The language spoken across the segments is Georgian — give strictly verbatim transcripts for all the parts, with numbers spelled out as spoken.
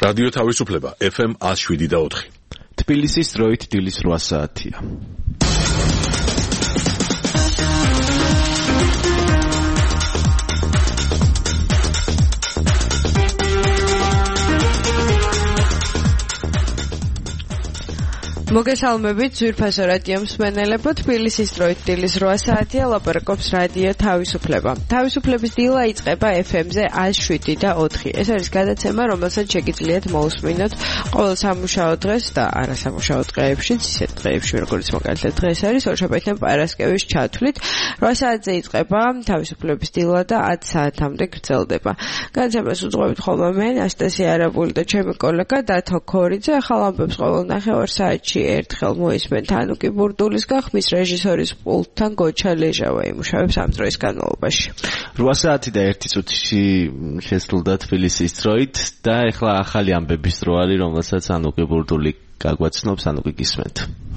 რადიო თავისუფლება ეფ ემ one oh seven და four. თბილისის დროით დილის რვა საათია. მოგესალმებით ძვირფასო რადიო მსმენელებო, თბილისის დროით დილის რვა საათია, ლაპარაკობს რადიო თავისუფლება. თავისუფლების დილა იწყება ეფ ემ-ზე one oh seven და four. ეს არის გადაცემა, რომელსაც შეგიძლიათ მოусმინოთ ყოველ სამუშაო დღეს და არასამუშაო დღეებშიც, ისეთ დღეებში, როგორც მაგალითად დღეს არის ორშაბათიდან პარასკევის ჩათვლით. რვა საათზე იწყება თავისუფლების დილა და ათი საათამდე გრძელდება. გადაცემას უძღვებით ხოლმე მე, ანასტასია არაბული და ჩემი კოლეგა დათო ქორიძე. ახალ ამბებს ყოველ ნახევარ საათში ერთხელ მოისმენთ ანუკი ბურდულისგან, ხმის რეჟისორის პულტთან გოჩა ლეჟავა იმუშავებს ამ დროის განმავლობაში. რვა საათი და ერთი წუთში შესრულდა თბილისის დროით და ეხლა ახალი ამბების დრო არის, რომელსაც ანუკი ბურდული გაგვაცნობს. ანუკი, გისმენთ.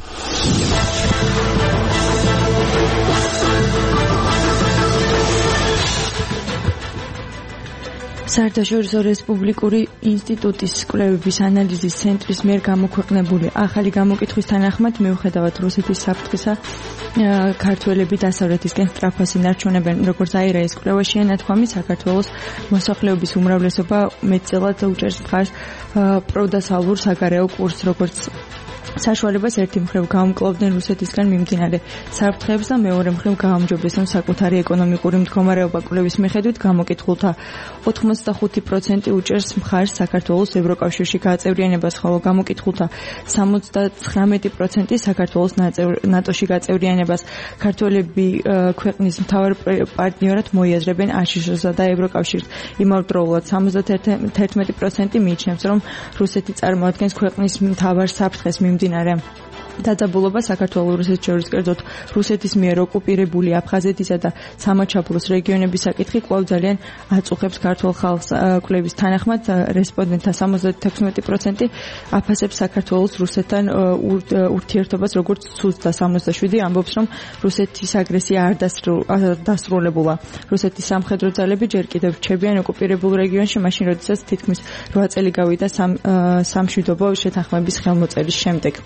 საერთაშორისო რესპუბლიკური ინსტიტუტის კვლევების ანალიზის ცენტრის მიერ გამოქვეყნებული ახალი გამოკითხვის თანახმად, მიუხედავად რუსეთის საფრთხისა, ქართველები დასავლეთისკენ სწრაფას ინარჩუნებენ. როგორც აირაის კვლევაშია ნათქვამი, საქართველოს მოსახლეობის უმრავლესობა მეტწილად უჭერს მხარს პროდასალურ საგარეო კურსს, როგორც საშუალებას ერთი მხრივ გაუმკლავდნენ რუსეთისგან მიმდინარე საფრთხეებს და მეორე მხრივ გაამჯობესონ საკუთარი ეკონომიკური მდგომარეობა. კვლევის მიხედვით გამოკითხულთა ოცდახუთი პროცენტი უჭერს მხარს საქართველოს ევროკავშირში გაწევრიანებას, ხოლო გამოკითხულთა სამოცდათხრამეტი პროცენტი საქართველოს ნატოში გაწევრიანებას. ქართველები ქვეყნის მთავარ პარტნიორად მოიაზრებენ აშშ-სა და ევროკავშირს. იმავდროულად სამოცდათერთმეტი პროცენტი მიიჩნევს, რომ რუსეთი წარმოადგენს ქვეყნის მთავარ საფრთხეს. მიმდინარე დაძაბულობა საქართველოს რუსეთს შორის, კერძოდ რუსეთის მიერ ოკუპირებული აფხაზეთისა და სამაჩაბლოს რეგიონების საკითხი კვლავ ძალიან აწუხებს ქართულ ხალხს. კვლევის თანახმად, რესპონდენტთა სამოცდათექვსმეტი პროცენტი აფასებს საქართველოს რუსეთთან ურთიერთობას როგორც ცუდს და სამოცდაშვიდი ამბობს, რომ რუსეთის აგრესია არ დასრულებულა. რუსეთის სამხედრო ძალები ჯერ კიდევ რჩებიან ოკუპირებულ რეგიონში, მაშინ როდესაც თითქმის რვა წელი გავიდა სამშვიდობო შეთანხმების ხელმოწერის შემდეგ.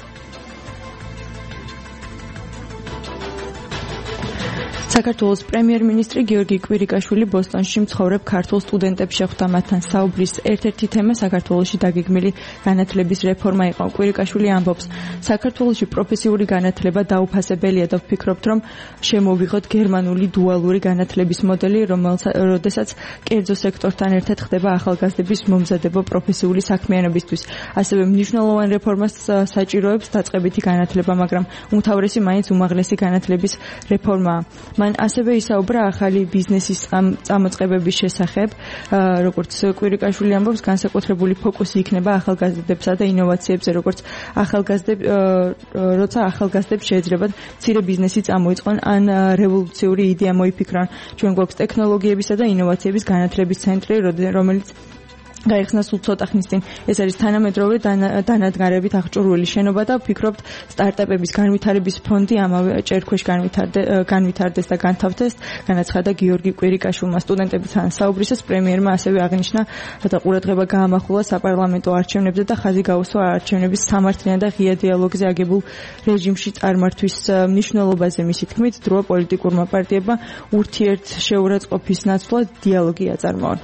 საქართველოს პრემიერ-მინისტრი გიორგი კვირიკაშვილი ბოსტონში მცხოვრებ ქართულ სტუდენტებს შეხვდა. მათთან საუბრის ერთ-ერთი თემა საქართველოში დაგეგმილი განათლების რეფორმა იყო. კვირიკაშვილი ამბობს, საქართველოში პროფესიული განათლება დაუფასებელია და ვფიქრობთ, რომ შემოვიღოთ გერმანული დუალური განათლების მოდელი, რომელსაც კერძო სექტორთან ერთად ხდება ახალგაზრდების მომზადება პროფესიული საქმიანობისთვის. ასევე მნიშვნელოვან რეფორმას საჭიროებს დაწყებითი განათლება, მაგრამ უმთავრესი მაინც უმაღლესი განათლების რეფორმაა. მან ასევე ისაუბრა ახალი ბიზნესის წამოწყებების შესახებ. როგორც კვირიკაშვილი ამბობს, განსაკუთრებული ფოკუსი იქნება ახალგაზრდებსა და ინოვაციებზე, როგორც ახალგაზრდებ როცა ახალგაზრდებს შეეძლებათ მცირე ბიზნესი წამოიწყონ ან რევოლუციური იდეა მოიფიქრონ. ჩვენ გვაქვს ტექნოლოგიებისა და ინოვაციების განათლების ცენტრი, რომელიც გაიხსნა სულ ცოტა ხნის წინ. ეს არის თანამედროვე დანადგარებით აღჭურვილი შენობა და ვფიქრობთ, სტარტაპების განვითარების ფონდი ამავე ჭერქვეშ განვითარდეს და განთავსდეს, განაცხადა გიორგი კვირიკაშვილმა. სტუდენტებთან საუბრისას პრემიერმა ასევე აღნიშნა და ყურადღება გაამახვილა საპარლამენტო არჩევნებზე და ხაზი გაუსვა არჩევნების სამართლიან და ღია დიალოგზე აგებულ რეჟიმში წარმართვის მნიშვნელობაზე. მისი თქმით, დროა პოლიტიკურმა პარტიებმა ურთიერთშეურაცხყოფის ნაცვლად დიალოგი აწარმოონ.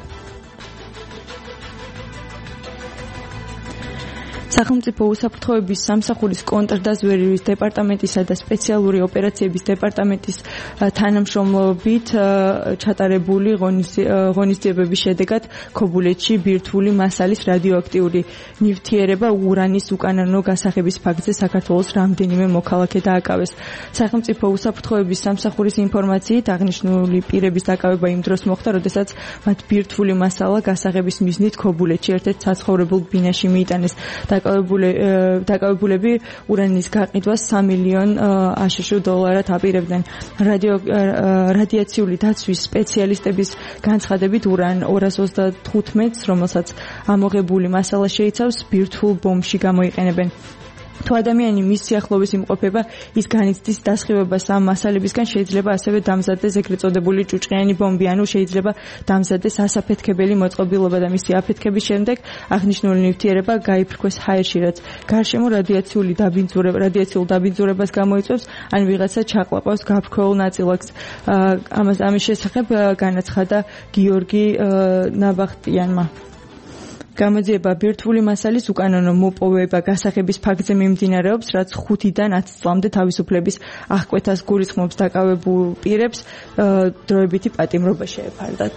სახელმწიფო უსაფრთხოების სამსახურის კონტრდაზვერვის დეპარტამენტისა და სპეციალური ოპერაციების დეპარტამენტის თანამშრომლობით ჩატარებული ღონისძიებების შედეგად ქობულეთში ბირთვული მასალის რადიოაქტიური ნივთიერება ურანის უკანონო გასაღების ფაქტზე საქართველოს რამდენიმე მოქალაქე დააკავეს. სახელმწიფო უსაფრთხოების სამსახურის ინფორმაციით აღნიშნული პირების დაკავება იმ დროს მოხდა, როდესაც მათ ბირთვული მასალა გასაღების მიზნით ქობულეთში ერთ-ერთ საცხოვრებელ ბინაში მიიტანეს. დაკავებულები ურანის გაყიდვას სამი მილიონ აშშ დოლარად აპირებდნენ. რადიაციული დაცვის სპეციალისტების განცხადებით, ურან ორას ოცდათხუთმეტს, რომელსაც ამოღებული მასალა შეიცავს, ბირთვულ ბომბში გამოიყენებენ. თუ ადამიანი მის სიახლოვეს იმყოფება, ის განიცდის დასხივებას ამ მასალებისგან, შეიძლება ასევე დამზადდეს ეგრეთ წოდებული ჭუჭყიანი ბომბი, ანუ შეიძლება დამზადდეს ასაფეთქებელი მოწყობილობა და მისი აფეთქების შემდეგ აღნიშნული ნივთიერება გაიფრქვეს ჰაერში, რაც გარშემო რადიაციული დაბინძურება, რადიაციულ დაბინძურებას გამოიწვევს, ან ვიღაცა ჩაყლაპავს გაფრქვეულ ნაწილაკს. ამას ამის შესახებ განაცხადა გიორგი ნაბახტიანმა. გამოძიება ბირთვული მასალის უკანონო მოპოვება გასაღების ფაქტზე მიმდინარეობს, რაც ხუთიდან ათი წლამდე თავისუფლების აღკვეთას გულისხმობს დაკავებულ პირებს დროებითი პატიმრობა შეეფარდათ.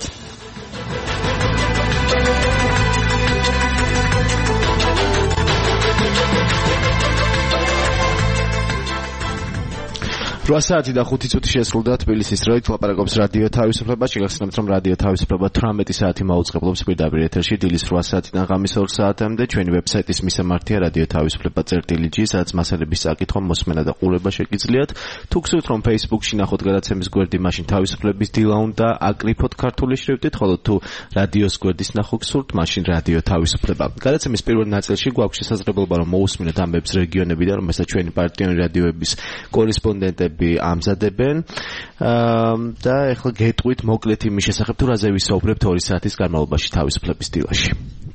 რვა საათი და ხუთი წუთი შესრულდა თბილისის დროით, ლაპარაკობს რადიო თავისუფლება. შეგახსენებთ, რომ რადიო თავისუფლება თვრამეტი საათი მაუწყებლობს პირდაპირ ეთერში დილის რვა საათიდან ღამის ორ საათამდე. ჩვენი ვებსაიტის მისამართია რადიო თავისუფლება წერტილი ჯი, სადაც მასალების საკითხვა, მოსმენა და ყურება შეგიძლიათ. თუ გსურთ, რომ Facebook-ში ნახოთ გადაცემის გვერდი, მაშინ თავისუფლების დილა უნდა აკრიფოთ ქართული შრიფტით, ხოლო თუ რადიოს გვერდის ნახო გსურთ, მაშინ რადიო თავისუფლება. გადაცემის პირველ ნაწილში გვაქვს შესაძლებლობა, რომ მოусმინოთ ამბებს რეგიონებიდან, რომელსაც ჩვენი პარტიული რადიოების კორესპონდენტები ამზადებენ და ეხლა გეტყვით მოკლედ იმის შესახებ, თუ რაზე ვისაუბრებთ ორი საათის განმავლობაში თავისუფლების დილაში.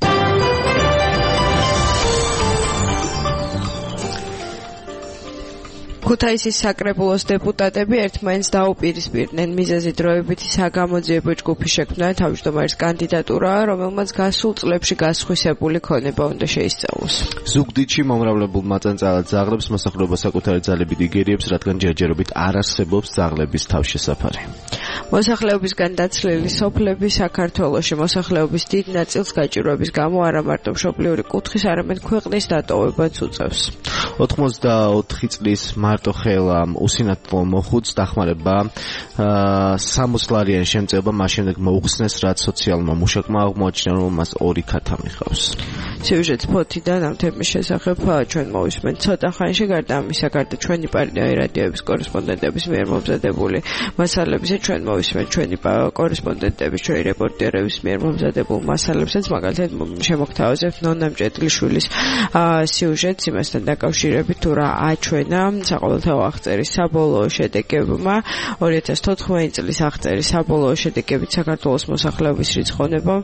ქუთაისის საკრებულოს დეპუტატები ერთმანეთს დაუპირისპირდნენ მიზეზი დროებითი საგამოძიებო ჯგუფი შექმნა თავმჯდომარის კანდიდატურა, რომელმაც გასულ წლებში გასხვისებული ქონება უნდა შეისწავლოს. ზუგდიდში მომრავლებულმა წანწალად ძაღლებს მოსახლეობა საკუთარი ძალებით იგერიებს, რადგან ჯერჯერობით არ არსებობს ძაღლების თავშესაფარი. მოსახლეობისგან დაცლილი სოფლები საქართველოში მოსახლეობის დიდ ნაწილს გაჭირვების გამო არა მარტო მშობლიური კუთხის, არამედ ქვეყნის დატოვებაც უწევს. ოთხმოცდაოთხი წლის მარტო ხელა უსინათლო მოხუც დახმარება სამოცლარიანი შემწეობა მას შემდეგ მოუხსნეს, რაც სოციალურმა მუშაკმა აღმოაჩინა, რომ მას ორი ქათა მიყავს. სიუჟეტს ფოთიდან ამ თემის შესახებ ჩვენ მოვისმენთ ცოტა ხანში, გარდა ამისა, გარდა ჩვენი პარტიული რადიოების კორესპონდენტების მიერ მომზადებული მასალებისა, ჩვენ მოვისმენთ ჩვენი კორესპონდენტების, ჩვენი რეპორტერების მიერ მომზადებულ მასალებსაც, მაგალითად შემოგთავაზებთ ნონა მჭედლიშვილის სიუჟეტს იმასთან დაკავშირებით, თუ რა აჩვენა საყოველთაო აღწერის საბოლოო შედეგებმა ორი ათას თოთხმეტი წლის აღწერის საბოლოო შედეგებით საქართველოს მოსახლეობის რიცხოვნებამ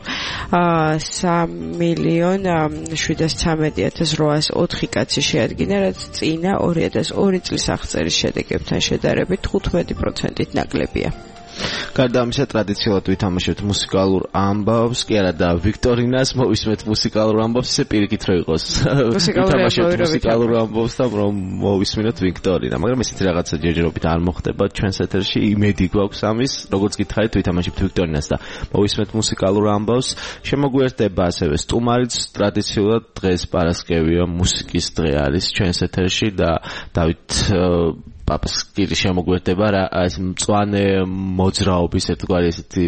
სამი მილიონ შვიდას ცამეტი ათას რვაას ოთხი კაცი შეადგინა, რაც წინა ორი ათას ორი წლის აღწერის შედეგებთან შედარებით თხუთმეტი პროცენტით ნაკლებია. გარდა ამისა, ტრადიციულად ვითამაშებთ მუსიკალურ ამბავს, კი არა და ვიქტორინას მოვისმენთ მუსიკალურ ამბავს, ისე პირიქით რო იყოს. ვითამაშებთ მუსიკალურ ამბავს და რომ მოვისმინოთ ვიქტორინა, მაგრამ ესეთი რაღაცა ჯერჯერობით არ მოხდება ჩვენს ეთერში, იმედი გვაქვს ამის, როგორც გითხარით, ვითამაშებთ ვიქტორინას და მოვისმენთ მუსიკალურ ამბავს. შემოგვიერთდება ასევე სტუმარიც, ტრადიციულად დღეს პარასკევია, მუსიკის დღე არის ჩვენს ეთერში და დავით პაპსკილი შემოგვიერთდება რა ეს მწვანე მოძრაობის ერთგვარი ესეთი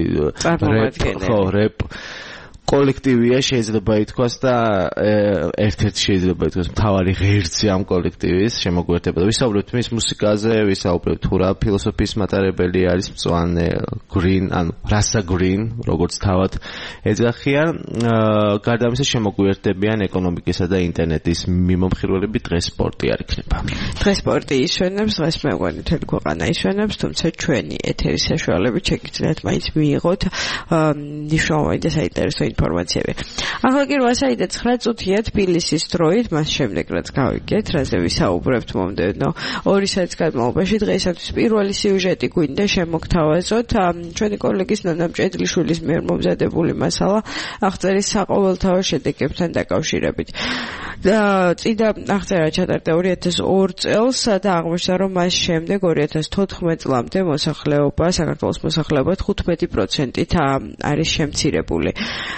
რეპ კოლექტივია, შეიძლება ითქვას და ერთ-ერთი შეიძლება ითქვას მთავარი ღერძი ამ კოლექტივის შემოგვიერთება. ვისაუბრებთ მის მუსიკაზე, ვისაუბრებთ თუ რა ფილოსოფიის მატარებელი არის მწვანე გრინ, ანუ რასა გრინ, როგორც თავად ეძახიან. გარდა ამისა შემოგვიერთდებიან ეკონომიკისა და ინტერნეტის მიმომხილველები, დღეს სპორტი არ იქნება. დღეს სპორტი ისვენებს, დღეს მე მგონი მთელი ქვეყანა ისვენებს, თუმცა ჩვენი ეთერის საშუალებით შეგიძლიათ მაინც მიიღოთ მნიშვნელოვანი და საინტერესო ინფორმაციები. ახლა კი რვა საათი და ცხრა წუთია თბილისის დროით, მას შემდეგ რაც გავიგეთ, რაზე ვისაუბრებთ მომდევნო ორი საათის განმავლობაში, დღეისათვის პირველი სიუჟეტი გვინდა შემოგთავაზოთ ჩვენი კოლეგის ნონა მჭედლიშვილის მიერ მომზადებული მასალა აღწერის საყოველთაო შედეგებთან დაკავშირებით. წინა აღწერა ჩატარდა ორი ათას ორი წელს და აღმოჩნდა, რომ მას შემდეგ ორი ათას თოთხმეტი წლამდე მოსახლეობა, საქართველოს მოსახლეობა თხუთმეტი პროცენტით არის შემცირებული.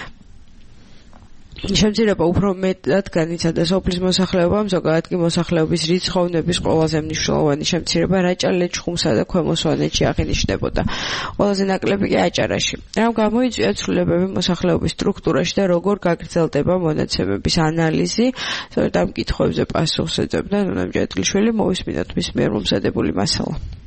შემცირება უფრო მეტად განიცადა სოფლის მოსახლეობამ, ზოგადად კი მოსახლეობის რიცხოვნების ყველაზე მნიშვნელოვანი შემცირება რაჭა-ლეჩხუმსა და ქვემო სვანეთში აღინიშნებოდა. ყველაზე ნაკლები კი აჭარაში. ამ გამოიწვია ცვლილებები მოსახლეობის სტრუქტურაში და როგორ გაგრძელდება მონაცემების ანალიზი. სწორედ ამ კითხვებზე პასუხს ეძებდა ნონა მჭედლიშვილი, მოვისმინოთ მის მიერ მომზადებული მასალა.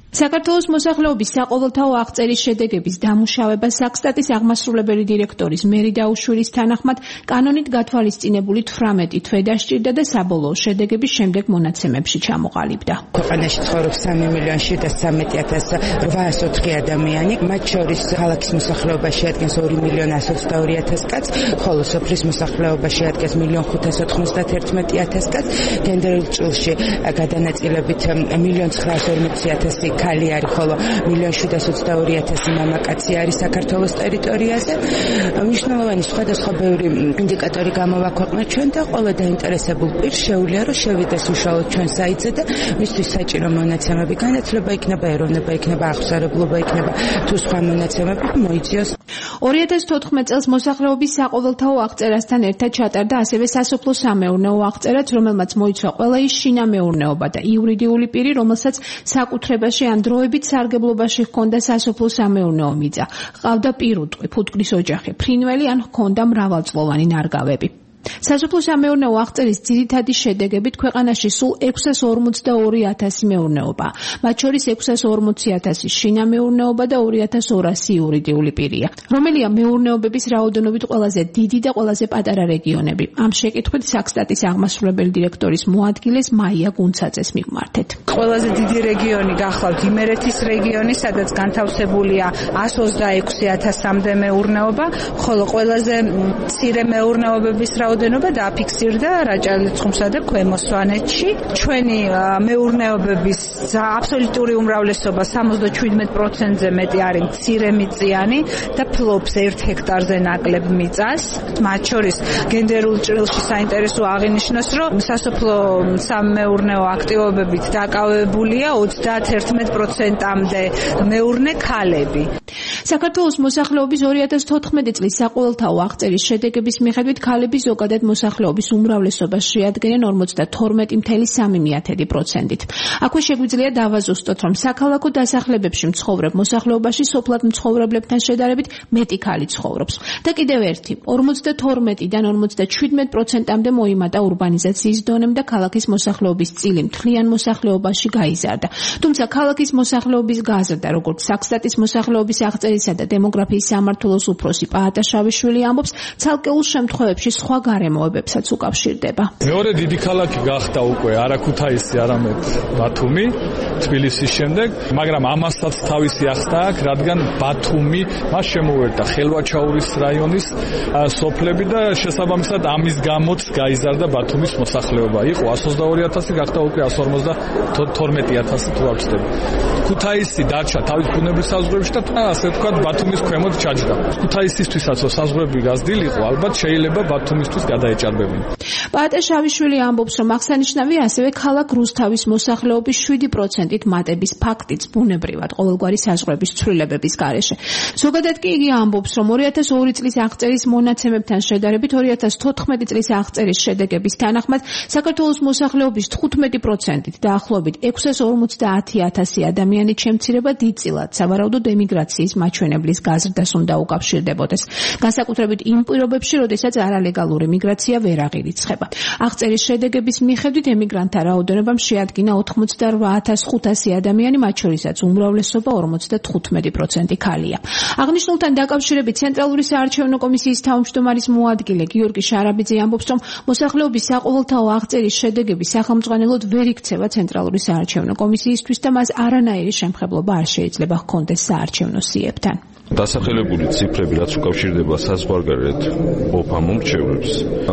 საქართველოს მოსახლეობის საყოველთაო აღწერის შედეგების დამუშავება საქსტატის აღმასრულებელი დირექტორის მერი დაუშვილის თანახმად კანონით გათვალისწინებული თვრამეტი თვე დასჭირდა და საბოლოო შედეგების შემდეგ მონაცემებში ჩამოყალიბდა. ქვეყანაში ცხოვრობს სამი მილიონი შვიდას ცხრამეტი ათას რვაას ოთხი ადამიანი, მათ შორის ქალაქის მოსახლეობა შეადგენს ორი მილიონი ასი ოცდაორი ათას კაცს, ხოლო სოფლის მოსახლეობა შეადგენს მილიონი ხუთას ოთხმოცდაათერთმეტი ათას კაცს, გენდერულ ჭრილში გადანაწილებით მილიონი ცხრაას ორმოცი ათასი ქალი არის, ხოლო მილიონი შვიდას ოცდაორი ათასი მამაკაცი არის საქართველოს ტერიტორიაზე. მნიშვნელოვანი სხვადასხვა ბევრი ინდიკატორი გამოვაქვეყნეთ ჩვენ და ყველა დაინტერესებულ პირს შეუძლია რომ შევიდეს უშუალოდ ჩვენ საიტზე და მისთვის საჭირო მონაცემები განათლება იქნება, ეროვნება იქნება, აღმსარებლობა იქნება თუ სხვა მონაცემები მოიწიოს. ორი ათას თოთხმეტ წელს მოსახლეობის საყოველთაო აღწერასთან ერთად ჩატარდა ასევე სასოფლო სამეურნეო აღწერაც, რომელმაც მოიცვა ყველა ის შინამეურნეობა და იურიდიული პირი, რომელსაც საკუთრებაში ან დროებით სარგებლობაში ჰქონდა სასოფლო სამეურნეო მიწა, ჰყავდა პირუტყვი, ფუტკრის ოჯახი, ფრინველი ან ჰქონდა მრავალწლოვანი ნარგავები. სასოფლო სამეურნეო აღწერის ძირითადი შედეგებით ქვეყანაში სულ ექვსას ორმოცდაორი ათასი მეურნეობა, მათ შორის ექვსას ორმოცი ათასი შინამეურნეობა და ორი ათას ორასი იურიდიული პირია, რომელია მეურნეობების რაოდენობით ყველაზე დიდი და ყველაზე პატარა რეგიონები. ამ შეკითხვით საქსტატის აღმასრულებელი დირექტორის მოადგილეს მაია გუნცაძეს მივმართეთ. ყველაზე დიდი რეგიონი გახლავთ იმერეთის რეგიონი, სადაც განთავსებულია ასი ოცდაექვსი ათასამდე მეურნეობა, ხოლო ყველაზე მცირე მეურნეობების რაოდენობა დააფიქსირდა რაჭა-ლეჩხუმსა და ქვემო სვანეთში. ჩვენი მეურნეობების აბსოლუტური უმრავლესობა სამოცდაშვიდმეტ პროცენტზე მეტი არის მცირე მიწიანი და ფლობს ერთ ჰექტარზე ნაკლებ მიწას. მათ შორის გენდერულ ჭრილში საინტერესო აღინიშნოს, რომ სასოფლო სამეურნეო აქტივობებით დაკავებულია ოცდაათერთმეტ პროცენტამდე მეურნე ქალები. საქართველოს მოსახლეობის ორი ათას თოთხმეტი წლის საყოველთაო აღწერის შედეგების მიხედვით ქალები ზოგადად მოსახლეობის უმრავლესობას შეადგენენ ორმოცდათორმეტი ფاصლე სამი პროცენტით. აქვე შეგვიძლია დავაზუსტოთ, რომ საქალაქო დასახლებებში მცხოვრებ მოსახლეობაში სოფლად მცხოვრებლებთან შედარებით მეტი ქალი ცხოვრობს. და კიდევ ერთი, ორმოცდათორმეტიდან ორმოცდაშვიდმეტ პროცენტამდე მოიმატა ურბანიზაციის დონემ და ქალაქის მოსახლეობის წილი მთლიან მოსახლეობაში გაიზარდა. თუმცა ქალაქის მოსახლეობის გაზრდა, როგორც საქსტატის მოსახლეობის აღწერისა და დემოგრაფიის სამმართველოს უფროსი პაატა შავიშვილი ამბობს, ცალკეულ შემთხვევებში სხვა გარემოებებსაც უკავშირდება. მეორე დიდი ქალაქი გახდა უკვე არა ქუთაისი, არამედ ბათუმი, თბილისის შემდეგ, მაგრამ ამასაც თავისი ახსნა აქვს, რადგან ბათუმი მას შემოერთა ხელვაჩაურის რაიონის სოფლები და შესაბამისად ამის გამოც გაიზარდა ბათუმის მოსახლეობა. იყო ასი ოცდაორი ათასი, გახდა უკვე ასი ორმოცდათორმეტი ათასი თუ არ ვცდები. ქუთაისი დარჩა თავის ბუნებრივ საზღვრებში და ასე ვთქვათ ბათუმის ქვემოთ ჩაჯდა. ქუთაისისთვისაც საზღვრები გაზრდილიყო, ალბათ შეიძლება ბათუმისთვის გადაეჭარბებინა. პაატა შავიშვილი ამბობს, რომ აღსანიშნავია ასევე ქალაქ რუსთავის მოსახლეობის შვიდი პროცენტით მატების ფაქტიც ბუნებრივად ყოველგვარი საზღვრების ცვლილებების გარეშე. ზოგადად კი იგი ამბობს, რომ ორი ათას ორი წლის აღწერის მონაცემებთან შედარებით ორი ათას თოთხმეტი წლის აღწერის შედეგების თანახმად საქართველოს მოსახლეობის თხუთმეტი პროცენტით დაახლოებით ექვსას ორმოცდაათი ათასი ადამიანით შემცირება დიდწილად სავარაუდოდ ემიგრაციის მაჩვენებლის გაზრდას უნდა უკავშირდებოდეს. განსაკუთრებით იმ პირობებში, როდესაც არალეგალური მიგრაცია ვერ აღირიცხება. აღწერის შედეგების მიხედვით ემიგრანტთა რაოდენობამ შეადგინა ოთხმოცდარვა ათას ხუთასი ადამიანი, მათ შორისაც უმრავლესობა ორმოცდათხუთმეტი პროცენტი ქალია. აღნიშნულთან დაკავშირებით ცენტრალური საარჩევნო კომისიის თავმჯდომარის მოადგილე გიორგი შარაბიძე ამბობს, რომ მოსახლეობის საყოველთაო აღწერის შედეგები სახელმწიფოდ ვერ იქცევა ცენტრალური საარჩევნო კომისიისთვის და მას არანაირი შემხებლობა არ შეიძლება ჰქონდეს საარჩევნო სიებთან. დასახელებული ციფრები, რაც უკავშირდება საზღვარგარეთ ოფა მომრჩევლებს,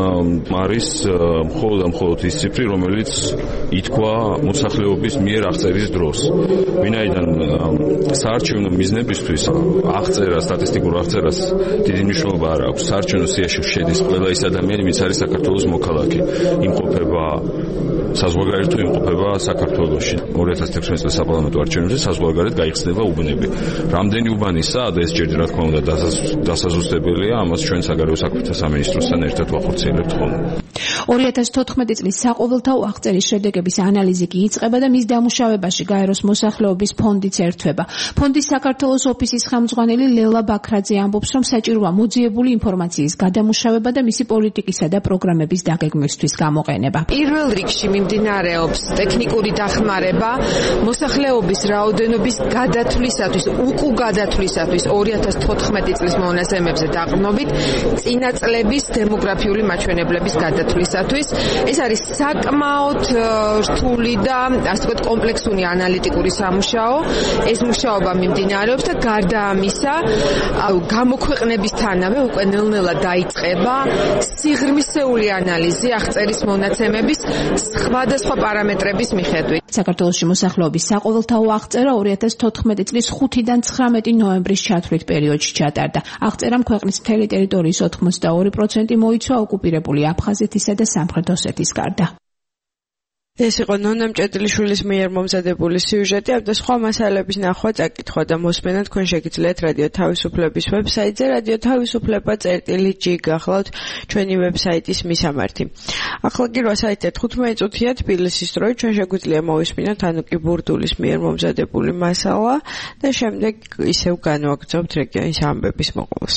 არის მხოლოდ და მხოლოდ ის ციფრი, რომელიც ითქვა მოსახლეობის მიერ აღწერის დროს. ვინაიდან საარჩევნო მიზნებისთვის აღწერა, სტატისტიკურ აღწერას დიდი მნიშვნელობა არ აქვს. საარჩევნო სიაში შედის ყველა ის ადამიანი, ვინც არის საქართველოს მოქალაქე. იმყოფება საზღვარგარეთ თუ იმყოფება საქართველოში. ორი ათას თექვსმეტ წლის საპარლამენტო არჩევნებზე საზღვარგარეთ გაიხსნება უბნები. რამდენი უბანისაა და ეს ჯერჯერ რა თქმა უნდა დასაზუსტებელია, ამას ჩვენ საგარეო საქმეთა სამინისტროსთან ერთად ვახორციელებთ ხოლმე. ორი ათას თოთხმეტი წლის საყოველთაო აღწერის შედეგების ანალიზი კი იწყება და მის დამუშავებაში გაეროს მოსახლეობის ფონდიც ერთვება. ფონდის საქართველოს ოფისის ხელმძღვანელი ლელა ბაქრაძე ამბობს, რომ საჭიროა მოძიებული ინფორმაციის გადამუშავება და მისი პოლიტიკისა და პროგრამების დაგეგმვისთვის გამოყენება. პირველ რიგში მიმდინარეობს ტექნიკური დახმარება მოსახლეობის რაოდენობის გადათვლისათვის, უკუ გადათვლისათვის ორი ათას თოთხმეტი წლის მონაცემებზე დაყრდნობით წინა წლების დემოგრაფიული მაჩვენებლების გადათვლისათვის. ეს არის საკმაოდ რთული და ასე ვთქვათ კომპლექსური ანალიტიკური სამუშაო. ეს მუშაობა მიმდინარეობს და გარდა ამისა, გამოქვეყნებისთანავე უკვე ნელ-ნელა დაიწყება სიღრმისეული ანალიზი აღწერის მონაცემების სხვადასხვა პარამეტრების მიხედვით. საქართველოში მოსახლეობის საყოველთაო აღწერა ორი ათას თოთხმეტი წლის ხუთიდან ცხრამეტი ნოემბრის ჩათვლით პერიოდში ჩატარდა. აღწერამ ქვეყნის მთელი ტერიტორიის ოთხმოცდაორი პროცენტი მოიცვა ოკუპირებული აფხაზეთისა და სამხრეთ ოსეთის გარდა. ეს იყო ნონა მჭედლიშვილის მიერ მომზადებული სიუჟეტი. ამ და სხვა მასალების ნახვა, წაკითხვა და მოსმენა თქვენ შეგიძლიათ რადიო თავისუფლების ვებსაიტზე რადიო თავისუფლება წერტილი ჯი გახლავთ ჩვენი ვებსაიტის მისამართი. ახლა კი რვა საათი თხუთმეტი წუთია თბილისის დროით. ჩვენ შეგვიძლია მოვისმინოთ ანუკი ბურდულის მიერ მომზადებული მასალა და შემდეგ ისევ განვაგრძობთ რეგიონის ამბების მოყოლას.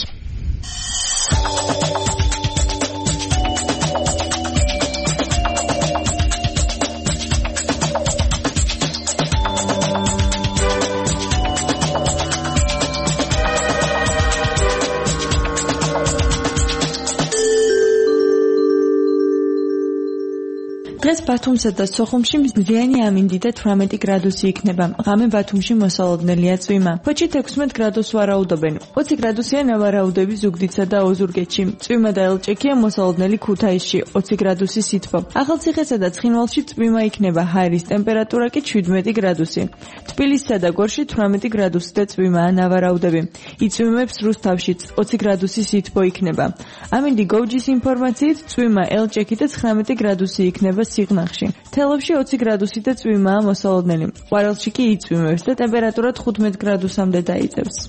დღეს ბათუმსა და სოხუმში მზიანი ამინდი და თვრამეტი გრადუსი იქნება. ღამე ბათუმში მოსალოდნელია წვიმა. ფოჩით ექვსმეტ გრადუსს ვარაუდობენ. ოცი გრადუსია ნავარაუდები ზუგდიდსა და ოზურგეთში. წვიმა და ელჭექია მოსალოდნელი ქუთაისში, ოცი გრადუსი სითბო. ახალციხესა და ცხინვალში წვიმა იქნება, ჰაერის ტემპერატურა კი შვიდმეტი გრადუსი. თბილისსა და გორში თვრამეტი გრადუსი და წვიმაა ნავარაუდები. იწვიმებს რუსთავშიც, ოცი გრადუსი სითბო იქნება. ამინდი გოუჯის ინფორმაციით წვიმა ელჭექი და ცხრამეტი გრადუსი იქნება სიღნაღში. თელავში ოცი გრადუსი და წვიმაა მოსალოდნელი. ყვარელში კი იწვიმებს და ტემპერატურა თხუთმეტ გრადუსამდე დაიწევს.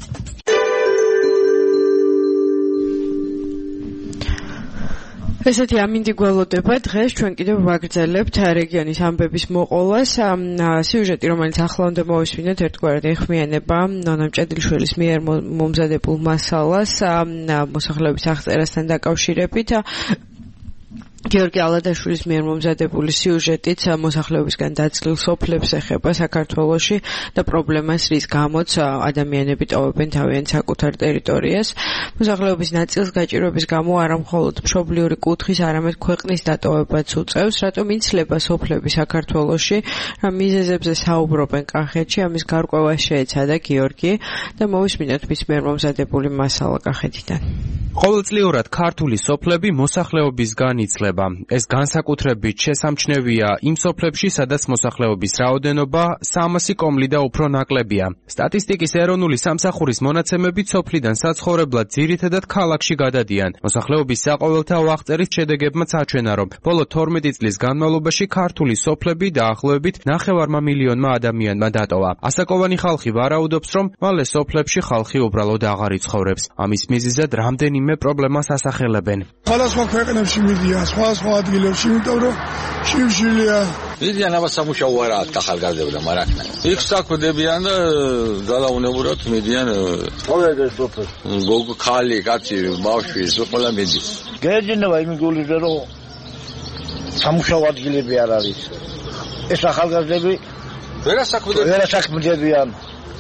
ესეთი ამინდი გველოდება. დღეს ჩვენ კიდევ ვაგრძელებთ რეგიონის ამბების მოყოლას. სიუჟეტი, რომელიც ახლა უნდა მოვისმინოთ, ერთგვარად ეხმიანება ნონა მჭედლიშვილის მიერ მომზადებულ მასალას მოსახლეობის აღწერასთან დაკავშირებით. გიორგი ალადაშვილის მიერ მომზადებული სიუჟეტით მოსახლეობისგან დაცლილ სოფლებს ეხება საქართველოში და პრობლემას, რის გამოც ადამიანები ტოვებენ თავიანთ საკუთარ ტერიტორიას. მოსახლეობის ნაწილს გაჭირვების გამო არა მხოლოდ მშობლიური კუთხის, არამედ ქვეყნის დატოვებაც უწევს. რატომ იცლება სოფლები საქართველოში? რა მიზეზებზე საუბრობენ კახეთში? ამის გარკვევა შეეცადა გიორგი და მოვისმინოთ მის მიერ მომზადებული მასალა კახეთიდან. ყოველწლიურად ქართული სოფლები მოსახლეობისგან იცლება. ეს განსაკუთრებით შესამჩნევია იმ სოფლებში, სადაც მოსახლეობის რაოდენობა სამასი კომლი და უფრო ნაკლებია. სტატისტიკის ეროვნული სამსახურის მონაცემებით სოფლიდან საცხოვრებლად ძირითადად ქალაქში გადადიან. მოსახლეობის საყოველთაო აღწერის შედეგებმაც აჩვენა, რომ ბოლო თორმეტი წლის განმავლობაში ქართული სოფლები დაახლოებით ნახევარმა მილიონმა ადამიანმა დატოვა. ასაკოვანი ხალხი ვარაუდობს, რომ მალე სოფლებში ხალხი უბრალოდ აღარ იცხოვრებს. ამის მიზეზად რამდენიმე პრობლემას ასახელებენ. სხვადასხვა ქვეყნებში მიდიან, სხვადასხვა ადგილებში, იმიტომ რომ შიმშილია. მიდიან აბა სამუშაო არა ახალგაზრდა, მაგრამ იქ საქმდებიან და ძალაუნებურად მიდიან. ყოველდღე სოფელში. გოგო, ხალი, კაცი, ბავშვი, ყველა მიდის. გეძინება იმიგულიზე რომ სამუშაო ადგილები არ არის. ეს ახალგაზრდები ვერასაქმდებიან. ვერასაქმდებიან.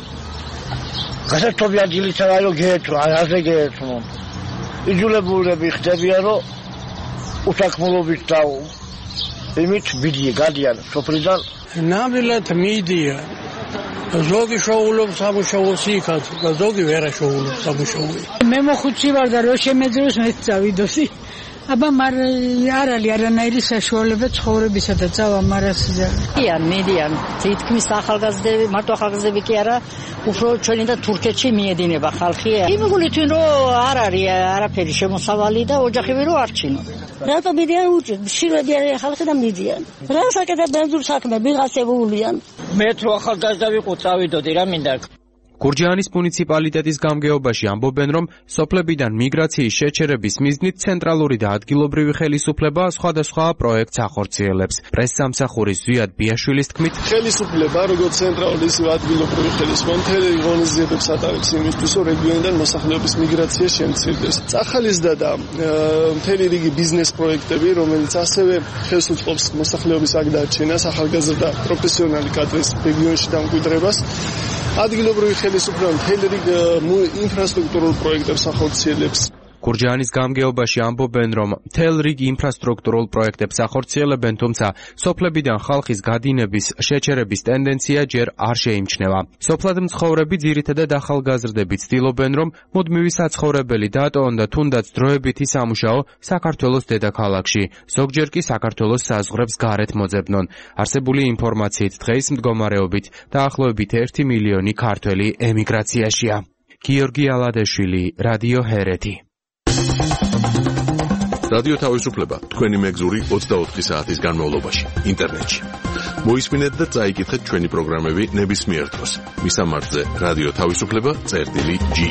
გასართობი ადგილიც არ არის, გეეთრო, აზე გეეთრო. იძულებულები ხდებიან, რომ უთანხმოებით და იმით მიდიან, გადიან სოფლიდან. ნამდვილად მიდიან. ზოგი შოულობს სამუშაოს იქაც, და ზოგი ვერა შოულობს სამუშაოს. მე მოხუცი ვარ და რო შემეძლოს მეც წავიდოსი. აბა მარ არ არის არანაირი საშუალება ცხოვრებისა და წავა მარასზე. მიდიან, მიდიან. თითქმის ახალგაზრდები, მარტო ახალგაზრდები კი არა, უფრო ჩვენი და თურქეთში მიედინება ხალხი. იმიგულითინ რომ არ არის არაფერი შემოსავალი და ოჯახები რომ არჩინო. რატო მიდიან უჭირ? შილები არის ხალხი და მიდიან. რა საკეთებ ბენზურ საქმე ვიღაცებულიან. მე თო ახალგაზრდა ვიყო წავიდოდი რა მინდა. გურჯაანის მუნიციპალიტეტის გამგეობაში ამბობენ, რომ სოფლებიდან მიგრაციის შეჩერების მიზნით ცენტრალური და ადგილობრივი ხელისუფლება სხვადასხვა პროექტს ახორციელებს. პრესსამსახურის ზვიად ბიაშვილის თქმით, ხელისუფლება როგორც ცენტრალური ისე ადგილობრივი ხელისუფლება მთელი ღონისძიებებს ატარებს იმისთვის, რომ რეგიონიდან მოსახლეობის მიგრაცია შემცირდეს. წახალისდა და მთელი რიგი ბიზნეს პროექტები, რომელიც ასევე ხელს უწყობს მოსახლეობის აქ დარჩენას, ახალგაზრდა პროფესიონალი კადრის რეგიონში დამკვიდრებას. ადგილობრივი ხელისუფლება მთელი რიგ ინფრასტრუქტურულ პროექტებს ახორციელებს. გურჯაანის გამგეობაში ამბობენ, რომ მთელ რიგ ინფრასტრუქტურულ პროექტებს ახორციელებენ, თუმცა სოფლებიდან ხალხის გადინების, შეჩერების ტენდენცია ჯერ არ შეიმჩნევა. სოფლად მცხოვრები ძირითადად ახალგაზრდები ცდილობენ, რომ მუდმივი საცხოვრებელი დატოვონ და თუნდაც დროებითი სამუშაო საქართველოს დედაქალაქში, ზოგჯერ კი საქართველოს საზღვრებს გარეთ მოძებნონ. არსებული ინფორმაციით დღეის მდგომარეობით დაახლოებით ერთი მილიონი ქართველი ემიგრაციაშია. გიორგი ალადეშვილი, რადიო ჰერეთი. რადიო თავისუფლება თქვენი მეგზური ოცდაოთხი საათის განმავლობაში ინტერნეტში. მოისმინეთ და წაიკითხეთ ჩვენი პროგრამები ნებისმიერ დროს. მისამართზე რადიო თავისუფლება წერტილი ჯი.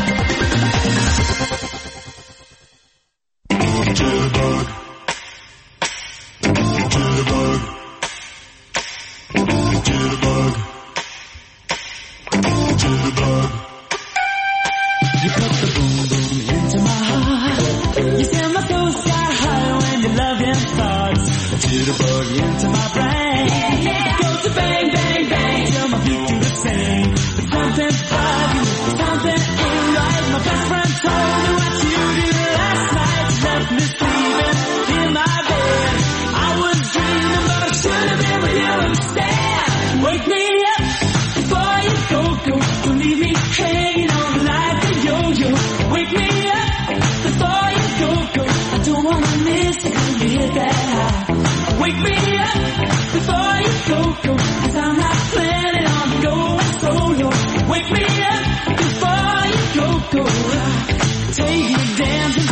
Jitterbug into my brain. Go to bang, bang, bang till my feet do the same. Something bugging, something ain't right. My best friend told me what you did last night. You left me sleeping in my bed. I was dreaming, but I should have been with you instead. Wake me up before you go, go. Don't leave me hanging on like a yo-yo. Wake me up before you go, go. I don't wanna miss it when you hit that high. Wake me up before you go, go, 'cause I'm not planning on going solo. Wake me up before you go, go, take me dancing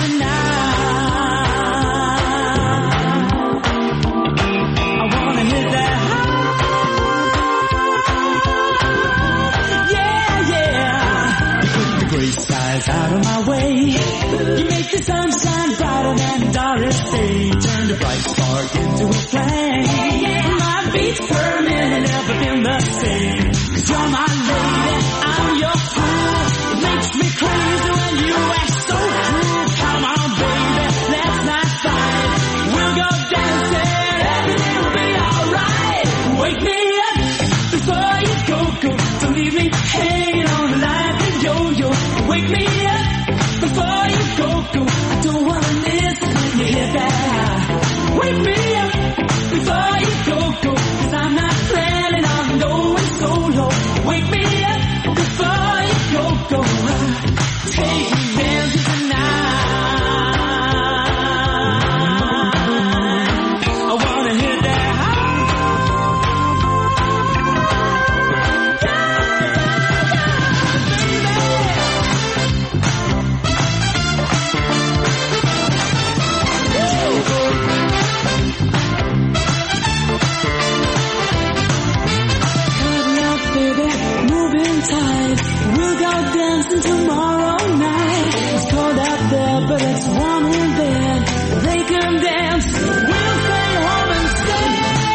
tonight. I wanna hit that high. Yeah, yeah. You put the gray skies out of my way. You make the sunshine brighter than Doris Day. Turn the bright spark into a flame. My beats per minute never been the same. 'Cause you're my lady, I'm your fool. It makes me crazy when you act so cruel. Come on, baby, let's not fight. We'll go dancing, everything will be alright. Wake me up before you go, go. Don't leave me hanging on like a yo-yo. Wake me up before you go, go. I don't wanna miss it when you hit that high. Wake me up before you go, go. 'Cause I'm not planning on going solo. Wake me up before you go, go. Take me dancing tonight. I wanna hit that high. We'll go dancing tomorrow night. It's cold out there, but it's warm in bed. They can dance, we'll stay home instead.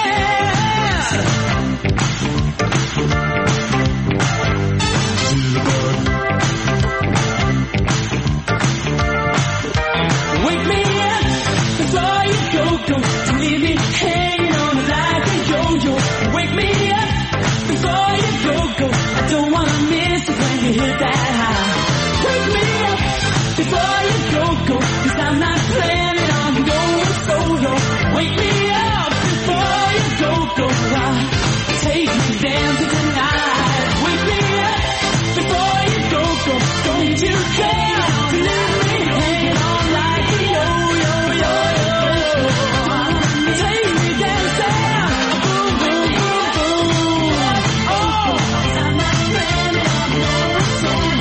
Wake me up before you go, go. Don't leave me hanging on like a yo-yo. Wake me up before you go, go. I don't wanna miss it when you hit that high. Wake me up before you go, go. 'Cause I'm not planning on going solo. Wake me up before you go, go. Take me dancing tonight. Wake me up before you go, go. Don't you care to leave me hanging on like a yo-yo, yo-yo. Take me dancing, boom, boom, boom, boom. Oh, 'cause I'm not planning on going solo.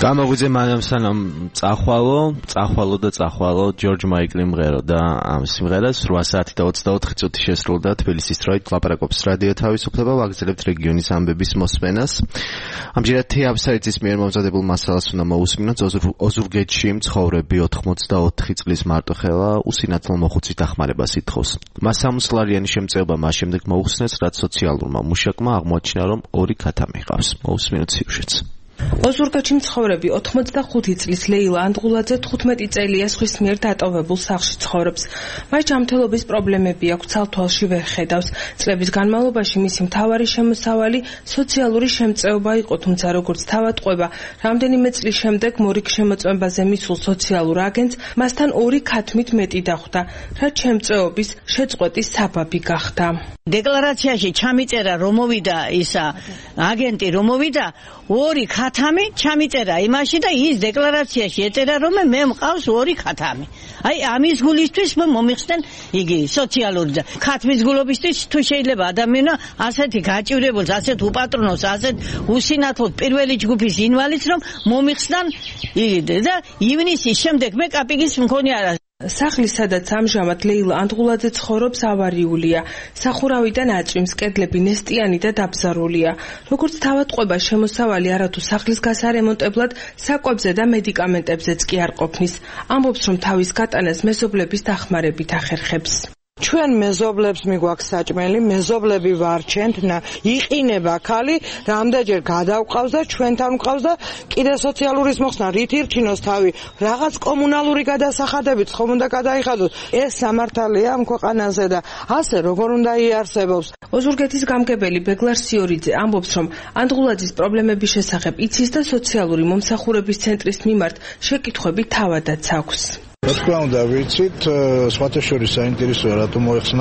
გამოგვიძე მანამ სანამ წახვალო, წახვალო და წახვალო ჯორჯ მაიკლი მღერო და ამ სიმღერას რვა საათი და ოცდაოთხი წუთი შესრულდა თბილისის დროით ლაპარაკობს რადიო თავისუფლება, ვაგრძელებთ რეგიონის ამბების მოსმენას. ამჯერად თეაფსარიძის მიერ მომზადებულ მასალას უნდა მოусმინოთ. ოზურგეთში მცხოვრები ოთხმოცდაოთხი წლის მარტოხელა უსინათლო მოხუცის დახმარებას ითხოვს. მას სამოცლარიანი შემწეობა მას შემდეგ მოუხსნეს, რაც სოციალურმა მუშაკმა აღმოაჩინა, რომ ორი ქათა მიყავს. მოусმინოთ სიუჟეტს. ოზურგეთში მცხოვრები ოთხმოცდახუთი წლის ლეილა ანდღულაძე თხუთმეტი წელია სხვის მიერ დატოვებულ სახლში ცხოვრობს. მას ჯანმრთელობის პრობლემები აქვს, ცალთვალში ვერ ხედავს. წლების განმავლობაში მისი მთავარი შემოსავალი სოციალური შემწეობა იყო, თუმცა როგორც თავად ყვება, რამდენიმე წლის შემდეგ მორიგ შემოწმებაზე მისულ სოციალურ აგენტს მასთან ორი ქათმით მეტი დახვდა, რაც შემწეობის შეწყვეტის საბაბი გახდა. დეკლარაციაში ჩამიწერა რომ მოვიდა ისა აგენტი რომ მოვიდა ორი ქათამი ჩამიწერა იმაში და ის დეკლარაციაში ეწერა რომ მე მყავს ორი ქათამი. აი ამის გულისთვის მომიხსენ იგი სოციალური და ქათმის გულობისთვის თუ შეიძლება ადამიანა ასეთი გაჭირებულს, ასეთ უპატრონოს, ასეთ უსინათლოდ პირველი ჯგუფის ინვალიდს რომ მომიხსნან იგი და ივნისის შემდეგ მე კაპიკის მქონი არა. სახლის, სადაც ამჟამად ლეილა ანდღულაძე ცხოვრობს, ავარიულია. სახურავი და ნაწვიმს კედლები ნესტიანი და დაბზარულია. როგორც თავად ყვება, შემოსავალი არათუ სახლის გასარემონტებლად, საკვებზე და მედიკამენტებზეც კი არ ყოფნის. ამბობს, რომ თავის გატანას მეზობლების დახმარებით ახერხებს. ჩვენ მეზობლებს მიგვაქვს საჭმელი, მეზობლები ვარჩენთ, იყინება ხალი, რამდენჯერ გადავყავს და ჩვენთან ვყავს და კიდე სოციალურის მოხსნა რით ირჩინოს თავი, რაღაც კომუნალური გადასახადებით ხომ უნდა გადაიხადოს. ეს სამართალია ამ ქვეყანაზე და ასე როგორ უნდა იარსებობს. ოზურგეთის გამგებელი ბეგლარ სიორიძე ამბობს, რომ ანდღულაძის პრობლემების შესახებ იცის და სოციალური მომსახურების ცენტრის მიმართ შეკითხვები თავადაც აქვს. რა თქმა უნდა ვიცით, სხვათა შორის საინტერესოა რატომ მოეხსნა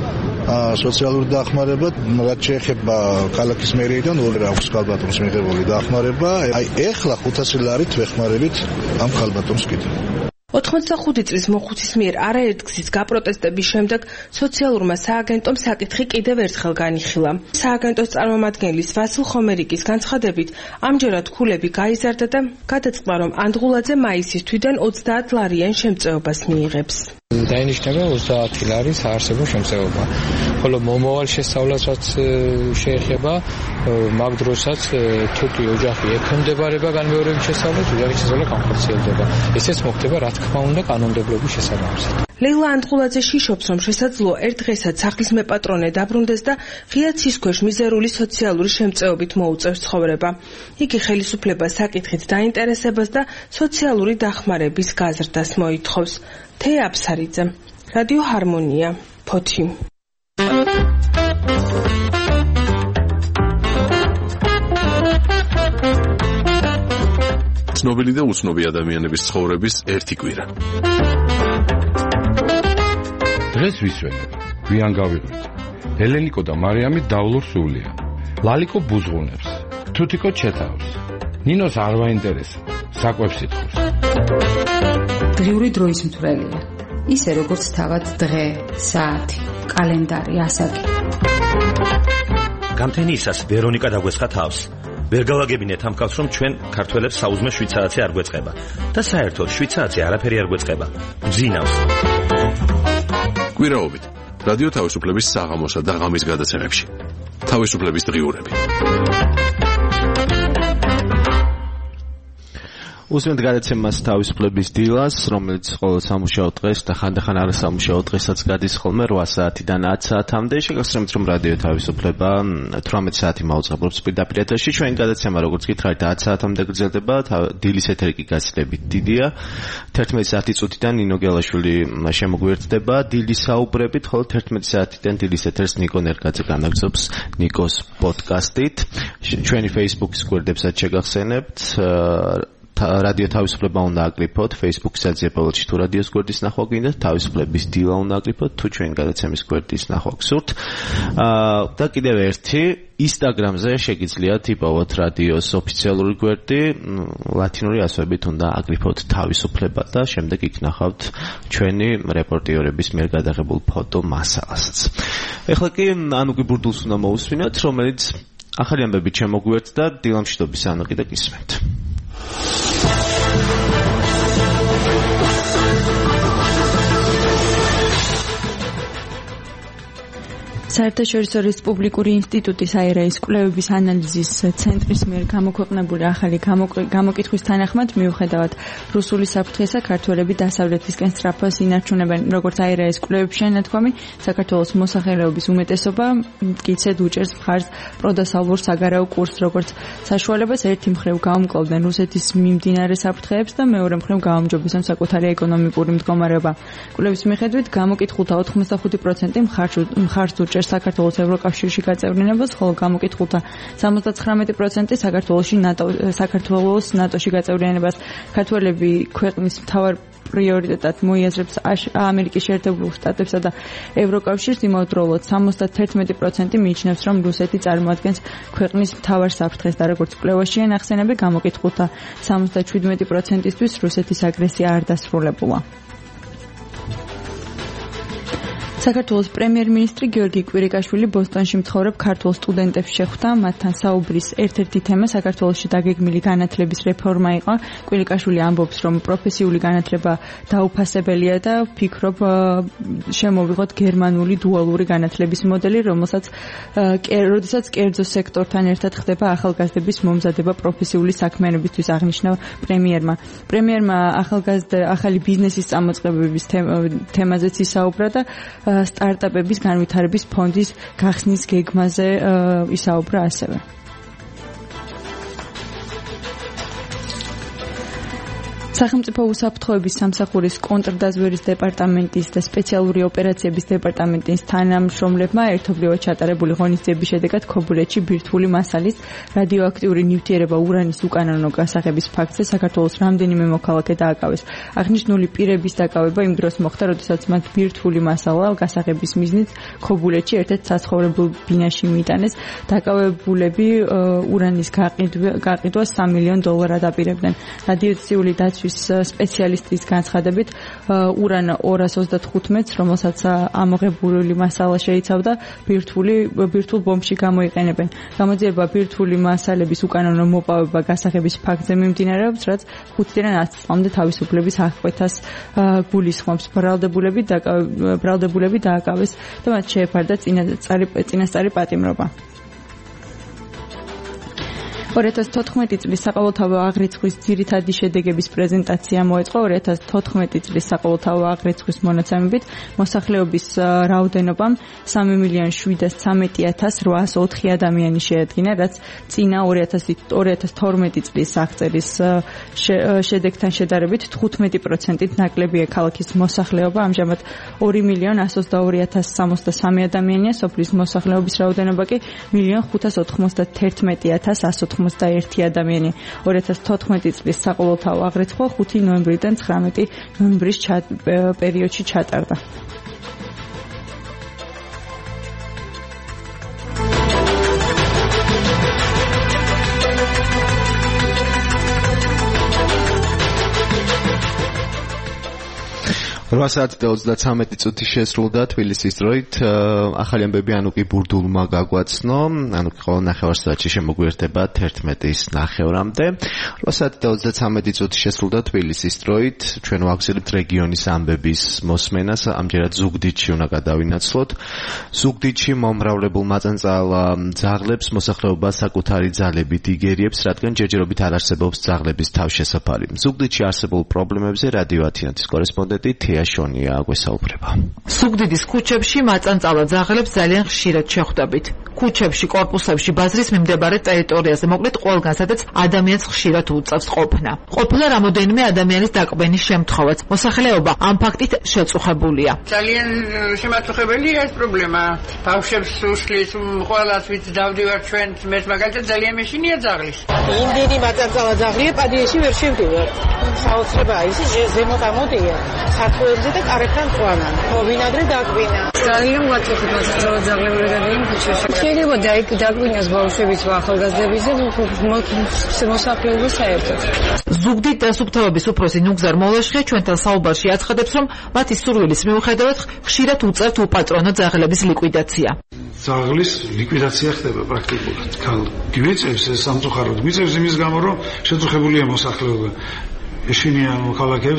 სოციალური დახმარება, რაც შეეხება ქალაქის მერიიდან ორი აქვს ქალბატონს მიღებული დახმარება. აი ეხლა ხუთასი ლარით ვეხმარებით ამ ქალბატონს კიდე. ოთხმოცდახუთი წლის მოხუცის მიერ არაერთგზის გაპროტესტების შემდეგ სოციალურმა სააგენტომ საკითხი კიდევ ერთხელ განიხილა. სააგენტოს წარმომადგენლის ვასილ ხომერიკის განცხადებით, ამჯერად ქულები გაიზარდა და გადაწყდა, რომ ანდღულაძე მაისის თვიდან ოცდაათ ლარიან შემწეობას მიიღებს. დაინიშნება ოცდაათი ლარის საარსებო შემწეობა. ხოლო მომავალ შესწავლასაც შეეხება მაგ დროსაც თუ კი ოჯახი ექვემდებარება განმეორების შესწავლას, ოჯახის შესწავლა განხორციელდება. ესეც მოხდება რა თქმა უნდა კანონმდებლობის შესაბამისად. ლეილა ანდღულაძე შიშობს, რომ შესაძლოა ერთ დღესაც სახლის მეპატრონე დაბრუნდეს და ღია ცის ქვეშ მიზერული სოციალური შემწეობით მოუწევს ცხოვრება. იგი ხელისუფლებას საკითხით დაინტერესებას და სოციალური დახმარების გაზრდას მოითხოვს. თეაფსარიძე, რადიო ჰარმონია, ფოთი. ცნობილი და უცნობი ადამიანების ცხოვრების ერთი კვირა. დღეს ვისვენებ, გვიან გავიღვით. ელენიკო და მარიამი დავლურ სულია. ლალიკო ბუზღუნებს, თუთიკო ჩეთავს. ნინოს არ ვაინტერესა, საკვებს ითხოვს. დღიური დროის მთვრელია. ისე როგორც თავად დღე, საათი, კალენდარი, ასაკი. გამთენიისას ვერონიკა დაგვესხა თავს. ვერ გავაგებინეთ ამ კაცს, რომ ჩვენ ქართველებს საუზმე შვიდ საათი არ გვეწყება და საერთოდ შვიდ საათი არაფერი არ გვეწყება. მძინავს. კვირაობით რადიო თავისუფლების საღამოსა და ღამის გადაცემებში. თავისუფლების დღიურები. უსმენთ გადაცემას თავისუფლების დილას, რომელიც ყოველ სამუშაო დღეს და ხანდახან არასამუშაო დღესაც გადის ხოლმე რვა საათიდან ათ საათამდე. შეგახსენებთ, რომ რადიო თავისუფლება თვრამეტი საათი მაუწყებლობს პირდაპირ ეთერში. ჩვენი გადაცემა, როგორც გითხარით, ათ საათამდე გრძელდება. დილის ეთერი კი გაცილებით დიდია. თერთმეტი საათი წუთიდან ნინო გელაშვილი შემოგვიერთდება დილის საუბრებით, ხოლო თერთმეტი საათიდან დილის ეთერს ნიკო ნერგაძე განაგზობს ნიკოს პოდკასტით. ჩვენი Facebook-ის გვერდებსაც შეგახსენებთ. რადიო თავისუფლება უნდა აკრიფოთ, Facebook-საც ზეპელში თუ რადიოს გვერდის ნახვა გინდათ, თავისუფლების დილა უნდა აკრიფოთ, თუ ჩვენი გადაცემის გვერდის ნახვა გსურთ. და კიდევ ერთი, Instagram-ზე შეგიძლიათ იპოვოთ რადიოს ოფიციალური გვერდი, ლათინური ასოებით უნდა აკრიფოთ თავისუფლება და შემდეგ იქ ნახავთ ჩვენი რეპორტიორების მიერ გადაღებულ ფოტო მასალასაც. ეხლა კი ანუკი ბურდულს უნდა მოусმინოთ, რომელიც ახალი ამბებით შემოგვიერთდა დილამშვიდობის ანუკი და გისმენთ. საერთაშორისო რესპუბლიკური ინსტიტუტის აირაის კვლევების ანალიზის ცენტრის მიერ გამოქვეყნებული ახალი გამოკითხვის თანახმად მიუხედავად რუსული საფრთხისა ქართველები დასავლეთისკენ სწრაფად ინარჩუნებენ. როგორც აირაის კვლევების შენათქვამი, საქართველოს მოსახლეობის უმეტესობა მტკიცედ უჭერს მხარს პროდასალურ საგარეო კურსს, როგორც საშუალებას ერთი მხრივ გაუმკლავდნენ რუსეთის მიმდინარე საფრთხეებს და მეორე მხრივ გააუმჯობესონ საკუთარი ეკონომიკური მდგომარეობა. კვლევის მიხედვით გამოკითხულთა ოცდახუთი პროცენტი მხარს უჭერს საქართველოს ევროკავშირში გაწევრიანებას, ხოლო გამოკითხულთა სამოცდათხრამეტი პროცენტი საქართველოში ნატო საქართველოს ნატოში გაწევრიანებას. ქართველები ქვეყნის მთავარ პრიორიტეტად მოიაზრებს ამერიკის შეერთებულ შტატებსა და ევროკავშირს, იმავდროულად სამოცდათერთმეტი პროცენტი მიიჩნევს, რომ რუსეთი წარმოადგენს ქვეყნის მთავარ საფრთხეს და როგორც კვლევაში ახსენები, გამოკითხულთა სამოცდაშვიდმეტი პროცენტისთვის რუსეთის აგრესია არ დასრულებულა. საქართველოს პრემიერ-მინისტრი გიორგი კვირიკაშვილი ბოსტონში მცხოვრებ ქართულ სტუდენტებს შეხვდა. მათთან საუბრის ერთ-ერთი თემა საქართველოში დაგეგმილი განათლების რეფორმა იყო. კვირიკაშვილი ამბობს, რომ პროფესიული განათლება დაუფასებელია და ფიქრობ შემოვიღოთ გერმანული დუალური განათლების მოდელი, რომელსაც როდესაც კერძო სექტორთან ერთად ხდება ახალგაზრდების მომზადება პროფესიული საქმიანობისთვის, აღნიშნა პრემიერმა. პრემიერმა ახალი ბიზნესის წამოწყებების თემაზეც ისაუბრა და სტარტაპების განვითარების ფონდის გახსნის გეგმაზე ისაუბრა ასევე. სახელმწიფო უსაფრთხოების სამსახურის კონტრდაზვერის დეპარტამენტის და სპეციალური ოპერაციების დეპარტამენტის თანამშრომლებმა ერთობლივად ჩატარებული ღონისძიების შედეგად ქობულეთში ბირთვული მასალის რადიოაქტიური ნივთიერება ურანის უკანონო გასაღების ფაქტზე საქართველოს რამდენიმე მოქალაქე დააკავეს. აღნიშნული პირების დაკავება იმ დროს მოხდა, როდესაც მათ ბირთვული მასალა გასაღების მიზნით ქობულეთში ერთ-ერთ საცხოვრებელ ბინაში მიიტანეს. დაკავებულები ურანის გაყიდვას სამ მილიონ დოლარად აპირებდნენ. რადიაციული დაცვის სპეციალისტის განცხადებით, ურანა ორას ოცდათხუთმეტს, რომელსაც ამოღებული მასალა შეიცავდა, ბირთვული ბირთვულ ბომბში გამოიყენებენ. გამოძიება ბირთვული მასალების უკანონო მოპოვება გასაღების ფაქტზე მიმდინარეობს, რაც ხუთიდან ათი წლამდე თავისუფლების აღკვეთას გულისხმობს. ბრალდებულები ბრალდებულები დააკავეს და მათ შეეფარდა წინასწარი პატიმრობა. ორი ათას თოთხმეტი წლის საყოველთაო აღრიცხვის ძირითადი შედეგების პრეზენტაცია მოეწყო. ორი ათას თოთხმეტი წლის საყოველთაო აღრიცხვის მონაცემებით მოსახლეობის რაოდენობამ სამი მილიონ შვიდას ცამეტი ათას რვაას ოთხი ადამიანი შეადგინა, რაც წინა ორი ათას თორმეტი წლის აღწერის შედეგთან შედარებით თხუთმეტი პროცენტით ნაკლებია. ქალაქის მოსახლეობა ამჟამად ორი მილიონ ასს ოცდაორი ათას სამოცდასამი ადამიანია, სოფლის მოსახლეობის რაოდენობა კი მილიონ ხუთას ოთხმოცდათერთმეტი ათას ასს ოცდაერთი ადამიანი. ორი ათას თოთხმეტი წლის საყოველთაო აღრიცხვა ხუთი ნოემბრიდან ცხრამეტი ნოემბრის პერიოდში ჩატარდა. რვა საათი და ოცდაცამეტი წუთი შესრულდა თბილისის დროით. ახალი ამბები ანუკი ბურდულმა გაგვაცნო. ანუკი ყოველ ნახევარ საათში შემოგვიერთდება თერთმეტის ნახევრამდე. რვა საათი და ოცდაცამეტი წუთი შესრულდა თბილისის დროით. ჩვენ ვაგზავნებთ რეგიონის ამბების მოსმენას. ამჯერად ზუგდიდში უნდა გადავინაცვლოთ. ზუგდიდში მომრავლებულ მაწანწალ ძაღლებს მოსახლეობა საკუთარი ძალებით იგერიებს, რადგან ჯერჯერობით არ არსებობს ძაღლების თავშესაფარი. ზუგდიდში არსებულ პრობლემებზე რადიო ათიანეთის კორესპონდენტი თეა შონია გვესაუბრება. ზუგდიდის ქუჩებში მაწანწალა ძაღლებს ძალიან ხშირად შეხვდებით. ქუჩებში, კორპუსებში, ბაზრის მიმდებარე ტერიტორიაზე, მოკლედ ყველგან, სადაც ადამიანს ხშირად უწევს ყოფნა. ყოფილა რამოდენიმე ადამიანის დაკვენის შემთხვევაც. მოსახლეობა ამ ფაქტით შეწუხებულია. ძალიან შემაწუხებელია ეს პრობლემა. ბავშვებს უშლის, ყველას ვით დავდივარ ჩვენ, მე მაგალითად ძალიან მეშინია ძაღლის. იმდენი მაწანწალა ძაღლია, პადიაში ვერ შევდივარ. საოცრებაა ისი ზემოთ ამოდია. საქმეებზე და კარებთან ყვანან. მოვინადრე დაკვინა. ძალიან ვაწუხებ რომ ძაღლები გადაიდნენ ქუჩაში. შეიძლება დაკვინოს ბავშვებიც ახალგაზრდების და მოსახლეობის საერთოდ. ზუგდიდ დასუფთავების უფროსი ნუგზარ მოლაშხე ჩვენთან საუბარში აცხადებს, რომ მათი სურვილის მიუხედავად ხშირად უწევთ უპატრონო ძაღლების ლიკვიდაცია. ძაღლის ლიკვიდაცია ხდება პრაქტიკულად. გვიწევს ეს სამწუხაროდ. გვიწევს იმის გამო, რომ შეწუხებულია მოსახლეობა. ეშინია მოქალაქეებს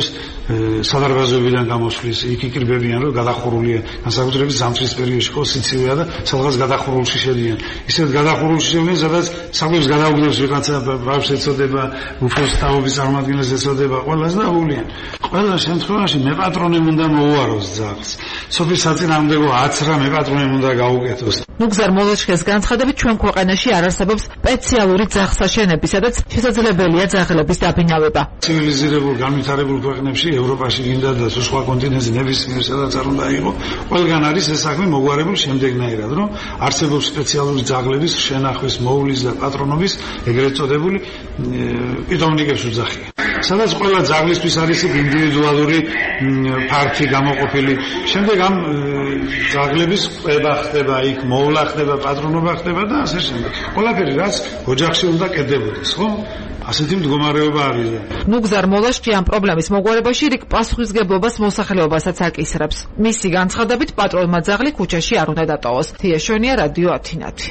სადარბაზოებიდან გამოსვლის იქ იკრიბებიან რომ გადახურულია განსაკუთრებით ზამთრის პერიოდში ხო სიცივეა და სადღაც გადახურულში შედიან ისეთ გადახურულში შედიან სადაც საქმეს გადაუგდებს ვიღაცა ბავშვს ეწოდება უფროს თაობის წარმომადგენელს ეწოდება ყველას და ავლიან ყველა შემთხვევაში მე პატრონი უნდა მოუაროს ძაღლს სოფლის საწინააღმდეგო ათს რა მე პატრონი უნდა გაუკეთოს ნუგზარ მოლოშხეს განცხადებით ჩვენ ქვეყანაში არ არსებობს სპეციალური ძაღლსაშენები სადაც შესაძლებელია ძაღლების დაბინავება ცივილიზირებულ განვითარებულ ქვეყნებში ევროპაში გინდა და სხვა კონტინენტზე ნებისმიერ სადაც არ უნდა იყოს ყველგან არის ეს საქმე მოგვარებული შემდეგნაირად რომ არსებობს სპეციალური ძაღლების შენახვის მოვლის და პატრონობის ეგრეთ წოდებული პიტომნიკებს უძახიან სადაც ყველა ძაღლისთვის არის ინდივიდუალური ფარფი გამოყოფილი შემდეგ ამ ძაღლების ყება ხდება იქ მოვლა ხდება პატრონობა ხდება და ასე შემდეგ ყველაფერი რაც ოჯახში უნდა კეთდებოდეს ხო ასეთი მდგომარეობა არის. ნუგზარ მოლაშკი ამ პრობლემის მოგვარებაში რიგ პასუხისგებლობას მოსახლეობასაც აკისრებს. მისი განცხადებით პატრონმა ძაღლი ქუჩაში არ უნდა დატოვოს. თია შონია, რადიო ათინათი.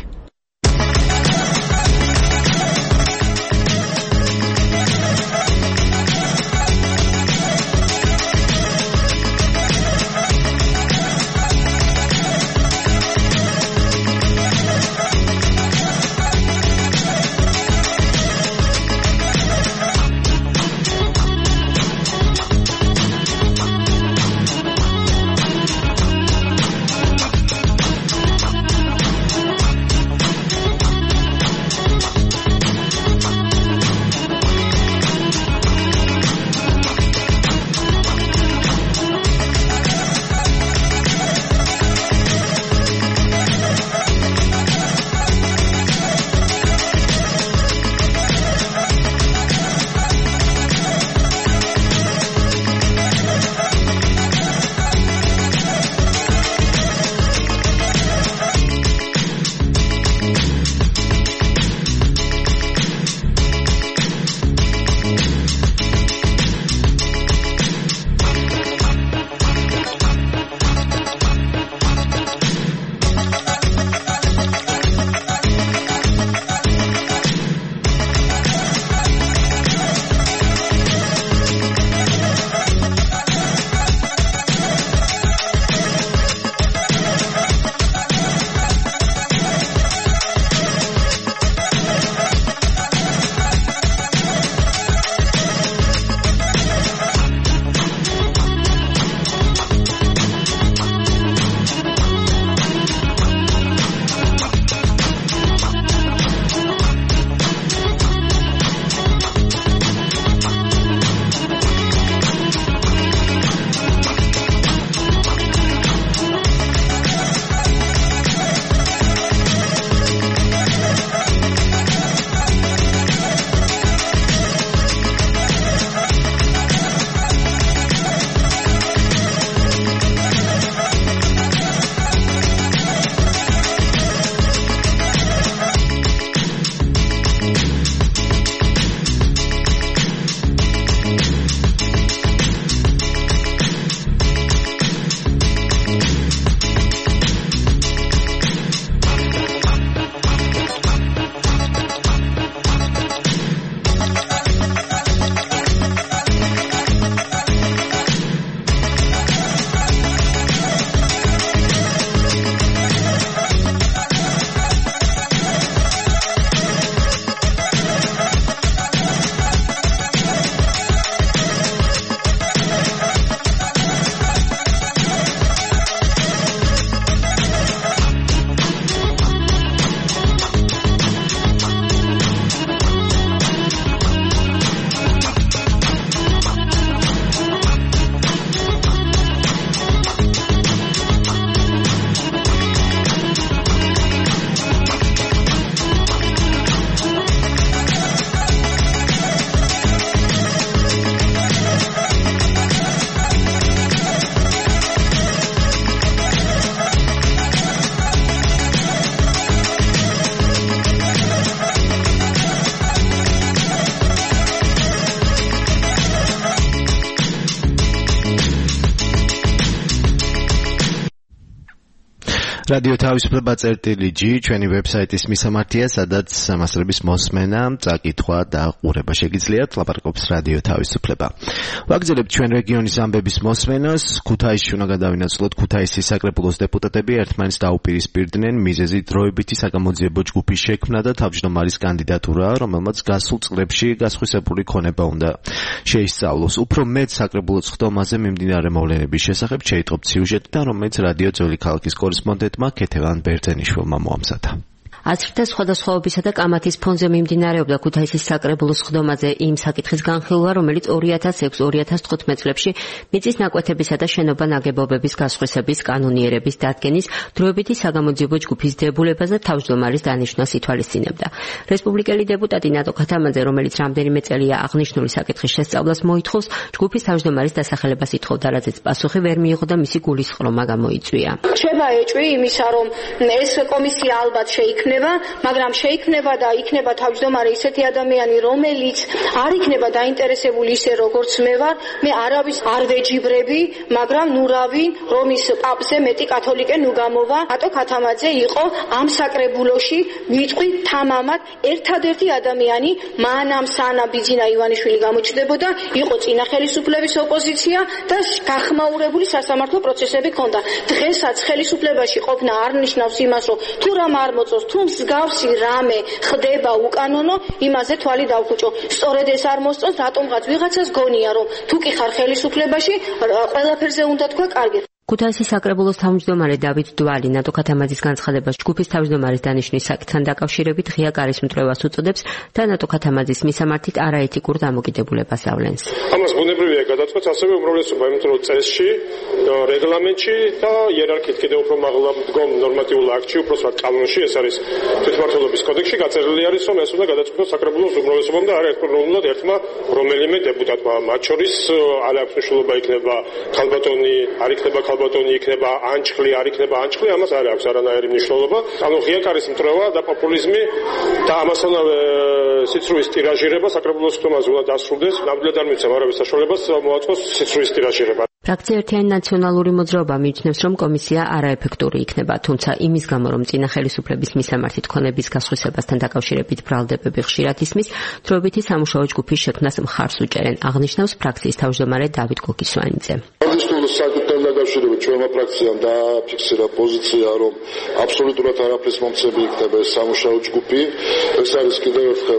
რადიო თავისუფლება წერტილი G ჩვენი ვებსაიტის მისამართია, სადაც მასწავლების მოსმენა, წაკითხვა და ყურება შეგიძლიათ. ლაპარაკობს რადიო თავისუფლება. ვაგრძელებთ ჩვენ რეგიონის ამბების მოსმენას. ქუთაისში უნდა გადავინაცვლოთ ქუთაისის საკრებულოს დეპუტატები ერთმანეთს დაუპირისპირდნენ მიზეზი დროებითი საგამოძიებო ჯგუფის შექმნა და თავმჯდომარის კანდიდატურა, რომელმაც გასულ წლებში გასხვისებული ქონება უნდა შეისწავლოს. უფრო მეტ საკრებულოს ხდომაზე მიმდინარე მოვლენების შესახებ შეიტყობთ სიუჟეტიდან, რომელიც რადიო ძველი ქალაქის კორესპონდენტმა ქეთევან ბერძენიშვილმა მოამზადა. აზრთა სხვადასხვაობისა და კამათის ფონზე მიმდინარეობდა ქუთაისის საკრებულოს ხდომაზე იმ საკითხის განხილვა, რომელიც ორი ათას ექვსი ორი ათას თხუთმეტ წლებში მიწის ნაკვეთებისა და შენობა ნაგებობების გასხვისების კანონიერების დადგენის დროებითი საგამოძიებო ჯგუფის დებულებაზე თავმჯდომარის დანიშვნას ითვალისწინებდა. რესპუბლიკელი დეპუტატი ნატო ქათამაძე, რომელიც რამდენიმე წელია აღნიშნული საკითხის შესწავლას მოითხოვს, ჯგუფის თავმჯდომარის დასახელებას ითხოვდა, რაზეც პასუხი ვერ მიიღო და მისი გულისხმობა გამოიწვია. რჩება ეჭვი იმისა, რომ ეს კომისია ალბათ შეიქმნება, მაგრამ შეიქმნება და იქნება თავმჯდომარე ისეთი ადამიანი, რომელიც არ იქნება დაინტერესებული ისე როგორც მე ვარ, მე არავის არ ვეჯიბრები, მაგრამ ნურავი რომ ის პაპზე მეტი კათოლიკე ნუ გამოვა. ატო ქათამაძე იყო ამ საკრებულოში ვიტყვი თამამად ერთადერთი ადამიანი, მანამ სანა ბიძინა ივანიშვილი გამოჩნდებოდა, იყო წინა ხელისუფლების ოპოზიცია და გახმაურებული სასამართლო პროცესები ჰქონდა. დღესაც ხელისუფლებაში ყოფნა არ ნიშნავს იმას, რომ თუ რამ არ მოწოს, თუ მსგავსი რამე ხდება უკანონო, იმაზე თვალი დავხუჭო. სწორედ ეს არ მოსწონს, რატომღაც ვიღაცას გონია, რომ თუ კი ხარ ხელისუფლებაში, ყველაფერზე უნდა თქვა კარგი. ქუთაისის საკრებულოს თავმჯდომარე დავით დვალი ნატო ქათამაძის განცხადებას ჯგუფის თავმჯდომარის დანიშვნის საკითხთან დაკავშირებით ღია კარისმტვრევას უწოდებს და ნატო ქათამაძის მისამართით არაეთიკურ დამოკიდებულებას ავლენს. ამას ბუნებრივია გადაწყვეტს ასევე უმრავლესობა, იმიტომ რომ წესში, რეგლამენტში და იერარქიით კიდევ უფრო მაღლა მდგომ ნორმატიულ აქტში, უბრალოდ კანონში, ეს არის თვითმმართველობის კოდექსში გაწერილი არის, რომ ეს უნდა გადაწყვეტოს საკრებულოს უმრავლესობამ და არაერთმანულად ერთმა რომელიმე დეპუტატმა. მათ შორის არ აქვს მნიშვნელობა იქნება ქალბატონი, არ იქნება ალბათონი იქნება ანჩხლი, არ იქნება ანჩხლი, ამას არ აქვს არანაირი მნიშვნელობა. ანუ ღია კარისმტვრევა და პოპულიზმი და ამასთანავე სიცრუის ტირაჟირება საკრებულოს ხდომაზე უნდა დასრულდეს. ნამდვილად არ მიცემ არავის საშუალებას მოაწყოს სიცრუის ტირაჟირება. ფრაქცია ერთიანი ნაციონალური მოძრაობა მიიჩნევს, რომ კომისია არაეფექტური იქნება, თუმცა იმის გამო, რომ წინა ხელისუფლების მისამართით ქონების გასხვისებასთან დაკავშირებით ბრალდებები ხშირად ისმის, დროებითი სამუშაო ჯგუფის შექმნას მხარს უჭერენ, აღნიშნავს ფრაქციის თავმჯდომარე დავით გოგისვანიძე. საკითხთან დაკავშირებით ჩვენმა ფრაქციამ დააფიქსირა პოზიცია, რომ აბსოლუტურად არაფრის მომცემი იქნება ეს სამუშაო ჯგუფი. ეს არის კიდევ ერთხელ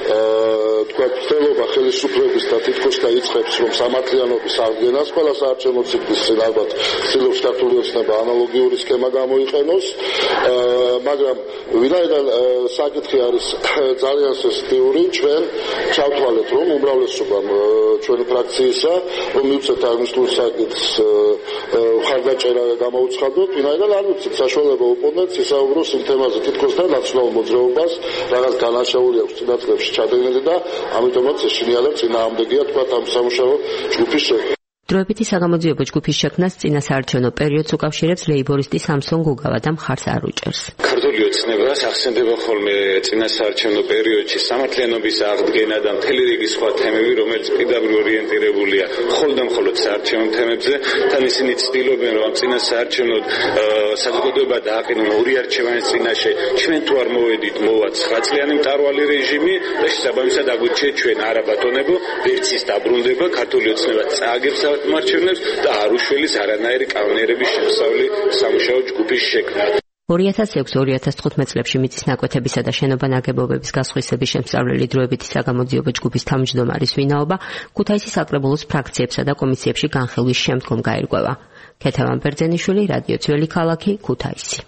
თქვა ხელობა ხელისუფლების და თითქოს დაიწყებს, რომ სამართლიანობის აღდგენას ყველა საარჩევნო ციკლის წინ ალბათ ცდილობს ქართული ოცნება ანალოგიური სქემა გამოიყენოს, მაგრამ ვინაიდან საკითხი არის ძალიან სენსიტიური, ჩვენ ჩავთვალეთ, რომ უმრავლესობამ ჩვენი ფრაქციისა, რომ მივცეთ აღნიშნულ საკითხს ხარდაჭერა გამოუცხადოთ, ვინაიდან არ ვიცით საშუალება ოპონენტს ისაუბროს იმ თემაზე თითქოს და ნაცნობ მოძრაობას, რაღაც განაშაული აქვს წინა წლებში ჩადენილი და ამიტომაც ეშინიალა წინააღმდეგია თქვა ამ სამუშაო ჯგუფის შექმნა. დროებითი საგამოძიებო ჯგუფის შექმნას წინა საარჩევნო პერიოდს უკავშირებს ლეიბორისტი სამსონ გუგავა და მხარს არ უჭერს. ქართული ოცნება ახსენდება ხოლმე წინა საარჩევნო პერიოდში სამართლიანობის აღდგენა და მთელი რიგი სხვა თემები, რომელიც პირდაპირ ორიენტირებულია მხოლოდ და მხოლოდ საარჩევნო თემებზე, თან ისინი ცდილობენ, რომ ამ წინა საარჩევნოდ საზოგადოება დააყენონ ორი არჩევანის წინაშე, ჩვენ თუ არ მოვედით, მოვა ცხრაწლიანი მტარვალი რეჟიმი და შესაბამისად აგვიჩნია ჩვენ არაბატონებო, ვერც ის დაბრუნდება, ქართული ოცნება წააგებს მარჩევნებს და არ უშველის არანაირი კანონიერების შემსავლი სამუშაო ჯგუფის შექმნა. ორი ათას ექვსი ორი ათას თხუთმეტ წლებში მიწის ნაკვეთებისა და შენობა ნაგებობების გასხვისების შემსავლელი დროებითი საგამოძიებო ჯგუფის თავმჯდომარის ვინაობა ქუთაისის საკრებულოს ფრაქციებსა და კომისიებში განხილვის შემდგომ გაირკვევა. ქეთევან ბერძენიშვილი, რადიო ძველი ქალაქი, ქუთაისი.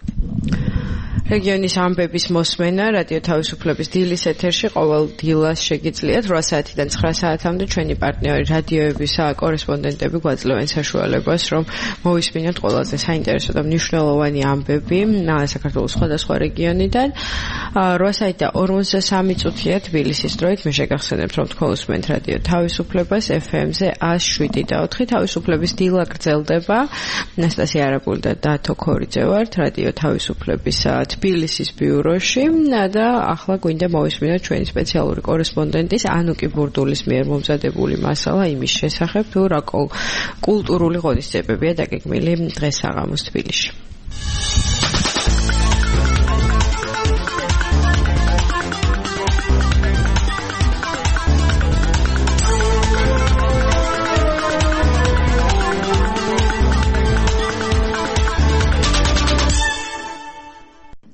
რეგიონის ამბების მოსმენა რადიო თავისუფლების დილის ეთერში ყოველ დილას შეგიძლიათ რვა საათიდან ცხრა საათამდე ჩვენი პარტნიორი რადიოების კორესპონდენტები გვაძლევენ საშუალებას, რომ მოვისმინოთ ყველაზე საინტერესო და მნიშვნელოვანი ამბები საქართველოს სხვადასხვა რეგიონიდან. რვა საათი და ორმოცდასამი წუთია თბილისის დროით. მე შეგახსენებთ, რომ თქვენ უსმენთ რადიო თავისუფლებას ეფ ემ-ზე ათს შვიდი და ოთხი. თავისუფლების დილა გრძელდება. ნასტასია არაგული და დათო ქორიძე ვართ რადიო თავისუფლების თბილისის ბიუროში და ახლა გვინდა მოვისმინოთ ჩვენი სპეციალური კორესპონდენტის ანუკი ბურდულის მიერ მომზადებული მასალა იმის შესახებ, თუ რა კულტურული ღონისძიებებია დაგეგმილი დღეს საღამოს თბილისში.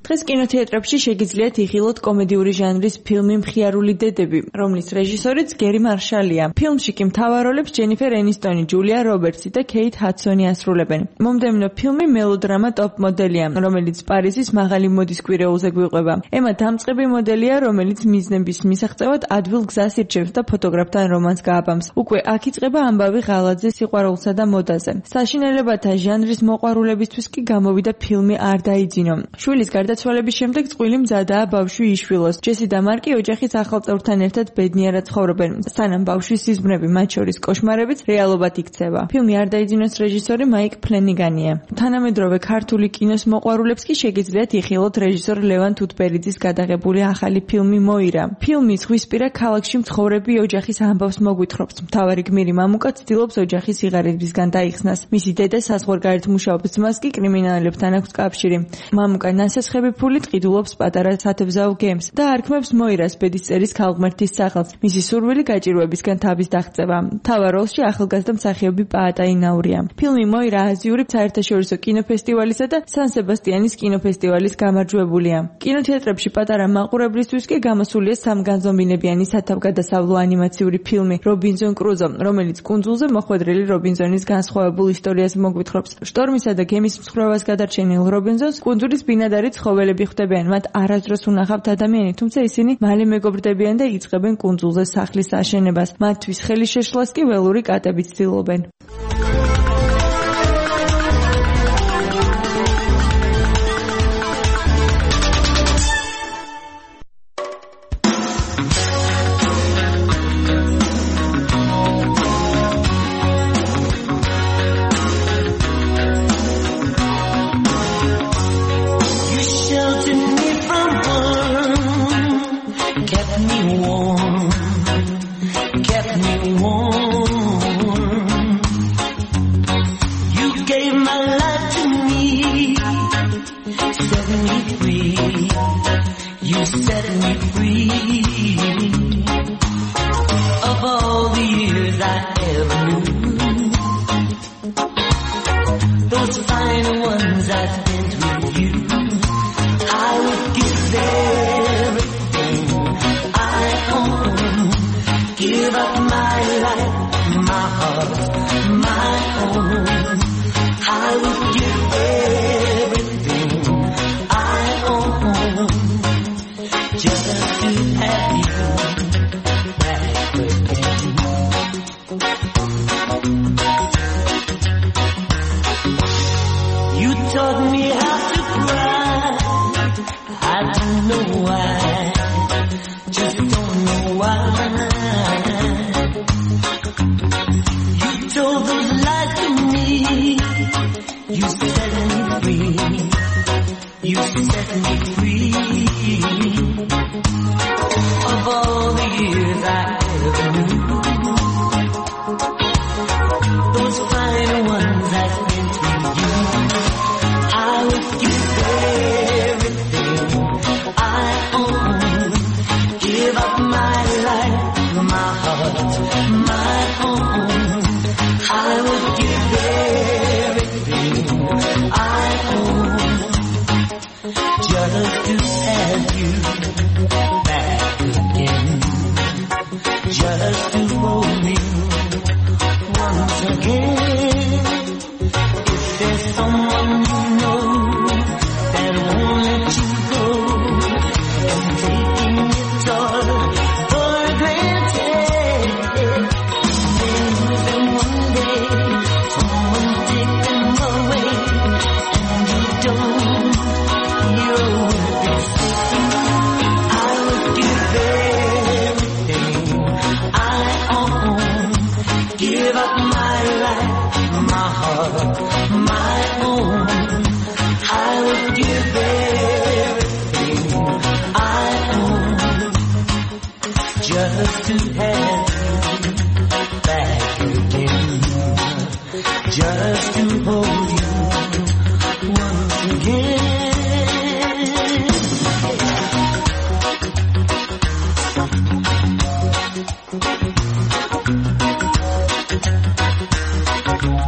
დღეს კინოთეატრებში შეგიძლიათ იხილოთ კომედიური ჟანრის ფილმი მხიარული დედები, რომლის რეჟისორიც გერი მარშალია. ფილმში კი მთავარ როლებს ჯენიფერ ენისტონი, ჯულია რობერტსი და ქეით ჰადსონი ასრულებენ. მომდევნო ფილმი მელოდრამა ტოპ მოდელია, რომელიც პარიზის მაღალი მოდის კვირეულზე გვიყვება. ემა დამწყები მოდელია, რომელიც მიზნების მისაღწევად ადვილ გზას ირჩევს და ფოტოგრაფთან რომანს გააბამს. უკვე აქ იწყება ამბავი ღალატზე, სიყვარულსა და მოდაზე. საშინელებათა ჟანრის მოყვარულებისთვის კი გამოვიდა ფილმი არ დაიძინო. შვილის გარდაცვალების შემდეგ წყვილი მზადაა ბავშვი იშვილოს. ჯესი და მარკი ოჯახის ახალ წევრთან ერთად ბედნიერად ცხოვრობენ. სანამ ბავშვის სიზმრები, მათ შორის კოშმარებიც რეალობად იქცევა. ფილმი არ დაიძინოს რეჟისორი მაიკ ფლენიგანია. თანამედროვე ქართული კინოს მოყვარულებს კი შეგიძლიათ იხილოთ რეჟისორ ლევან თუთბერიძის გადაღებული ახალი ფილმი მოირა. ფილმი ზღვისპირა ქალაქში მცხოვრები ოჯახის ამბავს მოგვითხრობს. მთავარი გმირი მამუკა ცდილობს ოჯახის სიღარიბისგან დაიხსნას. მისი დედა საზღვარგარეთ მუშაობს, ძმას კი კრიმინალებთან აქვს კავშირი. მამუკა ნასესხები ფულით ყიდულობს პატარა სათევზაო გემს და არქმევს მოირას ბედისწერის ქალღმერთის სახელს. მისი სურვილი გაჭირვებისგან თავის დაღწევა. მთავარ როლში ახალგაზრდა მსახიობი პაატა ინაურია. ფილმი მოირა აზიური საერთაშორისო კინოფესტივალისა და სან სებასტიანის კინოფესტივალის გამარჯვებულია. კინოთეატრებში პატარა მაყურებლისთვის კი გამოსულია სამგანზომბინებიანი სათავგადასავლო ანიმაციური ფილმი რობინზონ კრუზო, რომელიც კუნძულზე მოხვედრილი რობინზონის განსხვავებულ ისტორიას მოგვითხრობს. შტორმისა და გემის მსხვრევას გადარჩენილ რობინზონს კუნძულის ბინადარი ცხოველები ხვდებიან. მათ არასდროს უნახავთ ადამიანი, თუმცა ისინი მალე მეგობრდებიან და იწყებენ კუნძულზე სახლის აშენებას. მათთვის ხელის შეშლას კი ველური კატები ცდილობენ.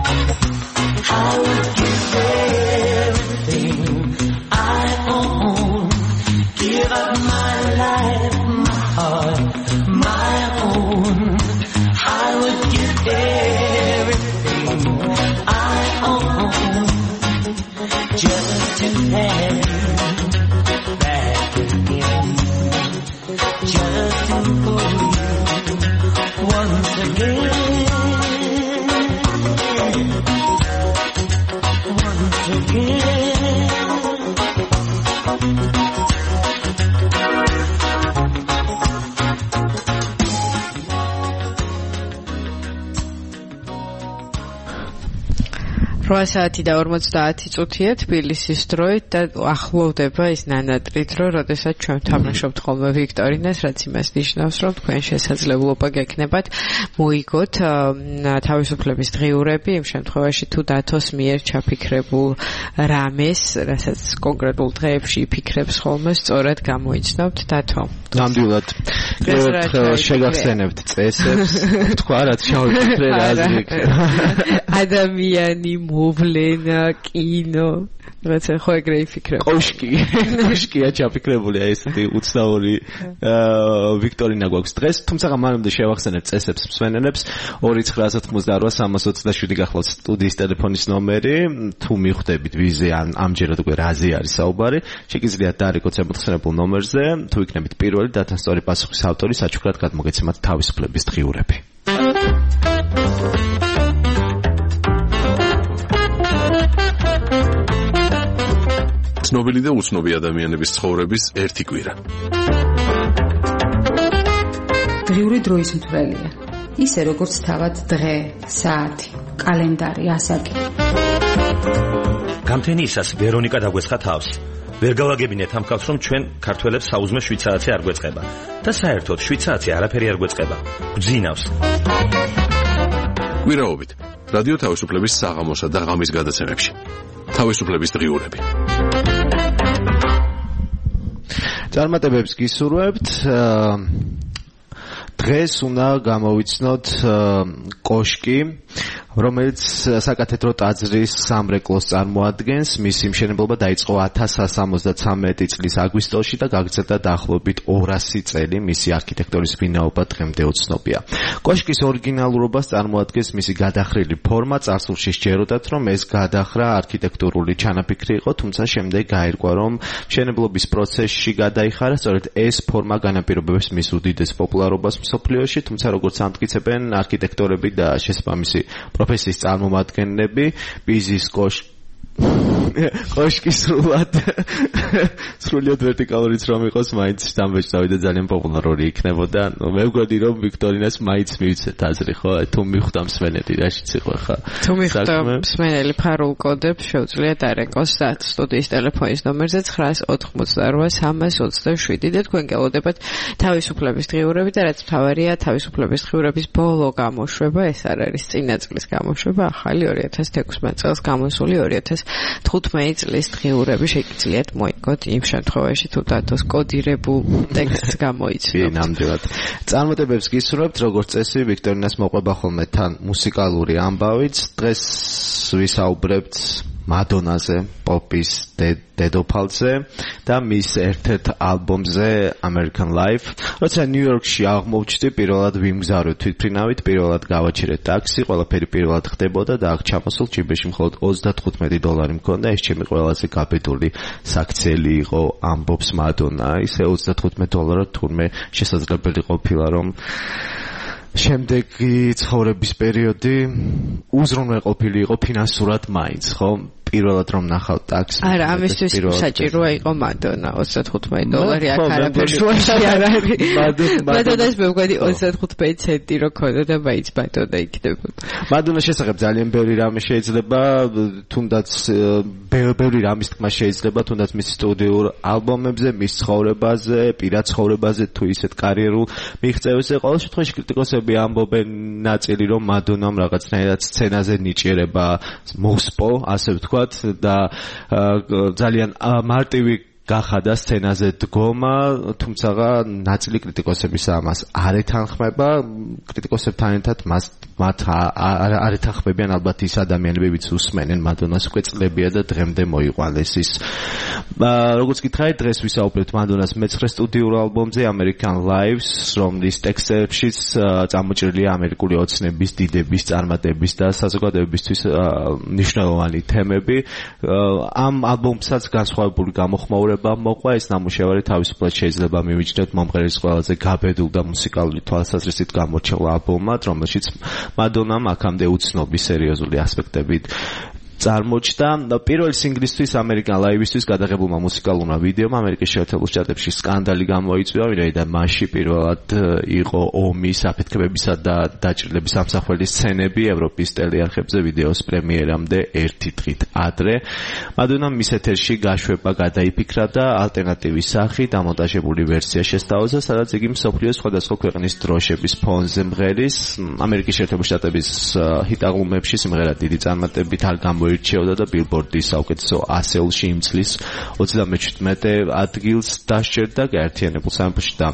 I would give everything I own რვა საათი და ორმოცდაათი წუთია თბილისის დროით და ახლოვდება ის ნანატრით, რომ როდესაც ჩვენ თამაშობთ ხოლმე ვიქტორინას, რაც იმას ნიშნავს, რომ თქვენ შესაძლებლობა გექნებათ მოიგოთ თავისუფლების დღიურები, იმ შემთხვევაში თუ დათოს მიერ ჩაფიქრებულ რამეს, რასაც კონკრეტულ დღეებში იფიქრებს ხოლმე, სწორად გამოიცნობთ დათო. ნამდვილად. შეგახსენებთ წესებს, თქვა რაც შევიფიქრე რაზე იქნება. ადამიანი მოვლენა, კინო, რაც ხო ეგრე იფიქრებ. კოშკი, კოშკია ჩაფიქრებული ესეთი უცნაური ვიქტორინა გვაქვს დღეს, თუმცა მანამდე შევახსენებთ წესებს მსმენელებს. ორი ცხრაასა ოცდაოთხ სამას ოცდაშვიდი გახლავთ სტუდიის ტელეფონის ნომერი. თუ მიხვდებით ვიზე ან ამჯერად უკვე რაზე არის საუბარი, შეგიძლიათ დაარეკოთ ზემოთხსენებულ ნომერზე, თუ იქნებით პირველი დათასწორი პასუხის ავტორი, საჩუქრად გადმოგეცემათ თავისუფლების დღიურები. ცნობილი და უცნობი ადამიანების ცხოვრების ერთი კვირა. დღიური დროის მთვრელია. ისე როგორც თავად დღე, საათი, კალენდარი, ასაკი. გამთენიისას ვერონიკა დაგვესხა თავს. ვერ გავაგებინეთ ამ კაცს, რომ ჩვენ ქართველებს საუზმე შვიცარიცი არ გვეწყება და საერთოდ შვიცარიცი არაფერი არ გვეწყება. გძინავს. კვირაობით რადიო თავისუფლების საღამოსა და ღამის გადაცემებში. თავისუფლების დღიურები. წარმატებებს გისურვებთ. დღეს უნდა გამოვიცნოთ კოშკი, რომელიც საკათედრო ტაძრის სამრეკლოს წარმოადგენს. მისი მშენებლობა დაიწყო ათას სამას ოცდამეტი წლის აგვისტოში და გაგრძელდა დაახლოებით ორასი წელი. მისი არქიტექტორის ვინაობა დღემდე უცნობია. კოშკის ორიგინალურობას წარმოადგენს მისი გადახრილი ფორმა. წარსულში სჯეროდათ, რომ ეს გადახრა არქიტექტურული ჩანაფიქრი იყო, თუმცა შემდეგ გაირკვა, რომ მშენებლობის პროცესში გადაიხარა სწორედ ეს ფორმა განაპირობებს მის უდიდეს პოპულარობას მსოფლიოში, თუმცა როგორც ამტკიცებენ არქიტექტორები და შესაბამისი პროფესიის წარმომადგენლები, პიზის კოშკი კოშკი სრულად სრულად ვერტიკალურიც რომ იყოს, მაინც დამბეჭდავი და ძალიან პოპულარული იქნებოდა. მე ვგონი, რომ ვიქტორინას მაინც მივიცეთ აზრი, ხო? თუ მიხვდა მსმენელი, რაშიც იყო ხა? თუ მიხვდა მსმენელი ფარულ კოდებს, შეუძლია დარეკოს სტუდიის ტელეფონის ნომერზე ცხრაას ოთხმოცდაორვა სამას ოცდაშვიდი და თქვენ გელოდებათ თავისუფლების დღიურები და რაც მთავარია, თავისუფლების დღიურების ბოლო გამოშვება, ეს არ არის წინა წლის გამოშვება, ახალი ორი ათას თექვსმეტ წელს გამოსული ორი ათას თხუთმეტი წლის დღიურები შეგიძლიათ მოიგოთ იმ შემთხვევაში თუ დათოს კოდირებულ ტექსტს გამოიცნობთ. ნამდვილად. წარმატებებს გისურვებთ, როგორც წესი, ვიქტორინას მოყვება ხოლმე თან მუსიკალური ამბავიც. დღეს ვისაუბრებთ მადონაზე, პოპის დედოფალზე და მის ერთ-ერთ ალბომზე American Life. როცა ნიუ-იორკში აღმოჩნდი, პირველად ვიმგზავრე თვითმფრინავით, პირველად გავაჩერე ტაქსი, ყველაფერი პირველად ხდებოდა და აქ ჩამოსულ ჯიბეში მხოლოდ ოცდათხუთმეტი დოლარი მქონდა. ეს ჩემი ყველაზე გაბედული საქციელი იყო, ამბობს მადონა. ისე ოცდათხუთმეტ დოლარად თურმე შესაძლებელი ყოფილა, რომ შემდეგი ცხოვრების პერიოდი უზრუნველყოფილი იყო ფინანსურად მაინც, ხო? პირველად რომ ნახავ ტაქსი. არა, ამისთვის საჭიროა იყო მადონა, ოცდათხუთმეტი დოლარი აქ არაფერ შუაში არ არის. მადონას მე ვგონი ოცდათხუთმეტი ცენტი რო ქონდა და მაინც მადონა იქნებოდა. მადონას შესახებ ძალიან ბევრი რამე შეიძლება, თუნდაც ბევრი რამის თქმა შეიძლება, თუნდაც მის სტუდიურ ალბომებზე, მის ცხოვრებაზე, პირად ცხოვრებაზე თუ ისეთ კარიერულ მიღწევებზე. ყოველ შემთხვევაში კრიტიკოსები ამბობენ ნაწილი, რომ მადონამ რაღაცნაირად სცენაზე ნიჭიერება მოსპო, ასე ვთქვა და ძალიან მარტივი გახადა სცენაზე დგომა, თუმცა ნაწილი კრიტიკოსების ამას არ ეთანხმება. კრიტიკოსებთან ერთად მას მათ არ ეთანხმებიან ალბათ ის ადამიანები, ვინც უსმენენ მადონას უკვე წლებია და დღემდე მოიყვანეს ის. როგორც გითხარით, დღეს ვისაუბრებთ მადონას მეცხრე სტუდიურ ალბომზე American Lives, რომლის ტექსტებშიც წამოჭრილია ამერიკული ოცნების, დიდების, წარმატების და საზოგადოებისთვის მნიშვნელოვანი თემები. ამ ალბომსაც განსხვავებული გამოხმაურება მოყვა. ეს ნამუშევარი თავისუფლად შეიძლება მივიჩნიოთ მომღერლის ყველაზე გაბედულ და მუსიკალური თვალსაზრისით გამორჩეულ ალბომად, რომელშიც მადონამ აქამდე უცნობი სერიოზული ასპექტებით წარმოჩნდა. პირველი სინგლისთვის ამერიკან ლაივისთვის გადაღებულმა მუსიკალურმა ვიდეომ ამერიკის შეერთებულ შტატებში სკანდალი გამოიწვია, ვინაიდან მასში პირველად იყო ომის, აფეთქებებისა და დაჭრილების ამსახველი სცენები ევროპის ტელეარხებზე ვიდეოს პრემიერამდე ერთი დღით ადრე. მადონამ მის ეთერში გაშვება გადაიფიქრა და ალტერნატივის სახით დამონტაჟებული ვერსია შესთავაზა, სადაც იგი მსოფლიოს სხვადასხვა ქვეყნის დროშების ფონზე მღერის. ამერიკის შეერთებული შტატების ჰიტ ალბომებში სიმღერა დიდი წარმატებით არ გამოირჩეოდა და ბილბორდის საუკეთესო ასეულში იმ წლის ოცდამეჩვიდმეტე ადგილს დასჯერდა გაერთიანებულ სამეფოში და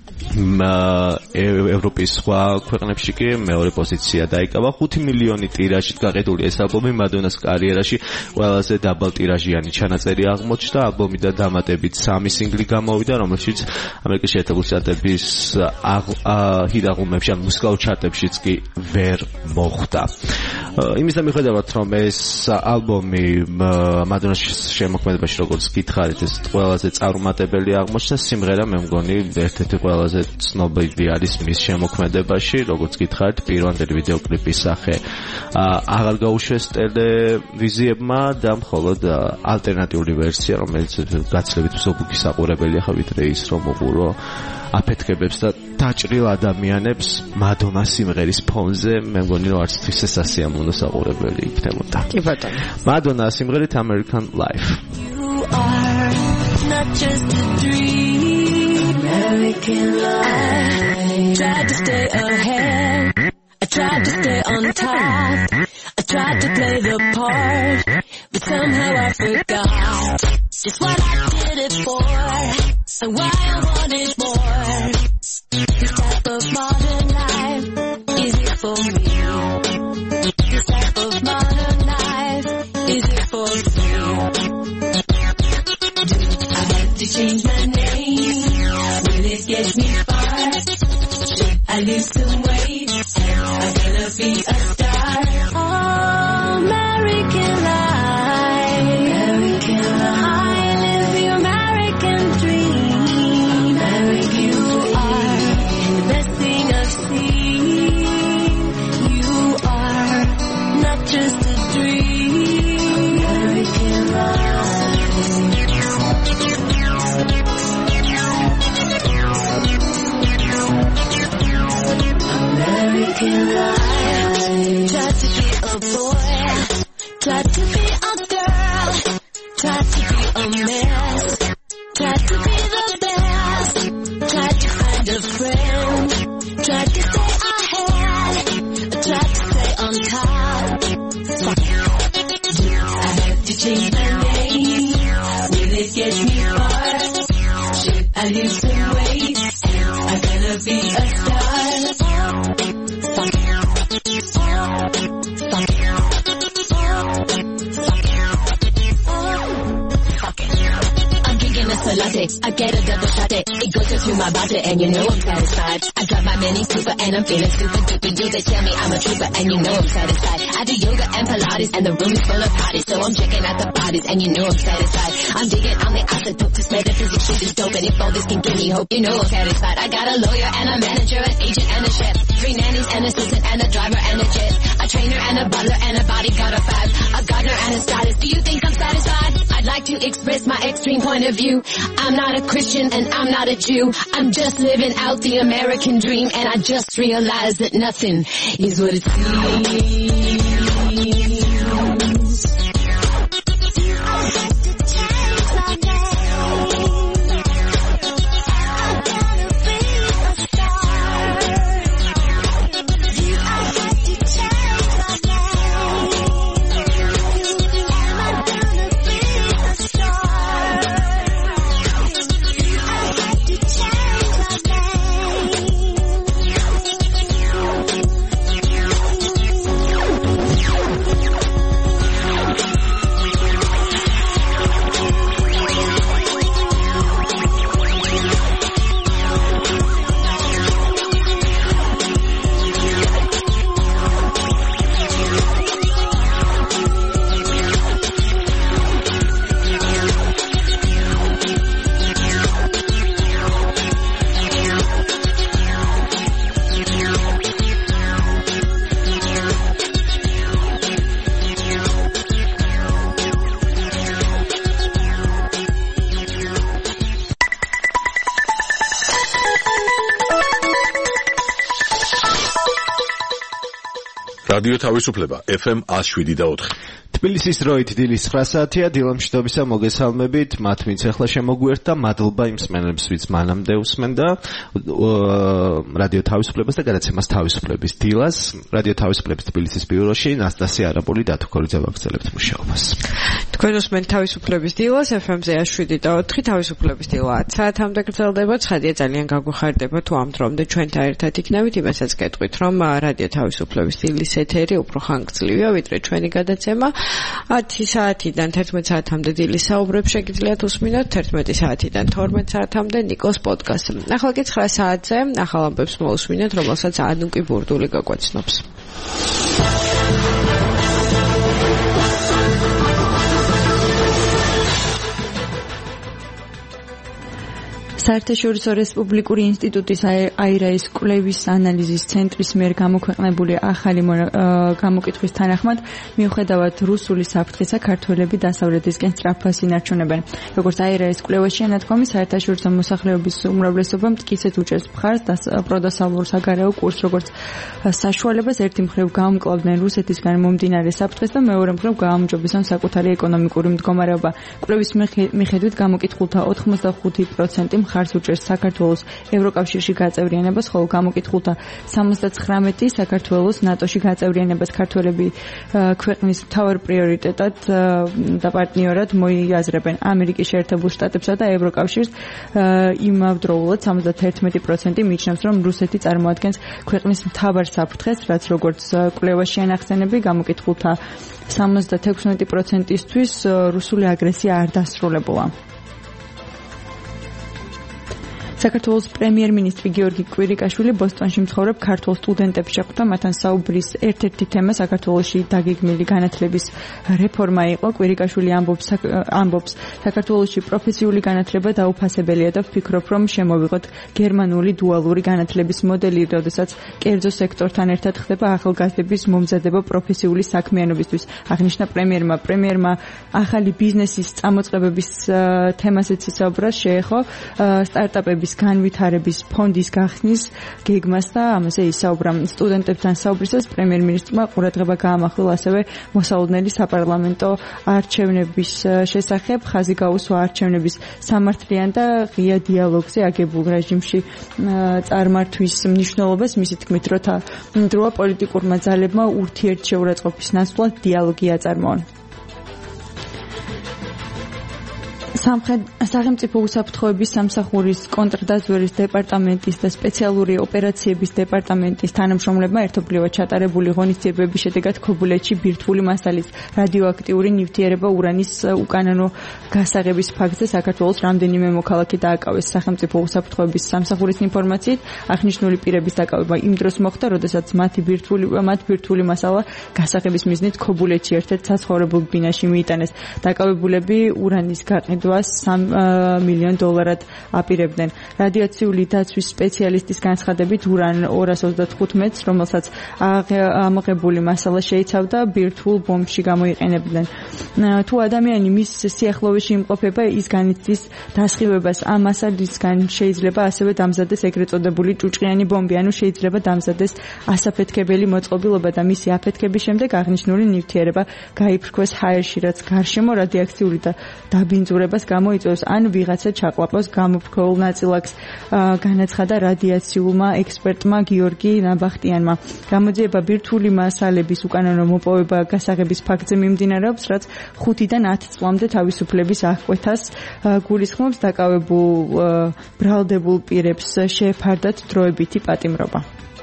ევროპის სხვა ქვეყნებში კი მეორე პოზიცია დაიკავა. ხუთი მილიონი ტირაჟით გაყიდული ეს ალბომი მადონას კარიერაში ყველაზე დაბალ ტირაჟიანი ჩანაწერი აღმოჩნდა. ალბომიდან დამატებით სამი სინგლი გამოვიდა, რომელშიც ამერიკის შეერთებული შტატების ჰიტ ალბომებში ან მუსიკალურ ჩარტებშიც კი ვერ მოხვდა. იმის მიუხედავად რომ ეს ალბომი მადონას შემოქმედებაში როგორც გითხარით ეს ყველაზე წარუმატებელი აღმოჩნდა, სიმღერა მე მგონი ერთ-ერთი ყველაზე ცნობილი არის მის შემოქმედებაში, როგორც გითხარით, პირვანდელი ვიდეოკლიპის სახე აღარ გაუშვეს ტელევიზიებმა და მხოლოდ ალტერნატიული ვერსია, რომელიც გაცილებით მსუბუქი საყურებელია, ხა ვიდრე ის რომ უყურო აფეთქებებს და დაჭრილ ადამიანებს მადონას სიმღერის ფონზე, მე მგონი რომ არც ის სასიამოვნო საყურებელი იქნებოდა. კი ბატონო. მადონა simღერით American Life. You are not just a dream, American life. Tried to stay ahead, I tried to stay on top, I tried to play the part, but somehow I forgot just what I did it for, and why I wanted more. This type of modern life, is it for me? This type of modern life, is it for me? Do I have to change my name? Will it get me far? Should I lose some weight? Am I gonna be a star? Oh, American life, American life. I live the American dream. American you are the best thing I've seen. You are not just a dream. American life. American life. Tried to be a boy, tried to be a girl, tried to be a mess, tried to be the best, tried to find a friend, tried to stay ahead, tried to stay on top. Do I have to change my name? Will it get me far? Should I lose some weight? Am I gonna be a star? Latte. I get a double shot it. It goes through my body and you know I'm satisfied. I got my mini super and I'm feeling super duper. You they tell me I'm a trooper and you know I'm satisfied. I do yoga and Pilates and the room is full of parties, so I'm checking out the bodies and you know I'm satisfied. I'm digging on the isotopes, metaphysics shit is dope, and if all this can give me hope, you know I'm satisfied. I got a lawyer and a manager, an agent and a chef, three nannies, an assistant and a driver and a jet, a trainer and a butler and a bodyguard of five, a gardener and a stylist. Do you think I'm satisfied? I'd like to express my extreme point of view. I'm not a Christian and I'm not a Jew. I'm just living out the American dream, and I just realized that nothing is what it seems. რადიო თავისუფლება ეფ ემ one oh seven და four. თბილისის დროით დილის nine საათია. დილამშვიდობისა მოგესალმებით. მათ ვინც ახლა შემოგვიერთდა, მადლობა იმ მსმენელებს, ვინც მანამდე უსმენდა რადიო თავისუფლებას და გადაცემას თავისუფლების დილას. რადიო თავისუფლების თბილისის ბიუროში ნასტასია არაბული და თქორიძე ვაგრძელებთ მუშაობას. თქვენ უსმენთ თავისუფლების დილას ეფ ემ-ზე one oh seven და four. თავისუფლების დილა ten საათამდე გრძელდება. ცხადია ძალიან გაგვიხარდება თუ ამ დრომდე ჩვენთან ერთად იქნებით. იმასაც გეტყვით, რომ რადიო თავისუფლების დილის ეთერი უფრო ხანგრძლივია, ვიდრე ჩვენი გადაცემა. ten საათიდან eleven საათამდე დილის საუბრებს შეგიძლიათ უსმინოთ, eleven საათიდან twelve საათამდე ნიკოს პოდკასტი. ახლა კი nine საათზე ახალ ამბებს მოусმინეთ, რომელსაც ანუკი ბურდული გაგვაცნობს. საერთაშორისო რესპუბლიკური ინსტიტუტის აირაის კვლევის ანალიზის ცენტრის მიერ გამოქვეყნებული ახალი გამოკითხვის თანახმად, მიუხედავად რუსული საფრთხისა, ქართველები დასავლეთისკენ სწრაფად ინარჩუნებენ. როგორც აირაის კვლევაში ნათქვამი, საერთაშორისო მოსახლეობის უმრავლესობა მტკიცედ უჭერს მხარს პროდასავლურ საგარეო კურსს, როგორც საშუალებას ერთი მხრივ გაუმკლავდნენ რუსეთისგან მომდინარე საფრთხეს და მეორე მხრივ გააუმჯობესონ საკუთარი ეკონომიკური მდგომარეობა. კვლევის მიხედვით გამოკითხულთა ოცდახმეტ პროცენტი მხარს უჭერს საქართველოს ევროკავშირში გაწევრიანებას, ხოლო გამოკითხულთა სამოცდათხრამეტი საქართველოს ნატოში გაწევრიანებას. ქართველები ქვეყნის მთავარ პრიორიტეტად და პარტნიორად მოიაზრებენ ამერიკის შეერთებულ შტატებსა და ევროკავშირს. იმავდროულად სამოცდაერთმეტი პროცენტი მიიჩნევს, რომ რუსეთი წარმოადგენს ქვეყნის მთავარ საფრთხეს, რაც როგორც კვლევაში ანახსენები, გამოკითხულთა სამოცდათექვსმეტი პროცენტისთვის რუსული აგრესია არ დასრულებულა. საქართველოს პრემიერ-მინისტრი გიორგი კვირიკაშვილი ბოსტონში მცხოვრებ ქართულ სტუდენტებს შეხვდა. მათთან საუბრის ერთ-ერთი თემა საქართველოში დაგეგმილი განათლების რეფორმა იყო. კვირიკაშვილი ამბობს, ამბობს საქართველოში პროფესიული განათლება დაუფასებელია და ვფიქრობ, რომ შემოვიღოთ გერმანული დუალური განათლების მოდელი, როდესაც კერძო სექტორთან ერთად ხდება ახალგაზრდების მომზადება პროფესიული საქმიანობისთვის. აღნიშნა პრემიერმა. პრემიერმა ახალი ბიზნესის წამოწყებების თემასაც ისაუბრა, შეეხო სტარტაპების განვითარების ფონდის გახსნის გეგმას და ამაზე ისაუბრა. სტუდენტებთან საუბრისას პრემიერ-მინისტრმა ყურადღება გაამახვილა ასევე მოსალოდნელი საპარლამენტო არჩევნების შესახებ. ხაზი გაუსვა არჩევნების სამართლიან და ღია დიალოგზე აგებულ რეჟიმში წარმართვის მნიშვნელობას. მისი თქმით, დროა პოლიტიკურმა ძალებმა ურთიერთშეურაცხყოფის ნაცვლად დიალოგი აწარმოონ. სახელმწიფო უსაფრთხოების სამსახურის კონტრდაზვერის დეპარტამენტის და სპეციალური ოპერაციების დეპარტამენტის თანამშრომლებმა ერთობლივად ჩატარებული ღონისძიებების შედეგად ქობულეთში ბირთვული მასალის რადიოაქტიური ნივთიერება ურანის უკანონო გასაღების ფაქტზე საქართველოს რამდენიმე მოქალაქე დააკავეს. სახელმწიფო უსაფრთხოების სამსახურის ინფორმაციით, აღნიშნული პირების დაკავება იმ დროს მოხდა, როდესაც მათი ბირთვული მათ ბირთვული მასალა გასაღების მიზნით ქობულეთში ერთ-ერთ საცხოვრებელ ბინაში მიიტანეს. დაკავებულები ურანის გაყიდვა three მილიონ დოლარად აპირებდნენ. რადიაციული დაცვის სპეციალისტის განცხადებით, ურან two hundred twenty-five მეტრს, რომელსაც ამოღებული მასალა შეიცავდა, ბირთვულ ბომბში გამოიყენებდნენ. თუ ადამიანი მის სიახლოვეში იმყოფება, ის განიცდის დასხივებას. ამ მასალისგან შეიძლება ასევე დამზადდეს ეგრეთ წოდებული ჭუჭყიანი ბომბი, ანუ შეიძლება დამზადდეს ასაფეთქებელი მოწყობილობა და მისი აფეთქების შემდეგ აღნიშნული ნივთიერება გაიფრქვეს ჰაერში, რაც გარშემო რადიაქციული და დაბინძურებას გამოიწვევს, ან ვიღაცა ჩაყლაპოს გამოფრქვეულ ნაწილაკს, განაცხადა რადიაციულმა ექსპერტმა გიორგი ნაბახტიანმა. გამოძიება ბირთვული მასალების უკანონო მოპოვება გასაღების ფაქტზე მიმდინარეობს, რაც ხუთიდან ათი წლამდე თავისუფლების აღკვეთას გულისხმობს. დაკავებულ ბრალდებულ პირებს შეეფარდათ დროებითი პატიმრობა.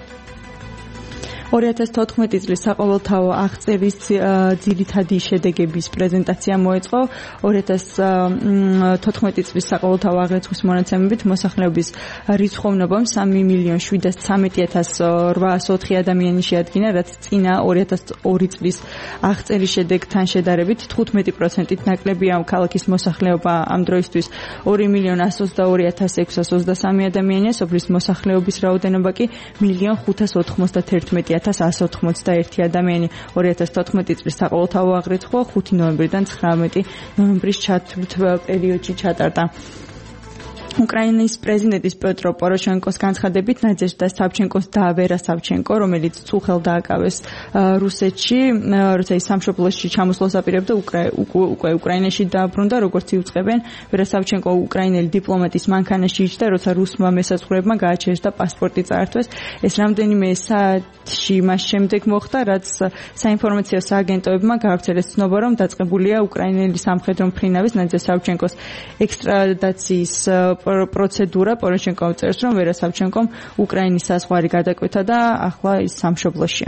two thousand fourteen წლის საყოველთაო აღწერის ძირითადი შედეგების პრეზენტაცია მოეწყო. two thousand fourteen წლის საყოველთაო აღრიცხვის მონაცემებით მოსახლეობის რიცხოვნობამ three მილიონ seventy-three thousand eight hundred four ადამიანი შეადგინა, რაც წინა two thousand two წლის აღწერის შედეგთან შედარებით fifteen პროცენტით ნაკლებია. ქალაქის მოსახლეობა ამ დროისთვის two მილიონ one hundred twenty-two thousand six hundred twenty-three ადამიანია, სოფლის მოსახლეობის რაოდენობა კი one მილიონ five hundred ninety-one thousand one hundred eighty-one ადამიანი. two thousand fourteen წლის საყოველთაო აღრიცხვა ხუთი ნოემბრიდან ცხრამეტი ნოემბრის ჩათვლით პერიოდში ჩატარდა. უკრაინის პრეზიდენტის პეტრო პოროშენკოს განცხადებით ნადეჟდა სავჩენკოს და ვერა სავჩენკო, რომელიც წუხელ დააკავეს რუსეთში, როცა ის სამშობლოში ჩამოსვლას აპირებდა უკვე უკრაინაში დაბრუნდა, როგორც იუწყებენ. ვერა სავჩენკო უკრაინელი დიპლომატის მანქანაში იჯდა, როცა რუსმა მესაზღვრეებმა გააჩერეს და პასპორტი წაართვეს. ეს რამდენიმე საათში მას შემდეგ მოხდა, რაც საინფორმაციო სააგენტოებმა გაავრცელეს ცნობა, რომ დაწყებულია უკრაინელი სამხედრო მფრინავის ნადეჟდა სავჩენკოს ექსტრადიციის პროცედურა. პოროშენკომ წერს, რომ ვერა სავჩენკომ უკრაინის საზღვარი გადაკვეთა და ახლა ის სამშობლოშია.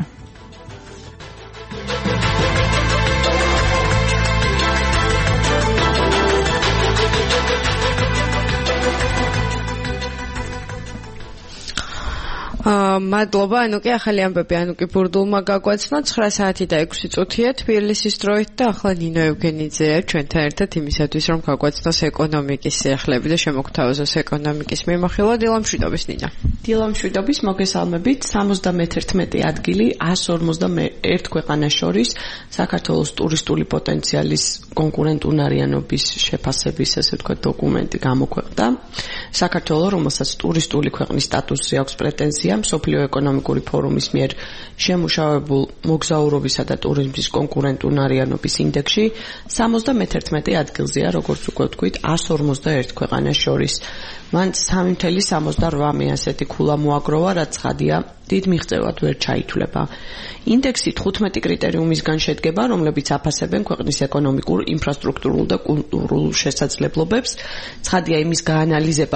მადლობა, ანუ კი ახალი ამბები, ანუ კი ბურდულმა გაგვაცნო ცხრა საათი და ექვსი წუთია თბილისის დროით და ახლა ნინო ევგენიძეა ჩვენთან ერთად იმისათვის, რომ გაგვაცნოს ეკონომიკის სიახლეები და შემოგთავაზოს ეკონომიკის მიმოხილვა. დილამშვიდობის ნინა. დილამშვიდობის, მოგესალმებით. სამოცდამეთერთმეტი ადგილი εκατს ორმოცდაერთ ქვეყანას შორის საქართველოს ტურისტული პოტენციალის კონკურენტუნარიანობის შეფასების, ესე ვთქვათ, დოკუმენტი გამოქვეყნდა. საქართველოს, რომელსაც ტურისტული ქვეყნის სტატუსი აქვს პრეტენზია მსოფლიო ეკონომიკური ფორუმის მიერ შემუშავებულ მოგზაურობისა და ტურიზმის კონკურენტუნარიანობის ინდექსში სამოცდამეთერთმეტი ადგილზეა, როგორც უკვე ვთქვით, εκατს ორმოცდაერთ ქვეყანას შორის. მან სამი წუთი სამოცდარვამე ასეთი ქულა მოაგროვა, რაც ცხადია, დიდ მიღწევად ვერ ჩაითვლება. ინდექსი თხუთმეტი კრიტერიუმისგან შედგება, რომლებიც აფასებენ ქვეყნის ეკონომიკურ, ინფრასტრუქტურულ და კულტურულ შესაძლებლობებს. ცხადია იმის გაანალიზება,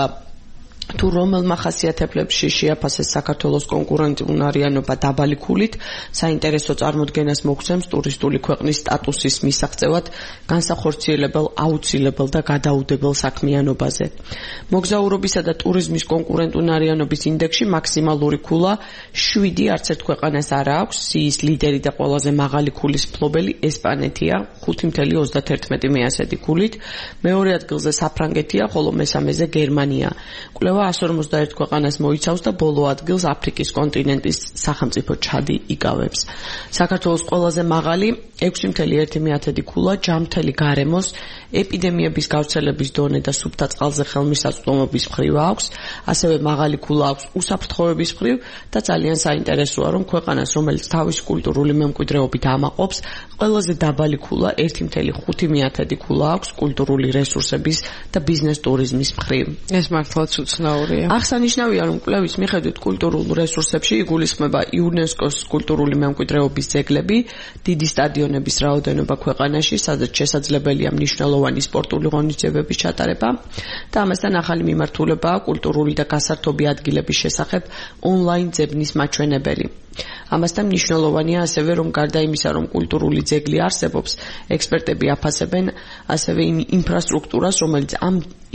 თუ რომელ მახასიათებლებში შეაფასეს საქართველოს კონკურენტუნარიანობა დაბალი ქულით, საინტერესო წარმოდგენას მოგცემს ტურისტული ქვეყნის სტატუსის მისაღწევად განსახორციელებელ, აუცილებელ და გადაუდებელ საქმიანობაზე. მოგზაურობისა და ტურიზმის კონკურენტუნარიანობის ინდექსში მაქსიმალური ქულა შვიდი არც ერთ ქვეყანას არ აქვს. სიის ლიდერი და ყველაზე მაღალი ქულის მფლობელი ესპანეთია, ხუთი წუთი ოცდაათერთმეტი მეასეთი ქულით, მეორე ადგილზე საფრანგეთია, ხოლო მესამეზე გერმანია. კვლევა εκατს ორმოცდაერთ ქვეყანას მოიცავს და ბოლო ადგილს აფრიკის კონტინენტის სახელმწიფო ჩადი იკავებს. საქართველოს ყველაზე მაღალი ექვსი წუთი ერთი მეათედი ქულა ჯამთელი გარემოს, ეპიდემიების გავრცელების დონე და სუფთა წყალზე ხელმისაწვდომობის მხრივ აქვს, ასევე მაღალი ქულა აქვს უსაფრთხოების მხრივ და ძალიან საინტერესოა, რომ ქვეყანას, რომელიც თავის კულტურული მემკვიდრეობით ამაყობს, ყველაზე დაბალი ქულა ერთი წუთი ხუთი მეათედი ქულა აქვს კულტურული რესურსების და ბიზნეს ტურიზმის მხრივ. ეს მართლაც უცნაურია. აღსანიშნავია, რომ კვლევის მიხედვით კულტურულ რესურსებში იგულისხმება იუნესკოს კულტურული მემკვიდრეობის ძეგლები, დიდი სტადიონების რაოდენობა ქვეყანაში, სადაც შესაძლებელია მნიშვნელოვანი სპორტული ღონისძიებების ჩატარება და ამასთან ახალი მიმართულებაა კულტურული და გასართობი ადგილების შესახებ ონლაინ ძებნის მაჩვენებელი. ამასთან მნიშვნელოვანია ასევე, რომ გარდა იმისა, რომ კულტურული ძეგლი არსებობს, ექსპერტები აფასებენ ასევე იმ ინფრასტრუქტურას, რომელიც ამ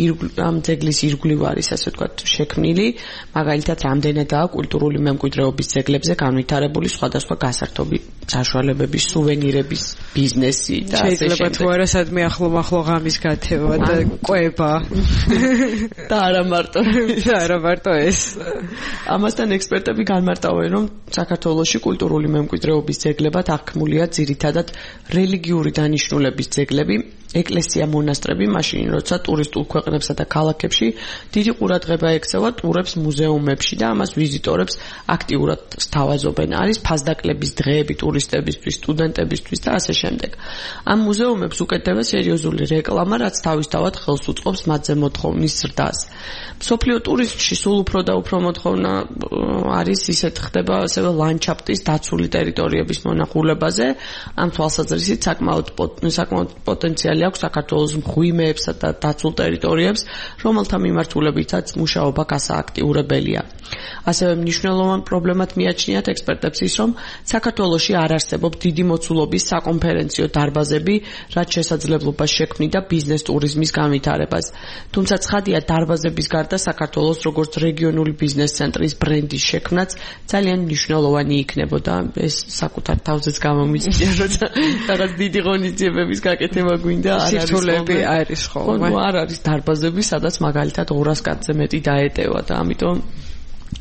ამ ძეგლის ირგვლივ არის, ასე ვთქვათ, შექმნილი, მაგალითად, რამდენადაა კულტურული მემკვიდრეობის ძეგლებზე განვითარებული სხვადასხვა გასართობი საშუალებები, სუვენირების ბიზნესი და ასე შემდეგ. შეიძლება თუ არა სადმე ახლო-ახლო ღამის გათევა და კვება და არა მარტო და არა მარტო ეს. ამასთან ექსპერტები განმარტავენ, რომ საქართველოში კულტურული მემკვიდრეობის ძეგლებად აღქმულია ძირითადად რელიგიური დანიშნულების ძეგლები, ეკლესია, მონასტრები, მაშინ როცა ტურისტულ ქვეყნებსა და ქალაქებში დიდი ყურადღება ექცევა ტურებს მუზეუმებში და ამას ვიზიტორებს აქტიურად სთავაზობენ. არის ფასდაკლების დღეები ტურისტებისთვის, სტუდენტებისთვის და ასე შემდეგ. ამ მუზეუმებს უკეთდება სერიოზული რეკლამა, რაც თავისთავად ხელს უწყობს მათზე მოთხოვნის ზრდას. მსოფლიო ტურიზმში სულ უფრო და უფრო მოთხოვნა არის, ისეთ ხდება ასევე ლანდშაფტის დაცული ტერიტორიების მონახულებაზე. ამ თვალსაზრისით საკმაოდ საკმაოდ პოტენციალი აქვს საქართველოს მღვიმეებსა და დაცულ ტერიტორიებს, რომელთა მიმართულებითაც მუშაობა გასააქტიურებელია. ასევე მნიშვნელოვან პრობლემად მიაჩნიათ ექსპერტებს ის, რომ საქართველოში არ არსებობს დიდი მოცულობის საკონფერენციო დარბაზები, რაც შესაძლებლობას შექმნიდა ბიზნეს ტურიზმის განვითარებას. თუმცა ცხადია, დარბაზების გარდა საქართველოს როგორც რეგიონული ბიზნეს ცენტრის ბრენდის შექმნაც ძალიან მნიშვნელოვანი იქნებოდა. ეს საკუთარ თავზეც გამომიწია, როცა რაღაც დიდი ღონისძიებების გაკეთება გვინდა, არ არის სირთულეები არის ხოლმე. ხო, არ არის დარბაზები, სადაც მაგალითად ორას კაცზე მეტი დაეტევა და ამიტომ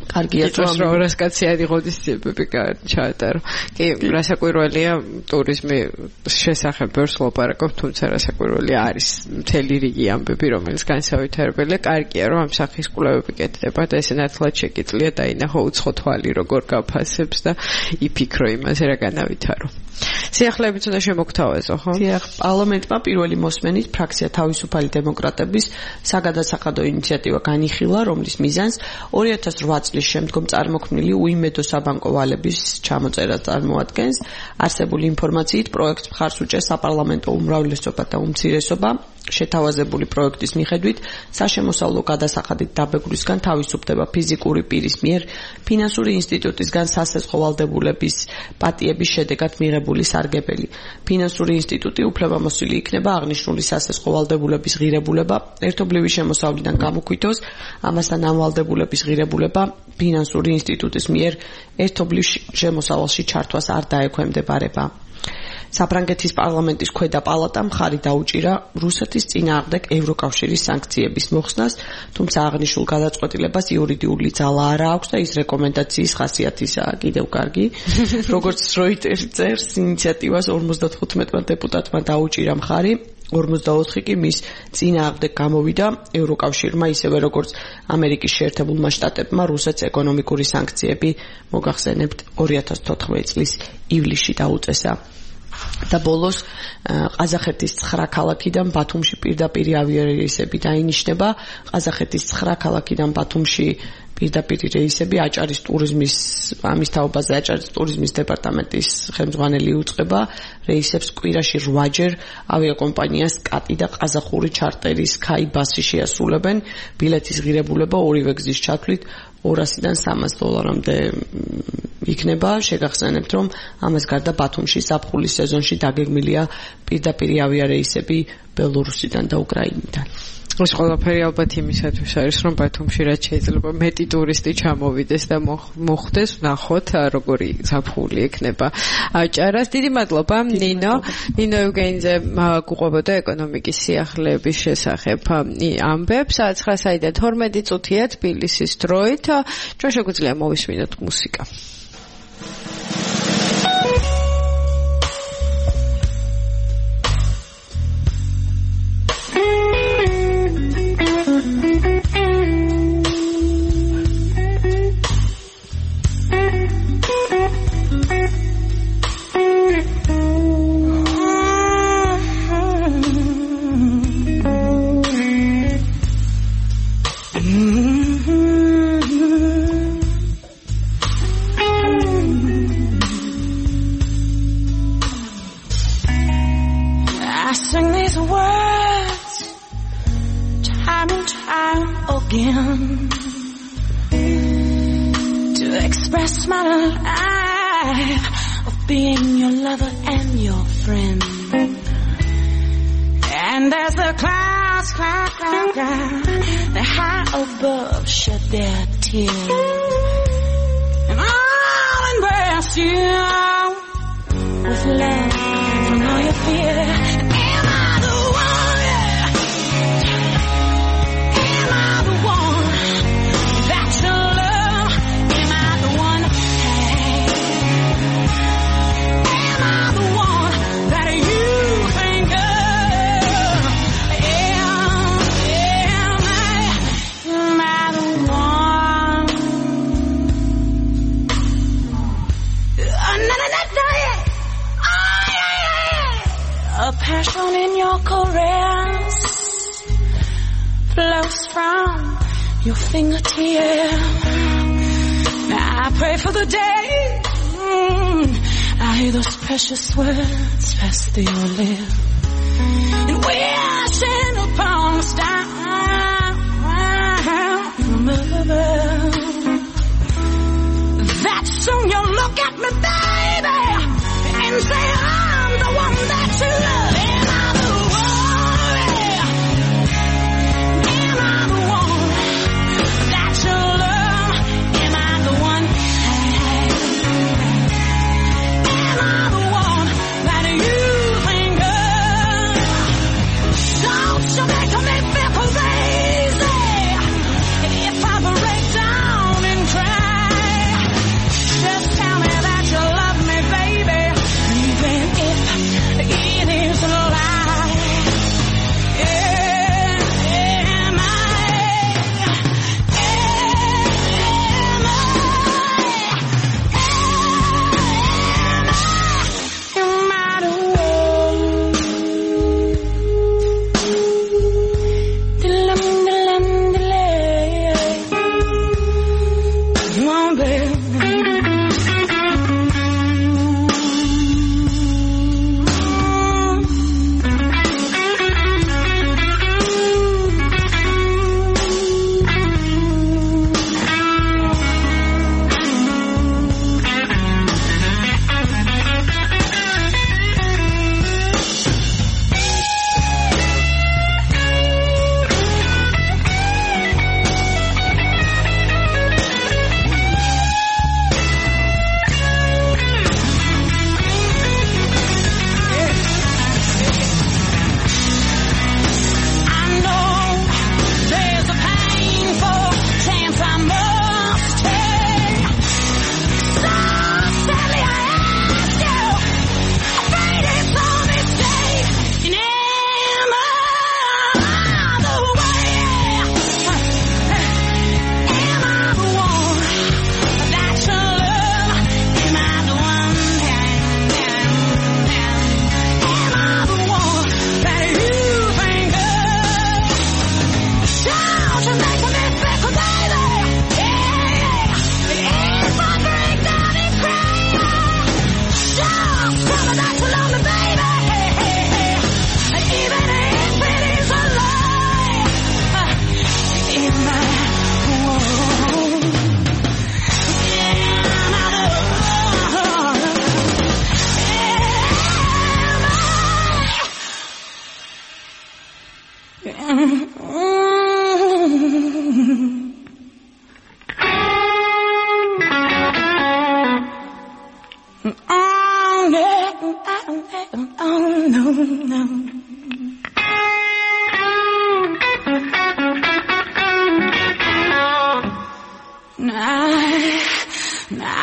კარგია წოს რა ორას კაცი არიღოდის ცებები ჩაატარო. კი, რასაკვირველია ტურიზმი შესახებ ბევრს ლაპარაკობ, თუმცა რასაკვირველია არის მთელი რიგი ამბები, რომელიც განსავითარებელია. კარგია, რომ ამ სახის კვლევები კეთდება და ესე ნათლად შეგიძლია დაინახო უცხო თვალი როგორ გაფასებს და იფიქრო იმაზე რა განავითარო. სიახლეებით უნდა შემოგთავაზო, ხო? დიახ, პარლამენტმა პირველი მოსმენით ფრაქცია თავისუფალი დემოკრატების საგადასახადო ინიციატივა განიხილა, რომლის მიზანს ორი ათას ოთხ წლის შემდგომ წარმოქმნილი უიმედო საბანკო ვალების ჩამოწერა წარმოადგენს. არსებული ინფორმაციით პროექტს მხარს უჭერს საპარლამენტო უმრავლესობა და უმცირესობა. შეთავაზებული პროექტის მიხედვით საშემოსავლო გადასახადით დაბეგვისგან თავისუფლდება ფიზიკური პირის მიერ ფინანსური ინსტიტუტისგან სასესხო ვალდებულების პატიების შედეგად მიღებული სარგებელი. ფინანსური ინსტიტუტი უფლებამოსილი იქნება აღნიშნული სასესხო ვალდებულების ღირებულება ერთობლივი შემოსავლიდან გამოგვითოს, ამასთან ამ ვალდებულების ღირებულება ფინანსური ინსტიტუტის მიერ ერთობლივ შემოსავალში ჩართვას არ დაექვემდებარება. საფრანგეთის პარლამენტის ქვედა პალატამ ხარი დაუჭირა რუსეთის წინააღმდეგ ევროკავშირის სანქციების მოხსნას, თუმცა აღნიშნულ გადაწყვეტილებას იურიდიული ძალა არ აქვს და ის რეკომენდაციის ხასიათისაა. კიდევ კარგი. როგორც როიტერი წერს, ინიციატივას ორმოცდათხუთმეტმა დეპუტატმა დაუჭირა მხარი, ორმოცდაოთხი კი მის წინააღმდეგ გამოვიდა. ევროკავშირმა ისევე როგორც ამერიკის შეერთებულმა შტატებმა რუსეთს ეკონომიკური სანქციები მოგახსენებთ ორი ათას თოთხმეტი წლის ივლისში დაუწესა. და ბოლოს ყაზახეთის ცხრა ქალაქიდან ბათუმში პირდაპირ ავიარეისები დაინიშნება. ყაზახეთის ცხრა ქალაქიდან ბათუმში პირდაპირ რეისები აჭარის ტურიზმის ამის თაობაზე აჭარის ტურიზმის დეპარტამენტის ხელმძღვანელი უწყება რეისებს კვირაში რვაჯერ ავიაკომპანიას კატი და ყაზახური ჩარტერის Sky Bus-ი შეასრულებენ. ბილეთის ღირებულება ორივე გზის ჩათვლით ორასიდან სამას დოლარამდე იქნება. შეგახსენებთ, რომ ამას გარდა ბათუმში ზაფხულის სეზონში დაგეგმილია პირდაპირ ავიარეისები ბელორუსიდან და უკრაინიდან. ეს ყველაფერი ალბათ იმისათვის არის, რომ ბათუმში რაც შეიძლება მეტი ტურისტი ჩამოვიდეს და მოხვდეს, ნახოთ როგორი ზაფხული ექნება აჭარას. დიდი მადლობა ნინო. ნინო ევგენიძე გუყვებოდა ეკონომიკის სიახლეების შესახებ ამბებს. ცხრა საიდან თორმეტი წუთია თბილისის დროით. ჩვენ შეგვიძლია მოვისმინოთ მუსიკა. To express my life of being your lover and your friend. And as the clouds cloud, cloud, cloud, the high above shed their tears, and I'll embrace you with love from all your fear. Am I the one? Am I the one that you love? Am I the one? Am I the one that you think of? Am, am I, am I the one? Uh, na, na, na, na, yeah. Oh, yeah, yeah. A passion in your caress flows from your fingertips. Now I pray for the day mm, I hear those precious words pass through your lips, and wishing upon a star from above, that soon you'll look at me, baby, and say I'm the one that you love. Am I the one? Am I the one that you love? Am I the one? Am I the one that you think of?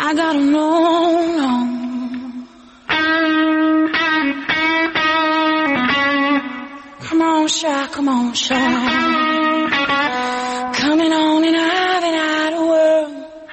I gotta know, know. Come on, shy, come on, shy. Coming on and I've been out of world.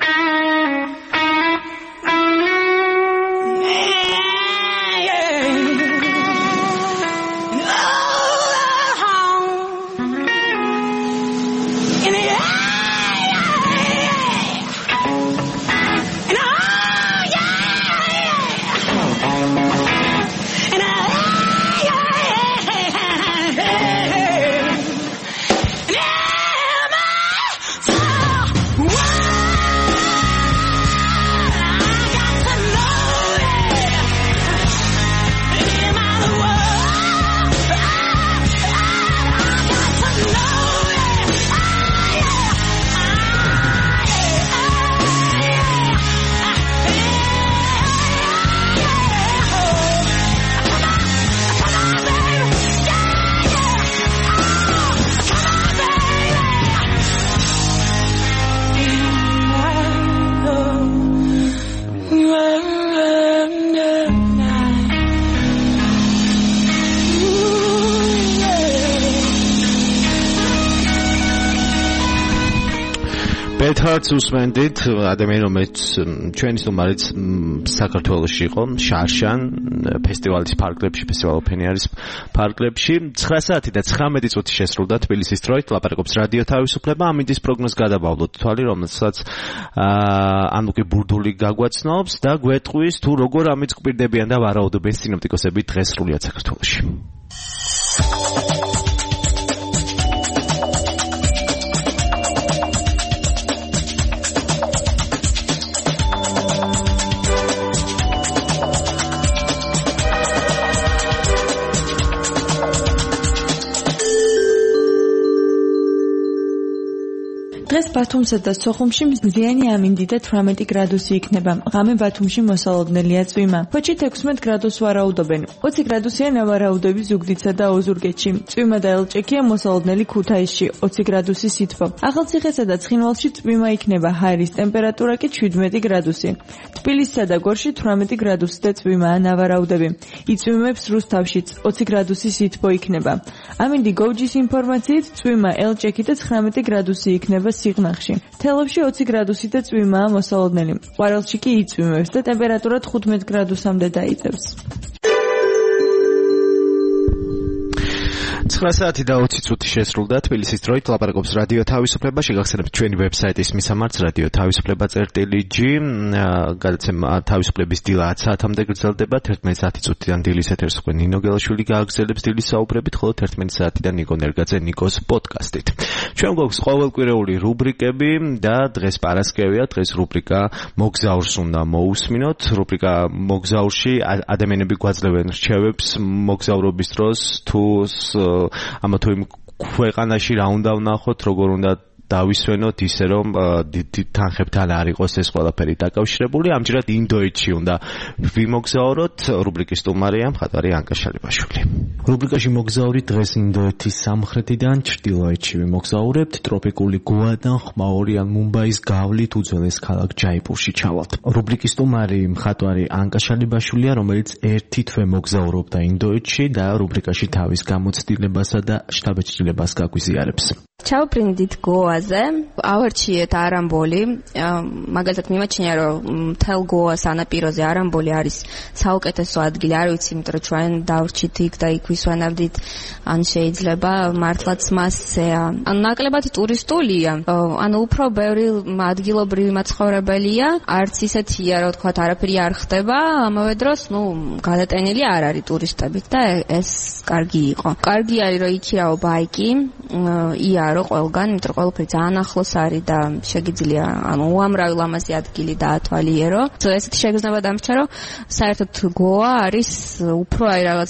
ბეთარც უსმენდით ადამიანი რომელიც ჩვენი სტუმარიც საქართველოში იყო შარშან ფესტივალის პარკლებში ფესტივალ ოფენიარის პარკლებში ცხრა საათი და ცხრამეტი წუთი შესრულდა თბილისის დროით ლაპარაკობს რადიო თავისუფლება ამინდის პროგნოზს გადავავლოთ თვალი რომელსაც ანუ კი ბურდული გაგვაცნობს და გვეტყვის თუ როგორ ამით გვპირდებიან და ვარაუდობენ სინოპტიკოსები დღეს სრულიად საქართველოში დღეს ბათუმსა და სოხუმში მზიანი ამინდი და თვრამეტი გრადუსი იქნება. ღამე ბათუმში მოსალოდნელია წვიმა. ფოჩით ექვსმეტ გრადუსს ვარაუდობენ. ოცი გრადუსია ნავარაუდები ზუგდიდსა და ოზურგეთში. წვიმა და ელჭექია მოსალოდნელი ქუთაისში, ოცი გრადუსი სითბო. ახალციხესა და ცხინვალში წვიმა იქნება, ჰაერის ტემპერატურა კი შვიდმეტი გრადუსი. თბილისსა და გორში თვრამეტი გრადუსი და წვიმაა ნავარაუდები. იწვიმებს რუსთავშიც, ოცი გრადუსი სითბო იქნება. ამინდი გოუჯის ინფორმაციით წვიმა ელჭექი და ცხრამეტი გრადუსი იქნება სიღნაღში. თელავში ოცი გრადუსი და წვიმაა მოსალოდნელი. ყვარელში კი იწვიმებს და ტემპერატურა თხუთმეტ გრადუსამდე დაიწევს. ცხრა საათი და ოცი წუთი შესრულდა თბილისის დროით ლაპარაკობს რადიო თავისუფლება შეგახსენებთ ჩვენი ვებსაიტის მისამართს რადიო თავისუფლება წერტილი ჯი გადაცემა თავისუფლების დილა ათ საათამდე გრძელდება თერთმეტი საათი წუთიდან დილის ეთერს უკვე ნინო გელაშვილი გააგრძელებს დილის საუბრებით ხოლო თერთმეტი საათიდან ნიკო ნერგაძე ნიკოს პოდკასტით ჩვენ გვაქვს ყოველკვირეული რუბრიკები და დღეს პარასკევია დღეს რუბრიკა მოგზაურს უნდა მოусმინოთ რუბრიკა მოგზაურში ადამიანები გვაძლევენ რჩევებს მოგზაურობის დროს თუ ამა თუ იმ ქვეყანაში რა უნდა ვნახოთ, როგორ უნდა დავისვენოთ ისე რომ თანხებთან არ იყოს ეს ყველაფერი დაკავშირებული. ამჯერად ინდოეთში უნდა ვიმოგზაუროთ. რუბრიკის სტუმარია მხატვარი ანკა შალიბაშვილი. რუბრიკაში მოგზაური დღეს ინდოეთის სამხრეთიდან ჩრდილოეთში ვიმოგზაურებთ. ტროპიკული გოადან ხმაურიან მუმბაის გავლით უძველეს ქალაქ ჯაიპურში ჩავალთ. რუბრიკის სტუმარი მხატვარი ანკა შალიბაშვილია, რომელიც ერთი თვე მოგზაურობდა ინდოეთში და რუბრიკაში თავის გამოცდილებასა და შთაბეჭდილებას გაგვიზიარებს. ჩავპრინდით გოაზე, ავარჩიეთ არამბოლი, მაგალითად მიმაჩნია რომ მთელ გოას ანაპიროზე არამბოლი არის საუკეთესო ადგილი, არ ვიცი, იმიტომ რომ ჩვენ დავრჩით იქ და იქ ვისვენებდით, ან შეიძლება მართლაც მასეა. ანუ ნაკლებად ტურისტულია, ანუ უფრო ბევრი ადგილობრივი მაცხოვრებელია, არც ისეთია, რომ თქვათ არაფერი არ ხდება, ამავე დროს, ნუ გადატენილი არ არის ტურისტებით და ეს კარგი იყო. კარგი არის რომ იქიაო ბაიკი, ია რო ყველგან, იმიტომ რომ ყველაფერი ძალიან ახლოს არის და შეგიძლია, ანუ უამრავი ლამაზი ადგილი დაათვალიერო. ესეთი შეგრძნება დამრჩა, რომ საერთოდ გოა არის უფრო აი რაღაც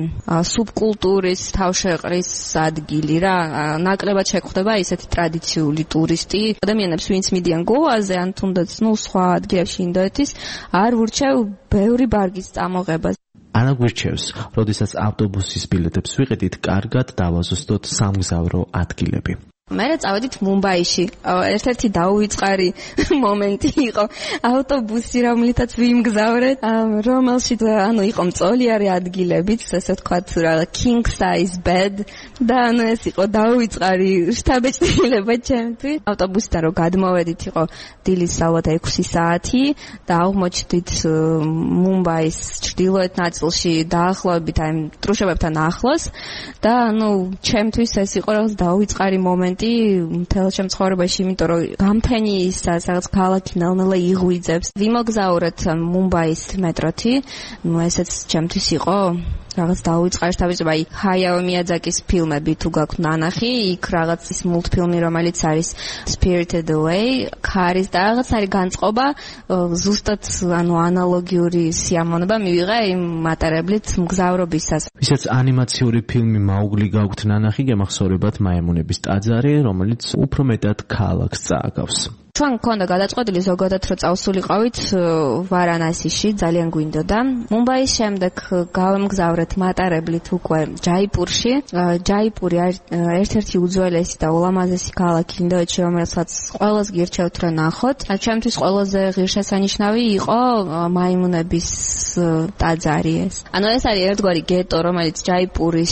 სუბკულტურის თავშეყრის ადგილი რა. ნაკლებად შეგვხვდება ისეთი ტრადიციული ტურისტი. ადამიანებს ვინც მიდიან გოაზე, ან თუნდაც ნუ სხვა ადგილებში ინდოეთის, არ ურჩევ ბევრი ბარგის წამოღებას. ანა გვირჩევს, როდესაც ავტობუსის ბილეთებს ვიყიდით, კარგად დავაზუსტოთ სამგზავრო ადგილები. მე წავედით მუმბაიში. ერთ-ერთი დაუვიწყარი მომენტი იყო ავტობუსი, რომლითაც ვიმგზავრეთ, რომელშიც ანუ იყო მწოლიარე ადგილებიც, ესე ვთქვათ, რა king size bed და ანუ ეს იყო დაუვიწყარი შთაბეჭდილება ჩემთვის. ავტობუსიდან რომ გადმოვედით, იყო დილის ალბათ ექვსი საათი და აღმოჩნდით მუმბაის ჩრდილოეთ ნაწილში დაახლოებით აი ტრუშებებთან ახლოს და ანუ ჩემთვის ეს იყო რაღაც დაუვიწყარი მომენტი მთელ შემთხვევაში, იმიტომ რომ გამთენი ის რაღაც ქალაქი ნელ-ნელა იღვიძებს. ვიმოგზაურეთ მუმბაის მეტროთი, ну ესეც ჩემთვის იყო რაღაც დაუვიწყარი შთაბეჭდილება. აი ჰაიაო მიაძაკის ფილმები თუ გაქვთ ნანახი, იქ რაღაც ის მულტფილმი, რომელიც არის Spirited Away, ქარის და რაღაც არის განწყობა, ზუსტად ანუ ანალოგიური სიამოვნება მივიღე იმ მატარებლით მგზავრობისას. ვისაც ანიმაციური ფილმი მაუგლი გაქვთ ნანახი, გემახსოვრებათ მაემუნების ტაძარი, რომელიც უფრო მეტად ქალაქს წააგავს. ჩვენ მქონდა გადაწყვეტილი ზოგადად რომ წავსულიყავით ვარანასიში, ძალიან გვინდოდა. მუმბაის შემდეგ გავემგზავრეთ მატარებლით უკვე ჯაიპურში. ჯაიპური ერთ-ერთი უძველესი და ულამაზესი ქალაქი ინდოეთში, რომელსაც ყველას გირჩევთ რომ ნახოთ. ჩემთვის ყველაზე ღირსშესანიშნავი იყო მაიმუნების ტაძარი ეს. ანუ ეს არის ერთგვარი გეტო, რომელიც ჯაიპურის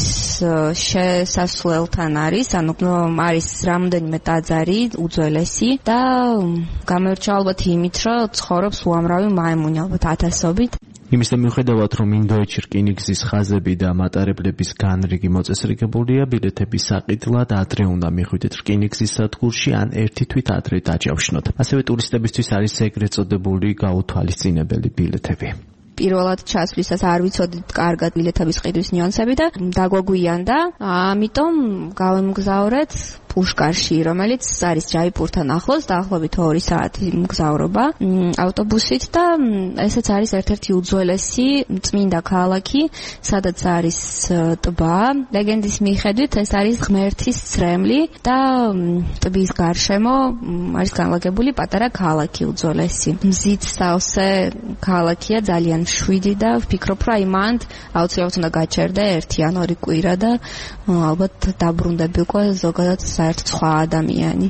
შესასვლელთან არის, ანუ არის რამდენიმე ტაძარი უძველესი და გამერჩა ალბათ იმით, რომ ცხოვრობს უამრავი მაიმუნი, ალბათ ათასობით. იმისა მიუხედავად, რომ ინდოეთში რკინიგზის ხაზები და მატარებლების განრიგი მოწესრიგებულია, ბილეთების საყიდლად ადრე უნდა მიხვიდეთ რკინიგზის სადგურში ან ერთი თვით ადრე დაჯავშნოთ. ასევე ტურისტებისთვის არის ეგრეთ წოდებული გაუთვალისწინებელი ბილეთები. პირველად ჩასვლისას არ ვიცოდით კარგად ბილეთების ყიდვის ნიუანსები და დაგვაგვიანდა, ამიტომ გავემგზავრეთ პუშკარში, რომელიც არის ჯაიპურთან ახლოს, დაახლოებით ორი საათი მგზავრობა ავტობუსით და ესეც არის ერთ-ერთი უძველესი წმინდა ქალაქი, სადაც არის ტბა. ლეგენდის მიხედვით ეს არის ღმერთის ცრემლი და ტბის გარშემო არის განლაგებული პატარა ქალაქი უძველესი. მზით სავსე ქალაქია, ძალიან შვიდი და ვფიქრობ, რომ აი მანდ აუცილებლად უნდა გაჩერდე ერთი ან ორი კვირა და ალბათ დაბრუნდები უკვე ზოგადად საერთოდ სხვა ადამიანი.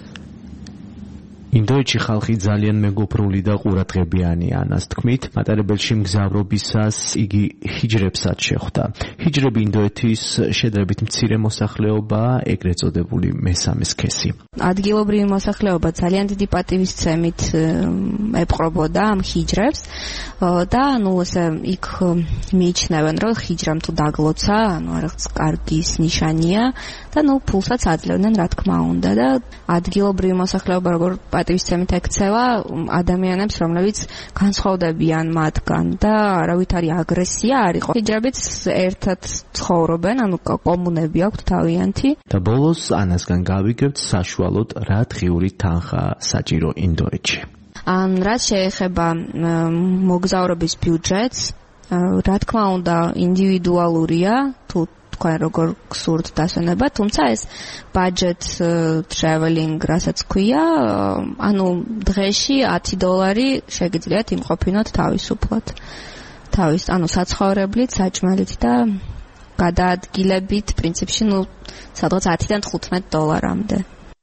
ინდოეთში ხალხი ძალიან მეგობრული და ყურადღებიანი ანას თქმით, მატარებელში მგზავრობისას იგი ჰიჯრებსაც შეხვდა. ჰიჯრები ინდოეთის შედარებით მცირე მოსახლეობაა, ეგრეთ წოდებული მესამე სქესი. ადგილობრივი მოსახლეობა ძალიან დიდი პატივისცემით ეპყრობოდა ამ ჰიჯრებს და ანუ ესე იქ მიიჩნევენ, რომ ჰიჯრამ თუ დაგლოცა, ანუ რაღაც კარგის ნიშანია და ნუ ფულსაც აძლევდნენ, რა თქმა უნდა და ადგილობრივი მოსახლეობა როგორ პატივისცემით ექცევა ადამიანებს, რომლებიც განსხვავდებიან მათგან და არავითარი აგრესია არ იყო. ჰიჯრებიც ერთად ცხოვრობენ, ანუ კომუნები აქვთ თავიანთი. და ბოლოს ანასგან გავიგებთ საშუალოდ რა დღიური თანხა საჭირო ინდოეთში. ან რაც შეეხება მოგზაურობის ბიუჯეტს, რა თქმა უნდა ინდივიდუალურია, თუ თქვენ როგორ გსურთ დასვენება, თუმცა ეს budget traveling, რასაც ქვია, ანუ დღეში ათი დოლარი შეგიძლიათ იმყოფინოთ თავისუფლად. თავის, ანუ საცხოვრებლით, საჭმელით და გადაადგილებით, პრინციპში, ნუ სადღაც ათიდან თხუთმეტ დოლარამდე.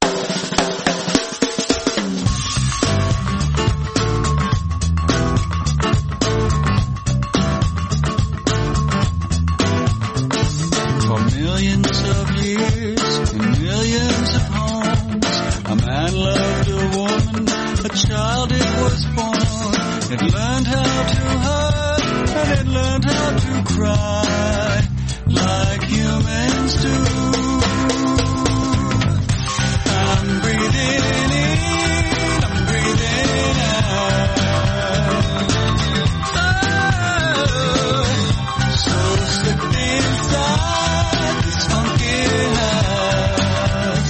Millions of years and millions of homes, a man loved a woman, a child it was born. It learned how to hurt and it learned how to cry like humans do. I'm breathing in, I'm breathing out. Oh, so slipped inside this funky house.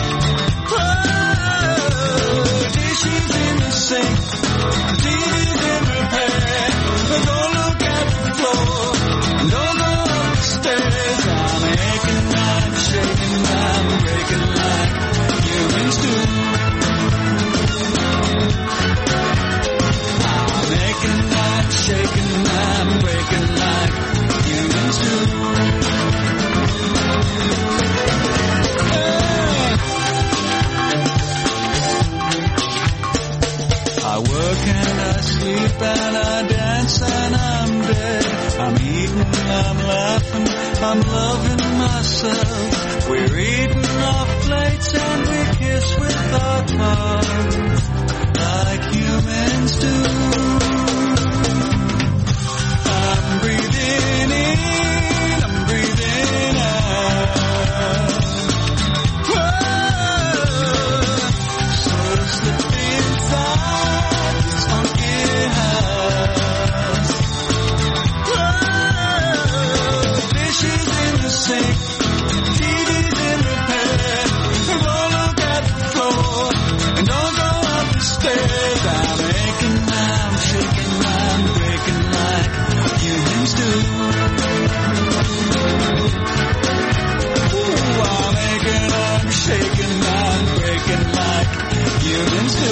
Oh, dishes in the sink, T V's in repair. Don't look at the floor, don't I'm loving myself. We're eating off plates and we kiss with our tongues like humans do. I'm breathing in, I'm breathing out. Whoa, so slip inside this funky house. Whoa, dishes in the sink, T V's in repair. Don't look at the floor and don't go up the stairs. I'm aching, I'm shaking, I'm breaking like humans do. Ooh, I'm aching, I'm shaking, I'm breaking like humans do.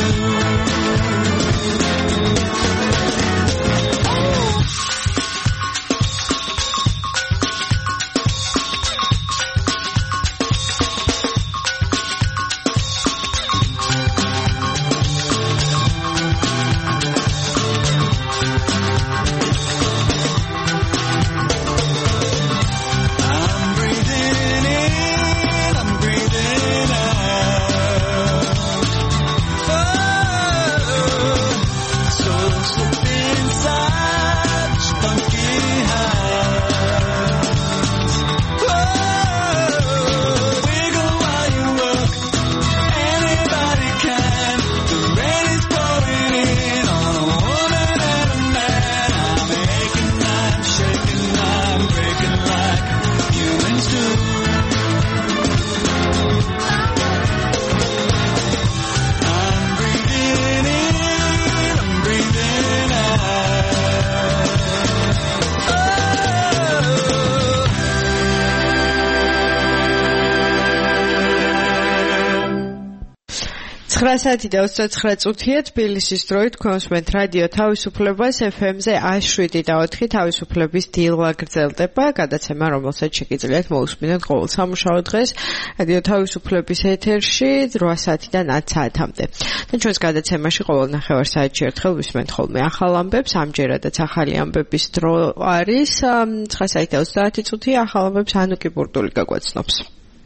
ცხრა საათი და ოცდათცხრა წუთია თბილისის დროით თქვენსმენთ რადიო თავისუფლებას ეფ ემ-ზე ათი შვიდი და ოთხი თავისუფლების დილა გრძელდება, გადაცემა რომელსაც შეგიძლიათ მოусმინოთ ყოველ სამუშაო დღეს რადიო თავისუფლების ეთერში რვა საათიდან ათ საათამდე. და ჩვენს გადაცემაში ყოველ ნახევარ საათში ერთხელ ვისმენთ ხოლმე ახალ ამბებს, ამჯერადაც ახალი ამბების დრო არის. ცხრა საათი და ოცდაათი წუთი ახალ ამბებს ანუკი ბურდული გაგვაცნობს.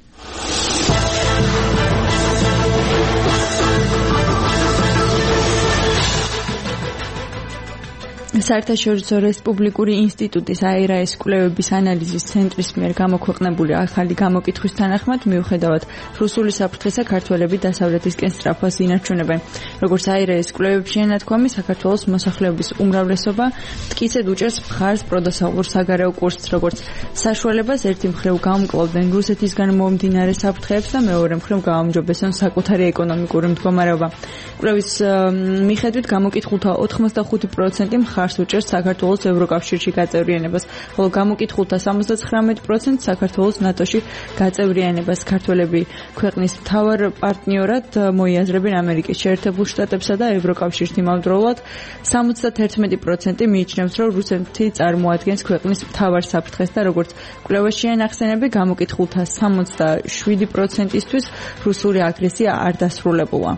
საერთაშორისო რესპუბლიკური ინსტიტუტის აირაის კვლევების ანალიზის ცენტრის მიერ გამოქვეყნებული ახალი გამოკითხვის თანახმად, მიუხედავად რუსული საფრთხისა, ქართველები დასავლეთისკენ სწრაფვას ინარჩუნებენ. როგორც აირაის კვლევებში ენათქვამი, საქართველოს მოსახლეობის უმრავლესობა მტკიცედ უჭერს მხარს პროდასავლურ საგარეო კურსს, როგორც საშუალებას ერთი მხრივ გაუმკლავდნენ რუსეთისგან მომდინარე საფრთხეებს და მეორე მხრივ გააუმჯობესონ საკუთარი ეკონომიკური მდგომარეობა. კვლევის მიხედვით გამოკითხულთა ოთხმოცდახუთი პროცენტი მხარს უჭერს საქართველოს ევროკავშირში გაწევრიანებას, ხოლო გამოკითხულთა სამოცდათხრამეტი პროცენტი საქართველოს ნატოში გაწევრიანებას. ქართველები ქვეყნის მთავარ პარტნიორად მოიაზრებენ ამერიკის შეერთებულ შტატებსა და ევროკავშირს იმავდროულად. სამოცდათერთმეტი პროცენტი მიიჩნევს, რომ რუსეთი წარმოადგენს ქვეყნის მთავარ საფრთხეს და როგორც კვლევაშია ნახსენები, გამოკითხულთა სამოცდაშვიდი პროცენტისთვის რუსული აგრესია არ დასრულებულა.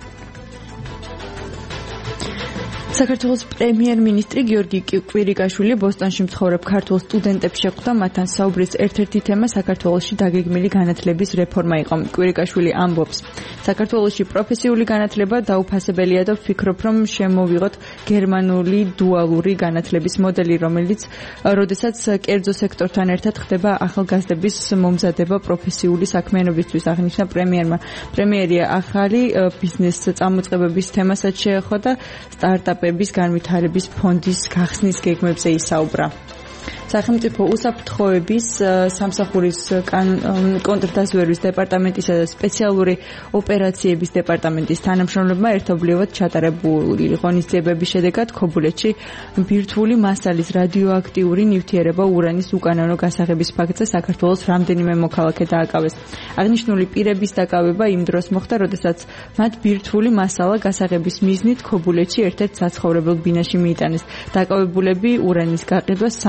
საქართველოს პრემიერ-მინისტრი გიორგი კვირიკაშვილი ბოსტონში მცხოვრებ ქართულ სტუდენტებს შეხვდა, მათთან საუბრის ერთ-ერთი თემა საქართველოში დაგეგმილი განათლების რეფორმა იყო. კვირიკაშვილი ამბობს, საქართველოში პროფესიული განათლება დაუფასებელია და ვფიქრობ, რომ შემოვიღოთ გერმანული დუალური განათლების მოდელი, რომელიც როდესაც კერძო სექტორთან ერთად ხდება ახალგაზრდების მომზადება პროფესიული საქმიანობისთვის, აღნიშნა პრემიერმა. პრემიერი ახალი ბიზნეს წამოწყებების თემასაც შეეხო და სტარტაპების განვითარების ფონდის გახსნის გეგმებზე ისაუბრა. სახელმწიფო უსაფრთხოების სამსახურის კონტრდაზვერვის დეპარტამენტისა და სპეციალური ოპერაციების დეპარტამენტის თანამშრომლებმა ერთობლივად ჩატარებული ღონისძიებების შედეგად ქობულეთში ბირთვული მასალის რადიოაქტიური ნივთიერება ურანის უკანონო გასაღების ფაქტზე საქართველოს რამდენიმე მოქალაქე დააკავეს. აღნიშნული პირების დაკავება იმ დროს მოხდა, როდესაც მათ ბირთვული მასალა გასაღების მიზნით ქობულეთში ერთ-ერთ საცხოვრებელ ბინაში მიიტანეს. დაკავებულები ურანის გაყიდვას სამი მილიონ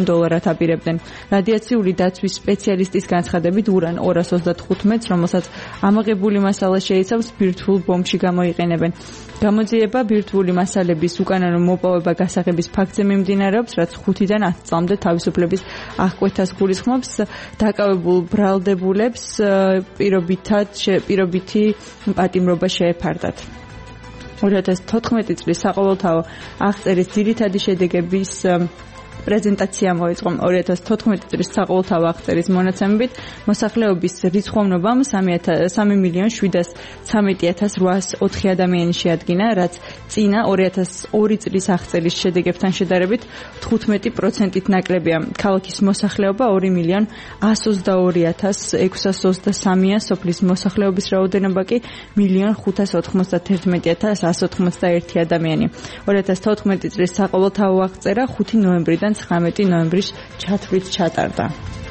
დოლარად აპირებდნენ. რადიაციული დაცვის სპეციალისტის განცხადებით ურან ორას ოცდათხუთმეტს, რომელსაც ამაღებული მასალა შეიცავს, ბირთვულ ბომბში გამოიყენებენ. გამოძიება ბირთვული მასალების უკანონო მოპოვება გასაღების ფაქტზე მიმდინარეობს, რაც ხუთიდან ათ წლამდე თავისუფლების აღკვეთას გულისხმობს. დაკავებულ ბრალდებულებს პირობითად პირობითი პატიმრობა შეეფარდათ. ორი ათას თოთხმეტი წლის საყოველთაო აღწერის ძირითადი შედეგების პრეზენტაცია მოეწყო. ორი ათას თოთხმეტი წლის საყოველთაო აღწერის მონაცემებით მოსახლეობის რიცხოვნობამ სამი მილიონი შვიდას ცამეტი ათას რვაას ოთხი ადამიანი შეადგინა, რაც წინა ორი ათას ორი წლის აღწერის შედეგებთან შედარებით თხუთმეტი პროცენტით ნაკლებია. ქალაქის მოსახლეობა ორი მილიონი ას ოცდაორი ათას ექვსას ოცდასამია, სოფლის მოსახლეობის რაოდენობა კი მილიონი ხუთას ოთხმოცდათერთმეტი ათას ას ოთხმოცდაერთი ადამიანი. ორი ათას თოთხმეტი წლის საყოველთაო აღწერა ხუთი ნოემბრიდან ცხრამეტი ნოემბრის ჩათვლით ჩატარდა.